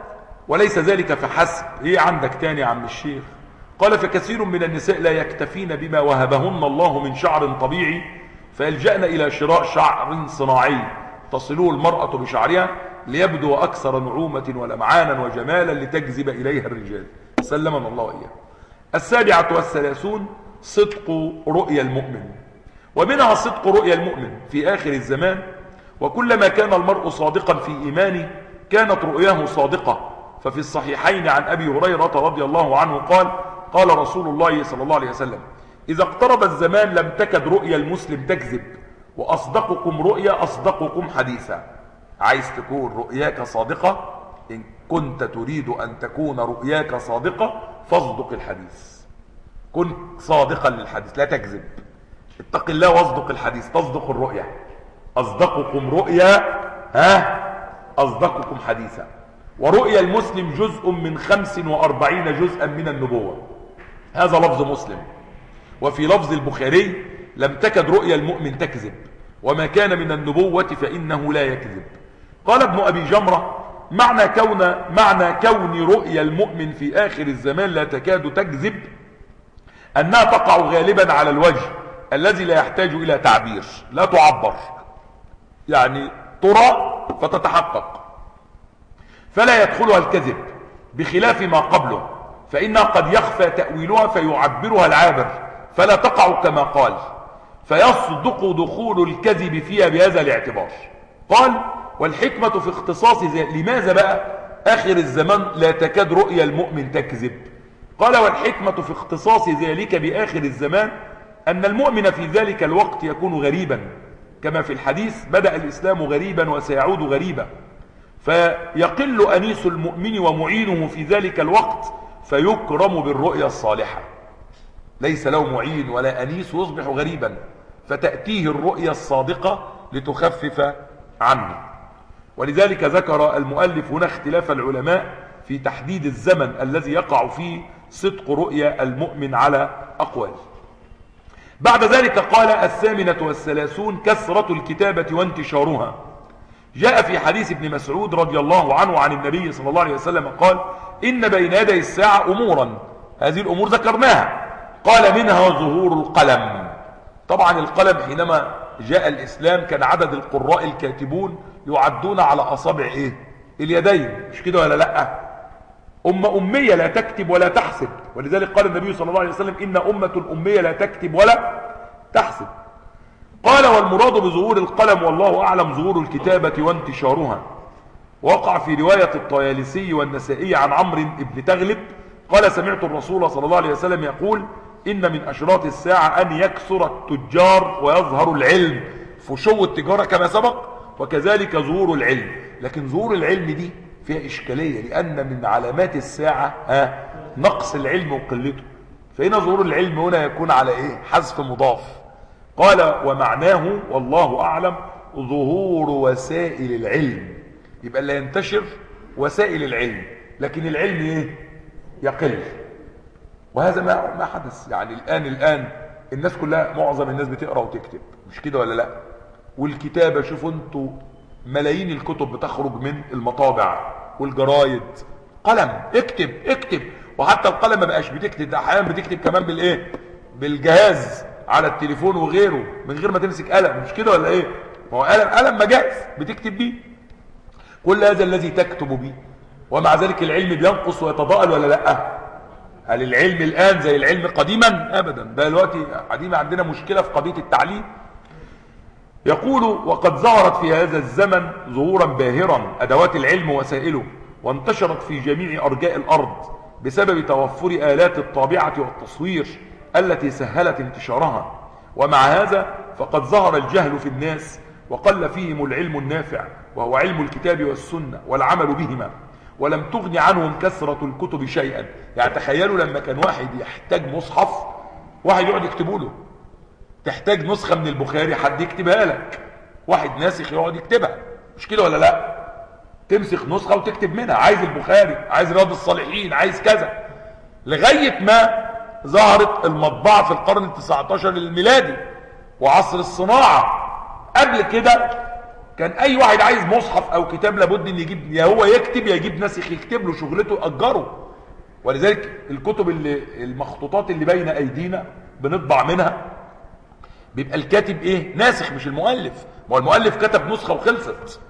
وليس ذلك فحسب. ايه عندك تاني يا عم الشيخ؟ قال فكثير من النساء لا يكتفين بما وهبهن الله من شعر طبيعي فيلجأن إلى شراء شعر صناعي تصله المرأة بشعرها ليبدو أكثر نعومة ولمعانا وجمالا لتجذب إليها الرجال، سلمنا الله إياه. السابعة والثلاثون صدق رؤيا المؤمن، ومنها صدق رؤيا المؤمن في آخر الزمان، وكلما كان المرء صادقا في إيمانه كانت رؤياه صادقة. ففي الصحيحين عن أبي هريرة رضي الله عنه قال قال رسول الله صلى الله عليه وسلم إذا اقترب الزمان لم تكد رؤيا المسلم تكذب، وأصدقكم رؤيا أصدقكم حديثا. عايز تكون رؤياك صادقة، إن كنت تريد أن تكون رؤياك صادقة فاصدق الحديث، كن صادقا للحديث لا تكذب. اتق الله واصدق الحديث تصدق الرؤيا. أصدقكم رؤيا ها أصدقكم حديثا. ورؤيا المسلم جزء من خمس وأربعين جزءا من النبوة، هذا لفظ مسلم. وفي لفظ البخاري لم تكد رؤيا المؤمن تكذب، وما كان من النبوة فإنه لا يكذب. قال ابن أبي جمرة معنى كون, معنى كون رؤيا المؤمن في آخر الزمان لا تكاد تكذب أنها تقع غالبا على الوجه الذي لا يحتاج إلى تعبير، لا تعبر، يعني ترى فتتحقق، فلا يدخلها الكذب، بخلاف ما قبله فإنها قد يخفى تأويلها فيعبرها العابر فلا تقع كما قال، فيصدق دخول الكذب فيها بهذا الاعتبار. قال والحكمة في اختصاص ذلك. لماذا بقى آخر الزمان لا تكاد رؤيا المؤمن تكذب؟ قال والحكمة في اختصاص ذلك بآخر الزمان أن المؤمن في ذلك الوقت يكون غريبا، كما في الحديث بدأ الإسلام غريبا وسيعود غريبا، فيقل أنيس المؤمن ومعينه في ذلك الوقت فيكرم بالرؤيا الصالحة. ليس له معين ولا أنيس ويصبح غريبا، فتأتيه الرؤيا الصادقة لتخفف عنه. ولذلك ذكر المؤلف هنا اختلاف العلماء في تحديد الزمن الذي يقع فيه صدق رؤيا المؤمن على أقوال. بعد ذلك قال الثامنة والثلاثون كثرة الكتابة وانتشارها. جاء في حديث ابن مسعود رضي الله عنه عن النبي صلى الله عليه وسلم قال إن بين يدي الساعة أمورا، هذه الأمور ذكرناها، قال منها ظهور القلم. طبعا القلم حينما جاء الإسلام كان عدد القراء الكاتبون يعدون على أصابع إيه؟ اليدين، مش كده ولا لأ؟ أمة أمية لا تكتب ولا تحسب، ولذلك قال النبي صلى الله عليه وسلم إن أمة الأمية لا تكتب ولا تحسب. قال والمراد بظهور القلم والله أعلم ظهور الكتابة وانتشارها. وقع في رواية الطيالسي والنسائي عن عمرو بن تغلب قال سمعت الرسول صلى الله عليه وسلم يقول إن من أشراط الساعة أن يكثر التجار ويظهر العلم، فشو التجارة كما سبق، وكذلك ظهور العلم. لكن ظهور العلم دي فيها إشكالية، لأن من علامات الساعة ها نقص العلم وقلته، فهنا ظهور العلم هنا يكون على إيه؟ حذف مضاف. قال ومعناه والله أعلم ظهور وسائل العلم، يبقى لا ينتشر وسائل العلم لكن العلم إيه؟ يقل. وهذا ما ما حدث. يعني الآن الآن الناس كلها معظم الناس بتقرأ وتكتب، مش كده ولا لا؟ والكتابة شوفوا انتوا ملايين الكتب بتخرج من المطابع والجرايد، قلم اكتب اكتب، وحتى القلم ما بقاش بتكتب، ده احيانا بتكتب كمان بالايه؟ بالجهاز على التليفون وغيره من غير ما تمسك قلم، مش كده ولا ايه؟ ما هو قلم قلم مجاز بتكتب بيه. كل هذا الذي تكتب به، ومع ذلك العلم بينقص ويتضاءل ولا لا؟ هل العلم الآن زي العلم قديما؟ أبدا. ده دلوقتي قديما عندنا مشكلة في قضية التعليم. يقول وقد ظهرت في هذا الزمن ظهورا باهرا أدوات العلم ووسائله، وانتشرت في جميع أرجاء الأرض بسبب توفر آلات الطابعة والتصوير التي سهلت انتشارها. ومع هذا فقد ظهر الجهل في الناس وقل فيهم العلم النافع وهو علم الكتاب والسنة والعمل بهما، ولم تغني عنهم كثرة الكتب شيئا. يعني تخيلوا لما كان واحد يحتاج مصحف واحد يقعد يكتبه له، تحتاج نسخة من البخاري حد يكتبها لك، واحد ناسخ يقعد يكتبها، مش كده ولا لا؟ تمسك نسخة وتكتب منها، عايز البخاري، عايز رياض الصالحين، عايز كذا، لغاية ما ظهرت المطبعة في القرن التسعتاشر الميلادي وعصر الصناعة. قبل كده كان اي واحد عايز مصحف او كتاب لابد ان يجيب، يا هو يكتب يا يجيب ناسخ يكتب له، شغلته يأجره. ولذلك الكتب اللي المخطوطات اللي بين ايدينا بنطبع منها بيبقى الكاتب ايه؟ ناسخ مش المؤلف. ما هو المؤلف كتب نسخه وخلصت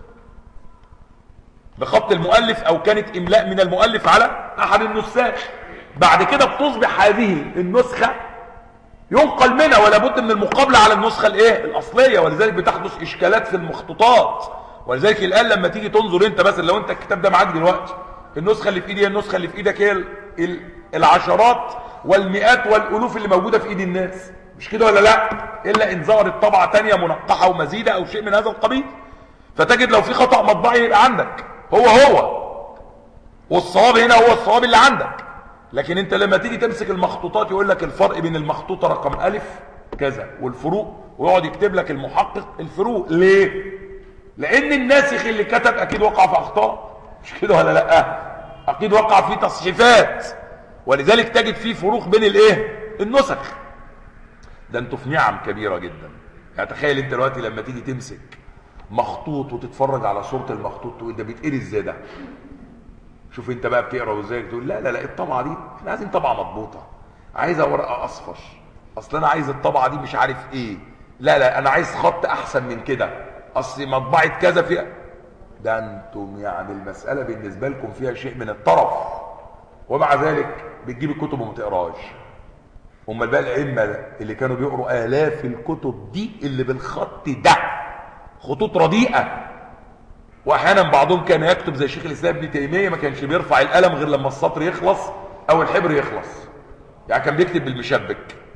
بخط المؤلف او كانت املاء من المؤلف على احد النساخ. بعد كده بتصبح هذه النسخه ينقل منها ولا بد من المقابله على النسخه الايه؟ الاصليه. ولذلك بتحدث اشكالات في المخطوطات. ولذلك الان لما تيجي تنظر انت مثلا، لو انت الكتاب ده معاك دلوقتي، النسخه اللي في ايدي هي النسخه اللي في ايدك، هي العشرات والمئات والالوف اللي موجوده في ايد الناس، مش كده ولا لا؟ الا ان ظهرت طبعه ثانيه منقحه ومزيده او شيء من هذا القبيل، فتجد لو في خطا مطبعي يبقى عندك هو هو، والصواب هنا هو الصواب اللي عندك. لكن انت لما تيجي تمسك المخطوطات يقول لك الفرق بين المخطوطه رقم الف كذا والفروق، ويقعد يكتب لك المحقق الفروق. ليه؟ لان الناسخ اللي كتب اكيد وقع في اخطاء، مش كده ولا لا؟ اكيد وقع في تصحيفات، ولذلك تجد فيه فروق بين الايه؟ النسخ. ده انتوا في نعم كبيره جدا. يعني تخيل انت دلوقتي لما تيجي تمسك مخطوط وتتفرج على صوره المخطوط تقول ده بيتقري ازاي ده؟ شوف انت بقى بتقرا ازاي، تقول لا لا لا الطبعه دي احنا عايزين طبعه مضبوطه، عايزه ورقه اصفر، اصل انا عايز الطبعه دي مش عارف ايه، لا لا انا عايز خط احسن من كده، اصل مطبعه كذا فيها. ده انتم يعني المساله بالنسبه لكم فيها شيء من الطرف، ومع ذلك بتجيب الكتب وما تقراش. امال بقى الائمه اللي كانوا بيقروا الاف الكتب دي اللي بالخط ده، خطوط رديئه، واحيانا بعضهم كان يكتب زي شيخ الاسلام ابن تيميه ما كانش بيرفع القلم غير لما السطر يخلص او الحبر يخلص، يعني كان بيكتب بالمشبك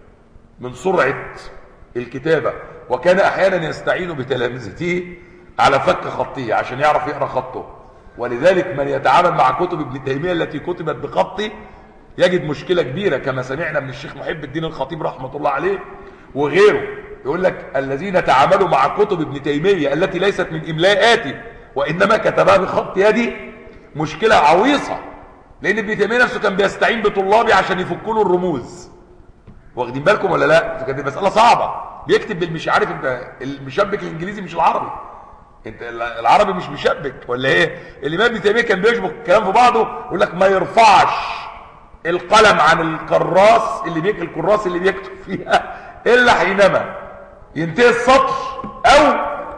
من سرعه الكتابه. وكان احيانا يستعين بتلامذته على فك خطيه عشان يعرف يقرا خطه. ولذلك من يتعامل مع كتب ابن تيميه التي كتبت بخطه يجد مشكله كبيره، كما سمعنا من الشيخ محب الدين الخطيب رحمه الله عليه وغيره، يقول لك الذين تعاملوا مع كتب ابن تيميه التي ليست من املاءاته وانما كتبها بخط يدي مشكله عويصه، لان ابن تيميه نفسه كان بيستعين بطلابه عشان يفكوا له الرموز. واخدين بالكم ولا لا؟ فكانت المساله صعبه، بيكتب بالمش عارف انت المشبك الانجليزي مش العربي، انت العربي مش مشبك ولا ايه؟ الامام ابن تيميه كان بيشبك الكلام في بعضه، يقول لك ما يرفعش القلم عن الكراس اللي بيك الكراس اللي بيكتب فيها الا حينما ينتهي السطر او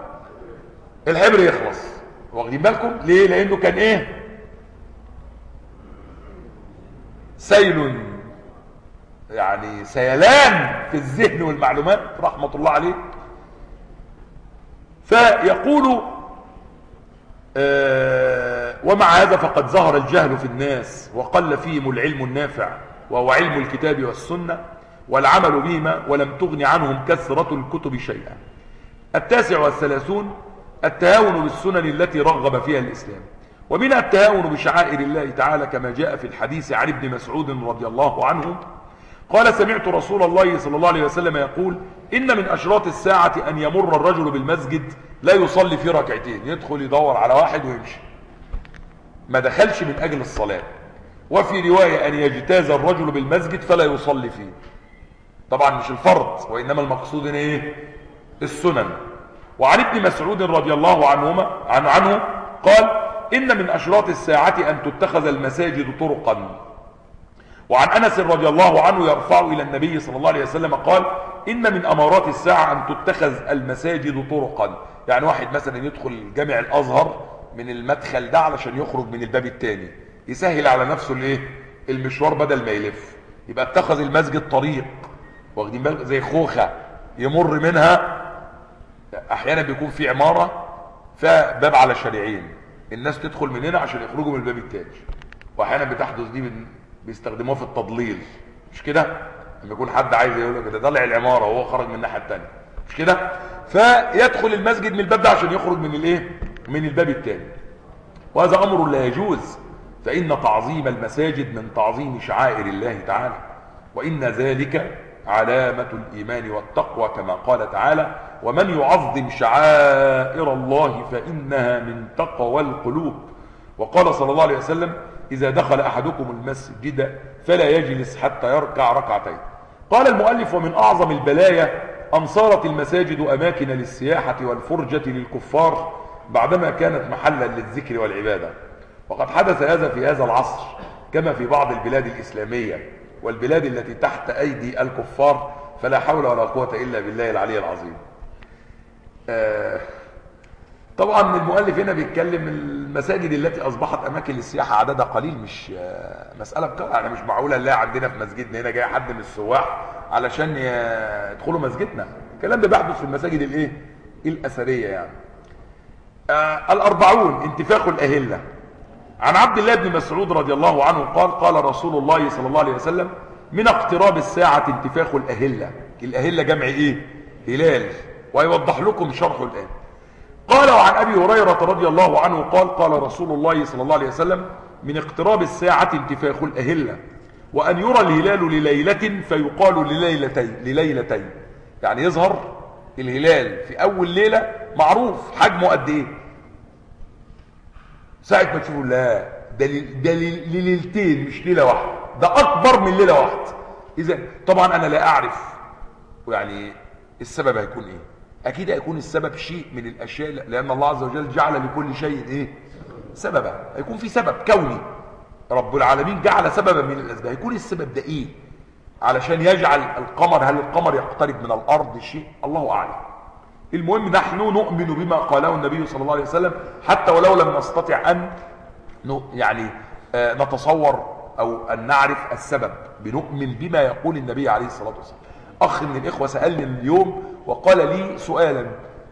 الحبر يخلص. واخدين بالكم ليه؟ لانه كان ايه؟ سيل، يعني سيلان في الذهن والمعلومات رحمه الله عليه. فيقول آه ومع هذا فقد ظهر الجهل في الناس وقل فيهم العلم النافع وهو علم الكتاب والسنة والعمل بهما، ولم تغن عنهم كثرة الكتب شيئا. التاسع والثلاثون التهاون بالسنن التي رغب فيها الإسلام، ومنها التهاون بشعائر الله تعالى كما جاء في الحديث عن ابن مسعود رضي الله عنه قال سمعت رسول الله صلى الله عليه وسلم يقول إن من أشراط الساعة أن يمر الرجل بالمسجد لا يصلي في ركعتين، يدخل يدور على واحد ويمشي، ما دخلش من أجل الصلاة. وفي رواية أن يجتاز الرجل بالمسجد فلا يصلي فيه، طبعا مش الفرض وإنما المقصود إيه؟ السنن. وعن ابن مسعود رضي الله عنهما عن عنه قال إن من أشراط الساعة أن تتخذ المساجد طرقا. وعن أنس رضي الله عنه يرفع إلى النبي صلى الله عليه وسلم قال إن من أمارات الساعة أن تتخذ المساجد طرقا، يعني واحد مثلا يدخل جامع الأزهر من المدخل ده علشان يخرج من الباب الثاني، يسهل على نفسه الايه؟ المشوار بدل ما يلف، يبقى اتخذ المسجد طريق. واخدين بالك؟ زي خوخة يمر منها، احيانا بيكون في عمارة فباب على شارعين، الناس تدخل من هنا عشان يخرجوا من الباب الثاني، واحيانا بتحدث دي من بيستخدموها في التضليل، مش كده؟ لما يكون حد عايز يقول لك ده طالع العماره وهو خرج من الناحيه الثانيه، مش كده؟ فيدخل المسجد من الباب ده عشان يخرج من الايه؟ من الباب الثاني. وهذا امر لا يجوز، فان تعظيم المساجد من تعظيم شعائر الله تعالى، وان ذلك علامه الايمان والتقوى كما قال تعالى ومن يعظم شعائر الله فانها من تقوى القلوب. وقال صلى الله عليه وسلم إذا دخل أحدكم المسجد فلا يجلس حتى يركع ركعتين. قال المؤلف ومن أعظم البلايا أن صارت المساجد أماكن للسياحة والفرجة للكفار بعدما كانت محلا للذكر والعبادة. وقد حدث هذا في هذا العصر كما في بعض البلاد الإسلامية والبلاد التي تحت أيدي الكفار، فلا حول ولا قوة إلا بالله العلي العظيم. آه طبعا المؤلف هنا بيتكلم المساجد التي أصبحت أماكن للسياحة عددها قليل، مش آه مسألة بقى يعني مش معقولة نلاقي عندنا في مسجدنا هنا جاي حد من السواح علشان يدخلوا مسجدنا. الكلام ده بيحدث في المساجد الايه الأثرية يعني. آه الأربعون انتفاخ الأهلة. عن عبد الله بن مسعود رضي الله عنه قال قال رسول الله صلى الله عليه وسلم من اقتراب الساعة انتفاخ الأهلة. الأهلة جمع ايه؟ هلال، ويوضح لكم شرحه الآن. قال وعن أبي هريرة رضي الله عنه قال قال رسول الله صلى الله عليه وسلم من اقتراب الساعة انتفاخ الأهلة، وأن يرى الهلال لليلة فيقال لليلتين لليلتين يعني يظهر الهلال في أول ليلة معروف حجمه قد ايه، ساعة ما تشوفوا لا ده ده ليلتين مش ليلة واحدة، ده أكبر من ليلة واحدة. إذا طبعا أنا لا أعرف يعني السبب هيكون إيه. أكيد هيكون السبب شيء من الأشياء، لأن الله عز وجل جعل لكل شيء إيه سببا. هيكون في سبب كوني، رب العالمين جعل سببا من الأسباب. هيكون السبب ده إيه علشان يجعل القمر، هل القمر يقترب من الأرض شيء الله أعلم. المهم نحن نؤمن بما قاله النبي صلى الله عليه وسلم حتى ولو لم نستطع أن يعني نتصور أو أن نعرف السبب، بنؤمن بما يقول النبي عليه الصلاة والسلام. أخ من الإخوة سألني اليوم وقال لي سؤالا،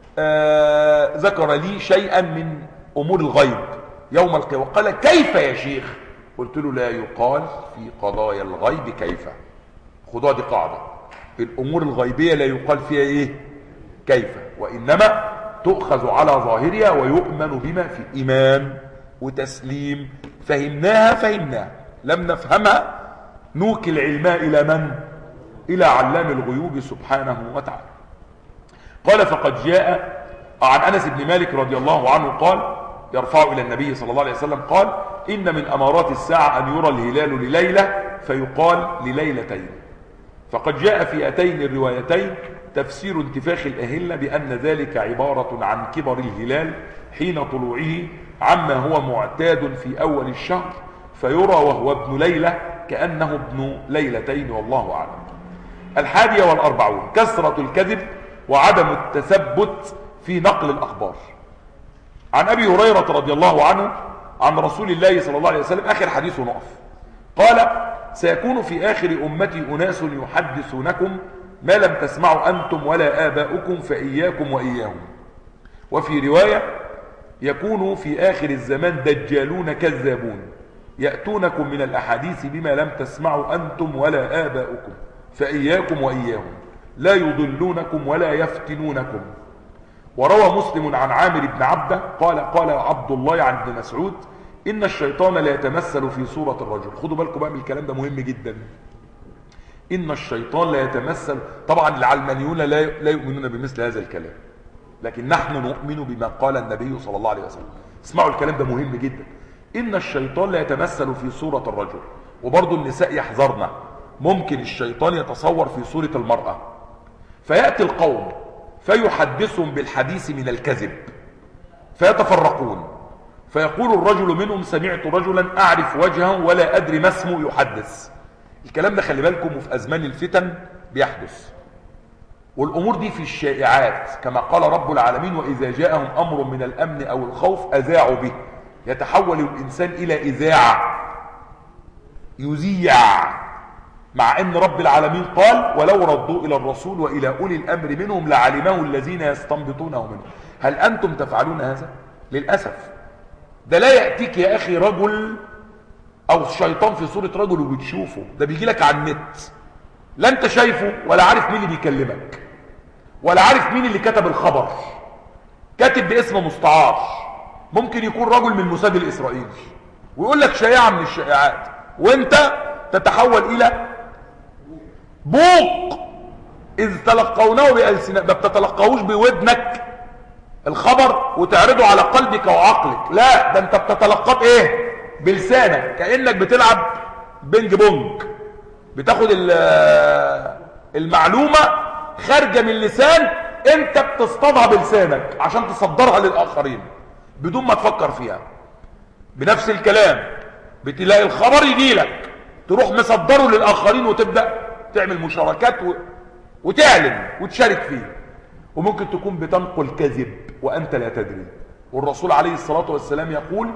آه ذكر لي شيئا من أمور الغيب يوم القيامة، وقال كيف يا شيخ؟ قلت له لا يقال في قضايا الغيب كيف. خدوها دي قاعدة، الأمور الغيبية لا يقال فيها إيه كيف، وإنما تؤخذ على ظاهرها ويؤمن بما في إيمان وتسليم. فهمناها فهمناها، لم نفهمها نوكل علمها إلى من؟ إلى علام الغيوب سبحانه وتعالى. قال فقد جاء عن أنس بن مالك رضي الله عنه قال يرفع إلى النبي صلى الله عليه وسلم قال إن من أمارات الساعة أن يرى الهلال لليلة فيقال لليلتين. فقد جاء في أتين الروايتين تفسير انتفاخ الأهلة بأن ذلك عبارة عن كبر الهلال حين طلوعه عما هو معتاد في أول الشهر فيرى وهو ابن ليلة كأنه ابن ليلتين والله أعلم. الحادية والأربعون كثرة الكذب وعدم التثبت في نقل الأخبار. عن أبي هريرة رضي الله عنه عن رسول الله صلى الله عليه وسلم آخر حديث نقف قال سيكون في آخر أمتي أناس يحدثونكم ما لم تسمعوا أنتم ولا آباؤكم فإياكم وإياهم. وفي رواية يكون في آخر الزمان دجالون كذابون يأتونكم من الأحاديث بما لم تسمعوا أنتم ولا آباؤكم فإياكم وإياهم لا يضلونكم ولا يفتنونكم. وروى مسلم عن عامر بن عبده قال قال عبد الله عن ابن مسعود إن الشيطان لا يتمثل في صورة الرجل. خدوا بالكم بقى من الكلام ده مهم جدا. إن الشيطان لا يتمثل، طبعا العلمانيون لا لا يؤمنون بمثل هذا الكلام، لكن نحن نؤمن بما قال النبي صلى الله عليه وسلم. اسمعوا الكلام ده مهم جدا. إن الشيطان لا يتمثل في صورة الرجل. وبرضو النساء يحذرنا، ممكن الشيطان يتصور في صورة المرأة فيأتي القوم فيحدثهم بالحديث من الكذب فيتفرقون فيقول الرجل منهم سمعت رجلا أعرف وجهه ولا أدري ما اسمه يحدث. الكلام ده خلي بالكم وفي أزمان الفتن بيحدث. والأمور دي في الشائعات كما قال رب العالمين وإذا جاءهم أمر من الأمن أو الخوف أذاعوا به. يتحول الإنسان إلى إذاعة يذيع، مع أن رب العالمين قال ولو ردوا إلى الرسول وإلى أولي الأمر منهم لعلمه الذين يستنبطونه منه. هل أنتم تفعلون هذا؟ للأسف ده لا يأتيك يا أخي رجل أو شيطان في صورة رجل وبتشوفه، ده بيجي لك على النت، لا أنت شايفه ولا عارف مين اللي بيكلمك ولا عارف مين اللي كتب الخبر، كاتب باسم مستعار، ممكن يكون رجل من الموساد الإسرائيلي ويقول لك شائعة من الشائعات وانت تتحول إلى بوق إذ تلقونه بألسنة. ما بتتلقاهوش بودنك الخبر وتعرضه على قلبك وعقلك، لا ده انت بتتلقاه بايه؟ بلسانك، كأنك بتلعب بينج بونج، بتاخد المعلومة خارجة من اللسان انت بتصطادها بلسانك عشان تصدرها للآخرين. بدون ما تفكر فيها. بنفس الكلام بتلاقي الخبر يجي لك تروح مصدره للآخرين وتبدأ تعمل مشاركات و... وتعلن وتشارك فيه، وممكن تكون بتنقل كذب وأنت لا تدري. والرسول عليه الصلاة والسلام يقول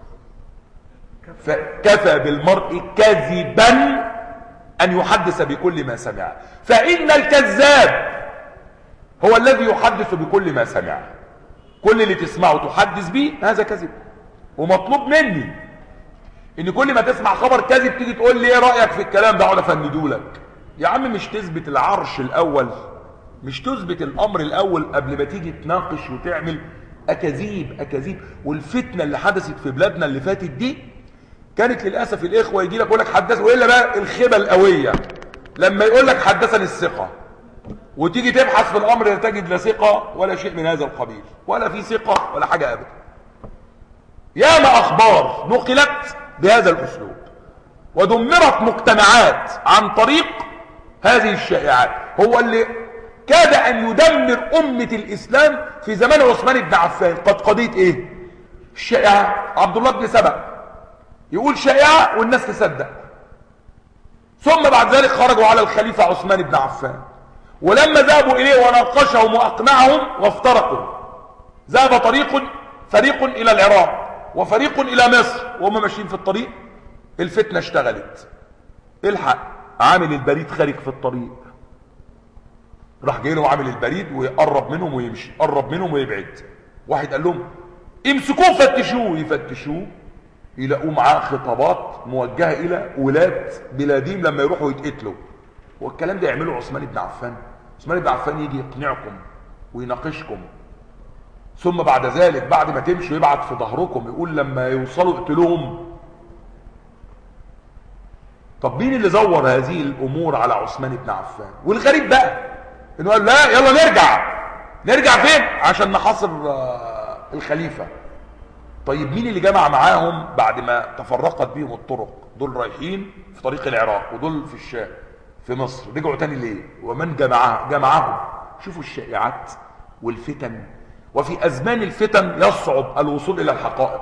فكفى بالمرء كذبا أن يحدث بكل ما سمع، فإن الكذاب هو الذي يحدث بكل ما سمع. كل اللي تسمعه تحدث به هذا كذب. ومطلوب مني ان كل ما تسمع خبر كذب تيجي تقول لي ايه رأيك في الكلام ده، اقعد افندهولك. يا عم مش تثبت العرش الاول، مش تثبت الامر الاول قبل ما تيجي تناقش وتعمل اكاذيب اكاذيب. والفتنه اللي حدثت في بلادنا اللي فاتت دي كانت للاسف الاخوه يجي لك يقول لك حدث، والا بقى الخيبه القويه لما يقول لك حدثني الثقه، وتيجي تبحث في الامر لا تجد لا ثقه ولا شيء من هذا القبيل، ولا في ثقه ولا حاجه ابدا. ياما اخبار نقلت بهذا الاسلوب ودمرت مجتمعات عن طريق هذه الشائعات. هو اللي كاد ان يدمر امه الاسلام في زمان عثمان بن عفان. قد قضيه ايه؟ الشائعه. عبد الله بن سبأ يقول شائعه والناس تصدق، ثم بعد ذلك خرجوا على الخليفه عثمان بن عفان، ولما ذهبوا اليه وناقشهم واقنعهم وافترقوا، ذهب طريق فريق الى العراق وفريق الى مصر، وهم ماشيين في الطريق الفتنه اشتغلت. الحق عامل البريد خارج في الطريق، راح جاي له عامل البريد ويقرب منهم ويمشي، قرب منهم ويبعد. واحد قال لهم امسكوه فتشوه، يفتشوه يلاقوه معاه خطابات موجهه الى ولاد بلادهم لما يروحوا يتقتلوا. والكلام ده يعمله عثمان بن عفان. عثمان بن عفان يجي يقنعكم ويناقشكم، ثم بعد ذلك بعد ما تمشوا يبعت في ظهركم يقول لما يوصلوا اقتلوهم. طب مين اللي زور هذه الامور على عثمان بن عفان؟ والغريب بقى انه قال لا يلا نرجع. نرجع فين؟ عشان نحاصر الخليفه. طيب مين اللي جمع معاهم بعد ما تفرقت بيهم الطرق؟ دول رايحين في طريق العراق ودول في الشام في مصر، رجعوا تاني ليه؟ ومن جمعهم؟ جمعهم. شوفوا الشائعات والفتن. وفي أزمان الفتن يصعب الوصول إلى الحقائق.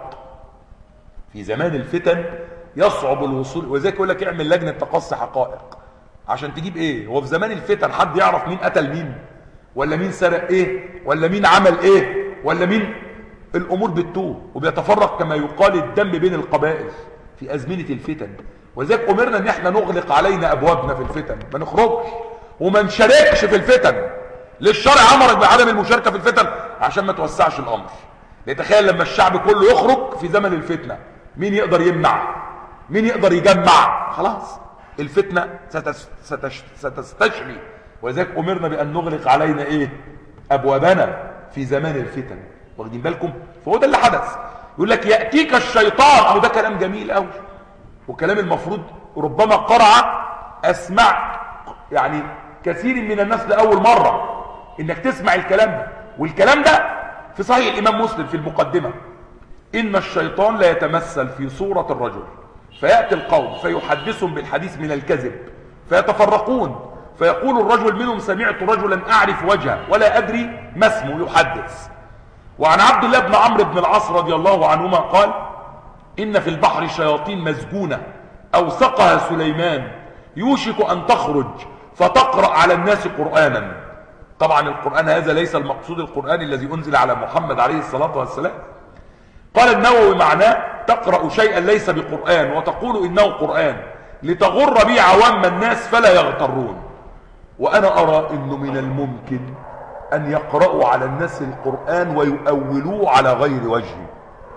في زمان الفتن يصعب الوصول، وذلك يقول لك اعمل لجنة تقصي حقائق عشان تجيب ايه؟ هو في زمان الفتن حد يعرف مين قتل مين؟ ولا مين سرق ايه؟ ولا مين عمل ايه؟ ولا مين؟ الأمور بتتوه وبيتفرق كما يقال الدم بين القبائل في أزمنة الفتن. وذلك أمرنا ان احنا نغلق علينا أبوابنا في الفتن، ما نخرجش وما نشاركش في الفتن. للشرع امرك بعدم المشاركه في الفتن عشان ما توسعش الامر. لتخيل لما الشعب كله يخرج في زمن الفتنه، مين يقدر يمنع؟ مين يقدر يجمع؟ خلاص الفتنه ستس... ستش... ستستشري. ولذلك امرنا بان نغلق علينا ايه؟ ابوابنا في زمان الفتن. واخدين بالكم؟ فهو ده اللي حدث. يقول لك ياتيك الشيطان، او ده كلام جميل قوي وكلام المفروض ربما قرع اسمع يعني كثير من الناس لاول مره انك تسمع الكلام ده. والكلام ده في صحيح الامام مسلم في المقدمة: ان الشيطان لا يتمثل في صورة الرجل فيأتي القوم فيحدثهم بالحديث من الكذب فيتفرقون، فيقول الرجل منهم سمعت رجلا اعرف وجهه ولا ادري ما اسمه يحدث. وعن عبد الله بن عمرو بن العاص رضي الله عنهما قال: ان في البحر شياطين مسجونة اوثقها سليمان يوشك ان تخرج فتقرأ على الناس قرآنا. طبعا القرآن هذا ليس المقصود القرآن الذي أنزل على محمد عليه الصلاة والسلام. قال النووي معناه تقرأ شيئا ليس بقرآن وتقول إنه قرآن لتغر به عوام الناس فلا يغترون. وأنا أرى إنه من الممكن أن يقرأوا على الناس القرآن ويؤولوه على غير وجهه.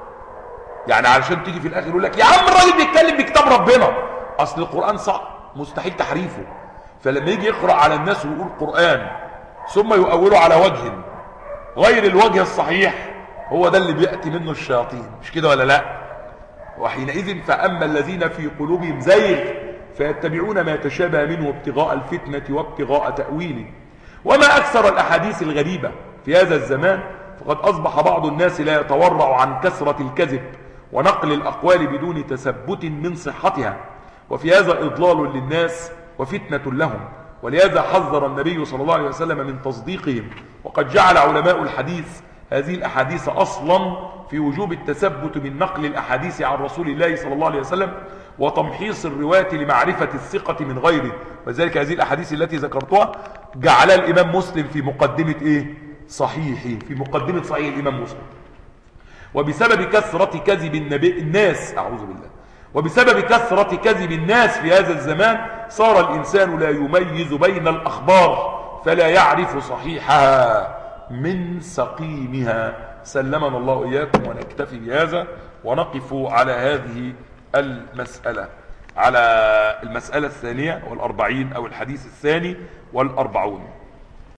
يعني علشان تيجي في الآخر يقول لك يا عم الراجل بيتكلم بكتاب ربنا، أصل القرآن صعب مستحيل تحريفه. فلما يجي يقرأ على الناس ويقول قرآن ثم يؤوله على وجه غير الوجه الصحيح، هو ده اللي بيأتي منه الشياطين، مش كده ولا لا؟ وحينئذ فأما الذين في قلوبهم زيغ فيتبعون ما يتشابه منه ابتغاء الفتنة وابتغاء تأويله. وما أكثر الأحاديث الغريبة في هذا الزمان، فقد أصبح بعض الناس لا يتورع عن كثرة الكذب ونقل الأقوال بدون تثبت من صحتها، وفي هذا إضلال للناس وفتنة لهم. ولهذا حذر النبي صلى الله عليه وسلم من تصديقهم. وقد جعل علماء الحديث هذه الأحاديث أصلا في وجوب التثبت من نقل الأحاديث عن رسول الله صلى الله عليه وسلم وتمحيص الرواية لمعرفة الثقة من غيره. وذلك هذه الأحاديث التي ذكرتها جعلها الإمام مسلم في مقدمة إيه؟ صحيحه، في مقدمة صحيح الإمام مسلم. وبسبب كثرة كذب النبي الناس أعوذ بالله وبسبب كثرة كذب الناس في هذا الزمان صار الإنسان لا يميز بين الأخبار فلا يعرف صحيحها من سقيمها. سلمنا الله إياكم، ونكتفي بهذا ونقف على هذه المسألة، على المسألة الثانية والأربعين أو الحديث الثاني والأربعون.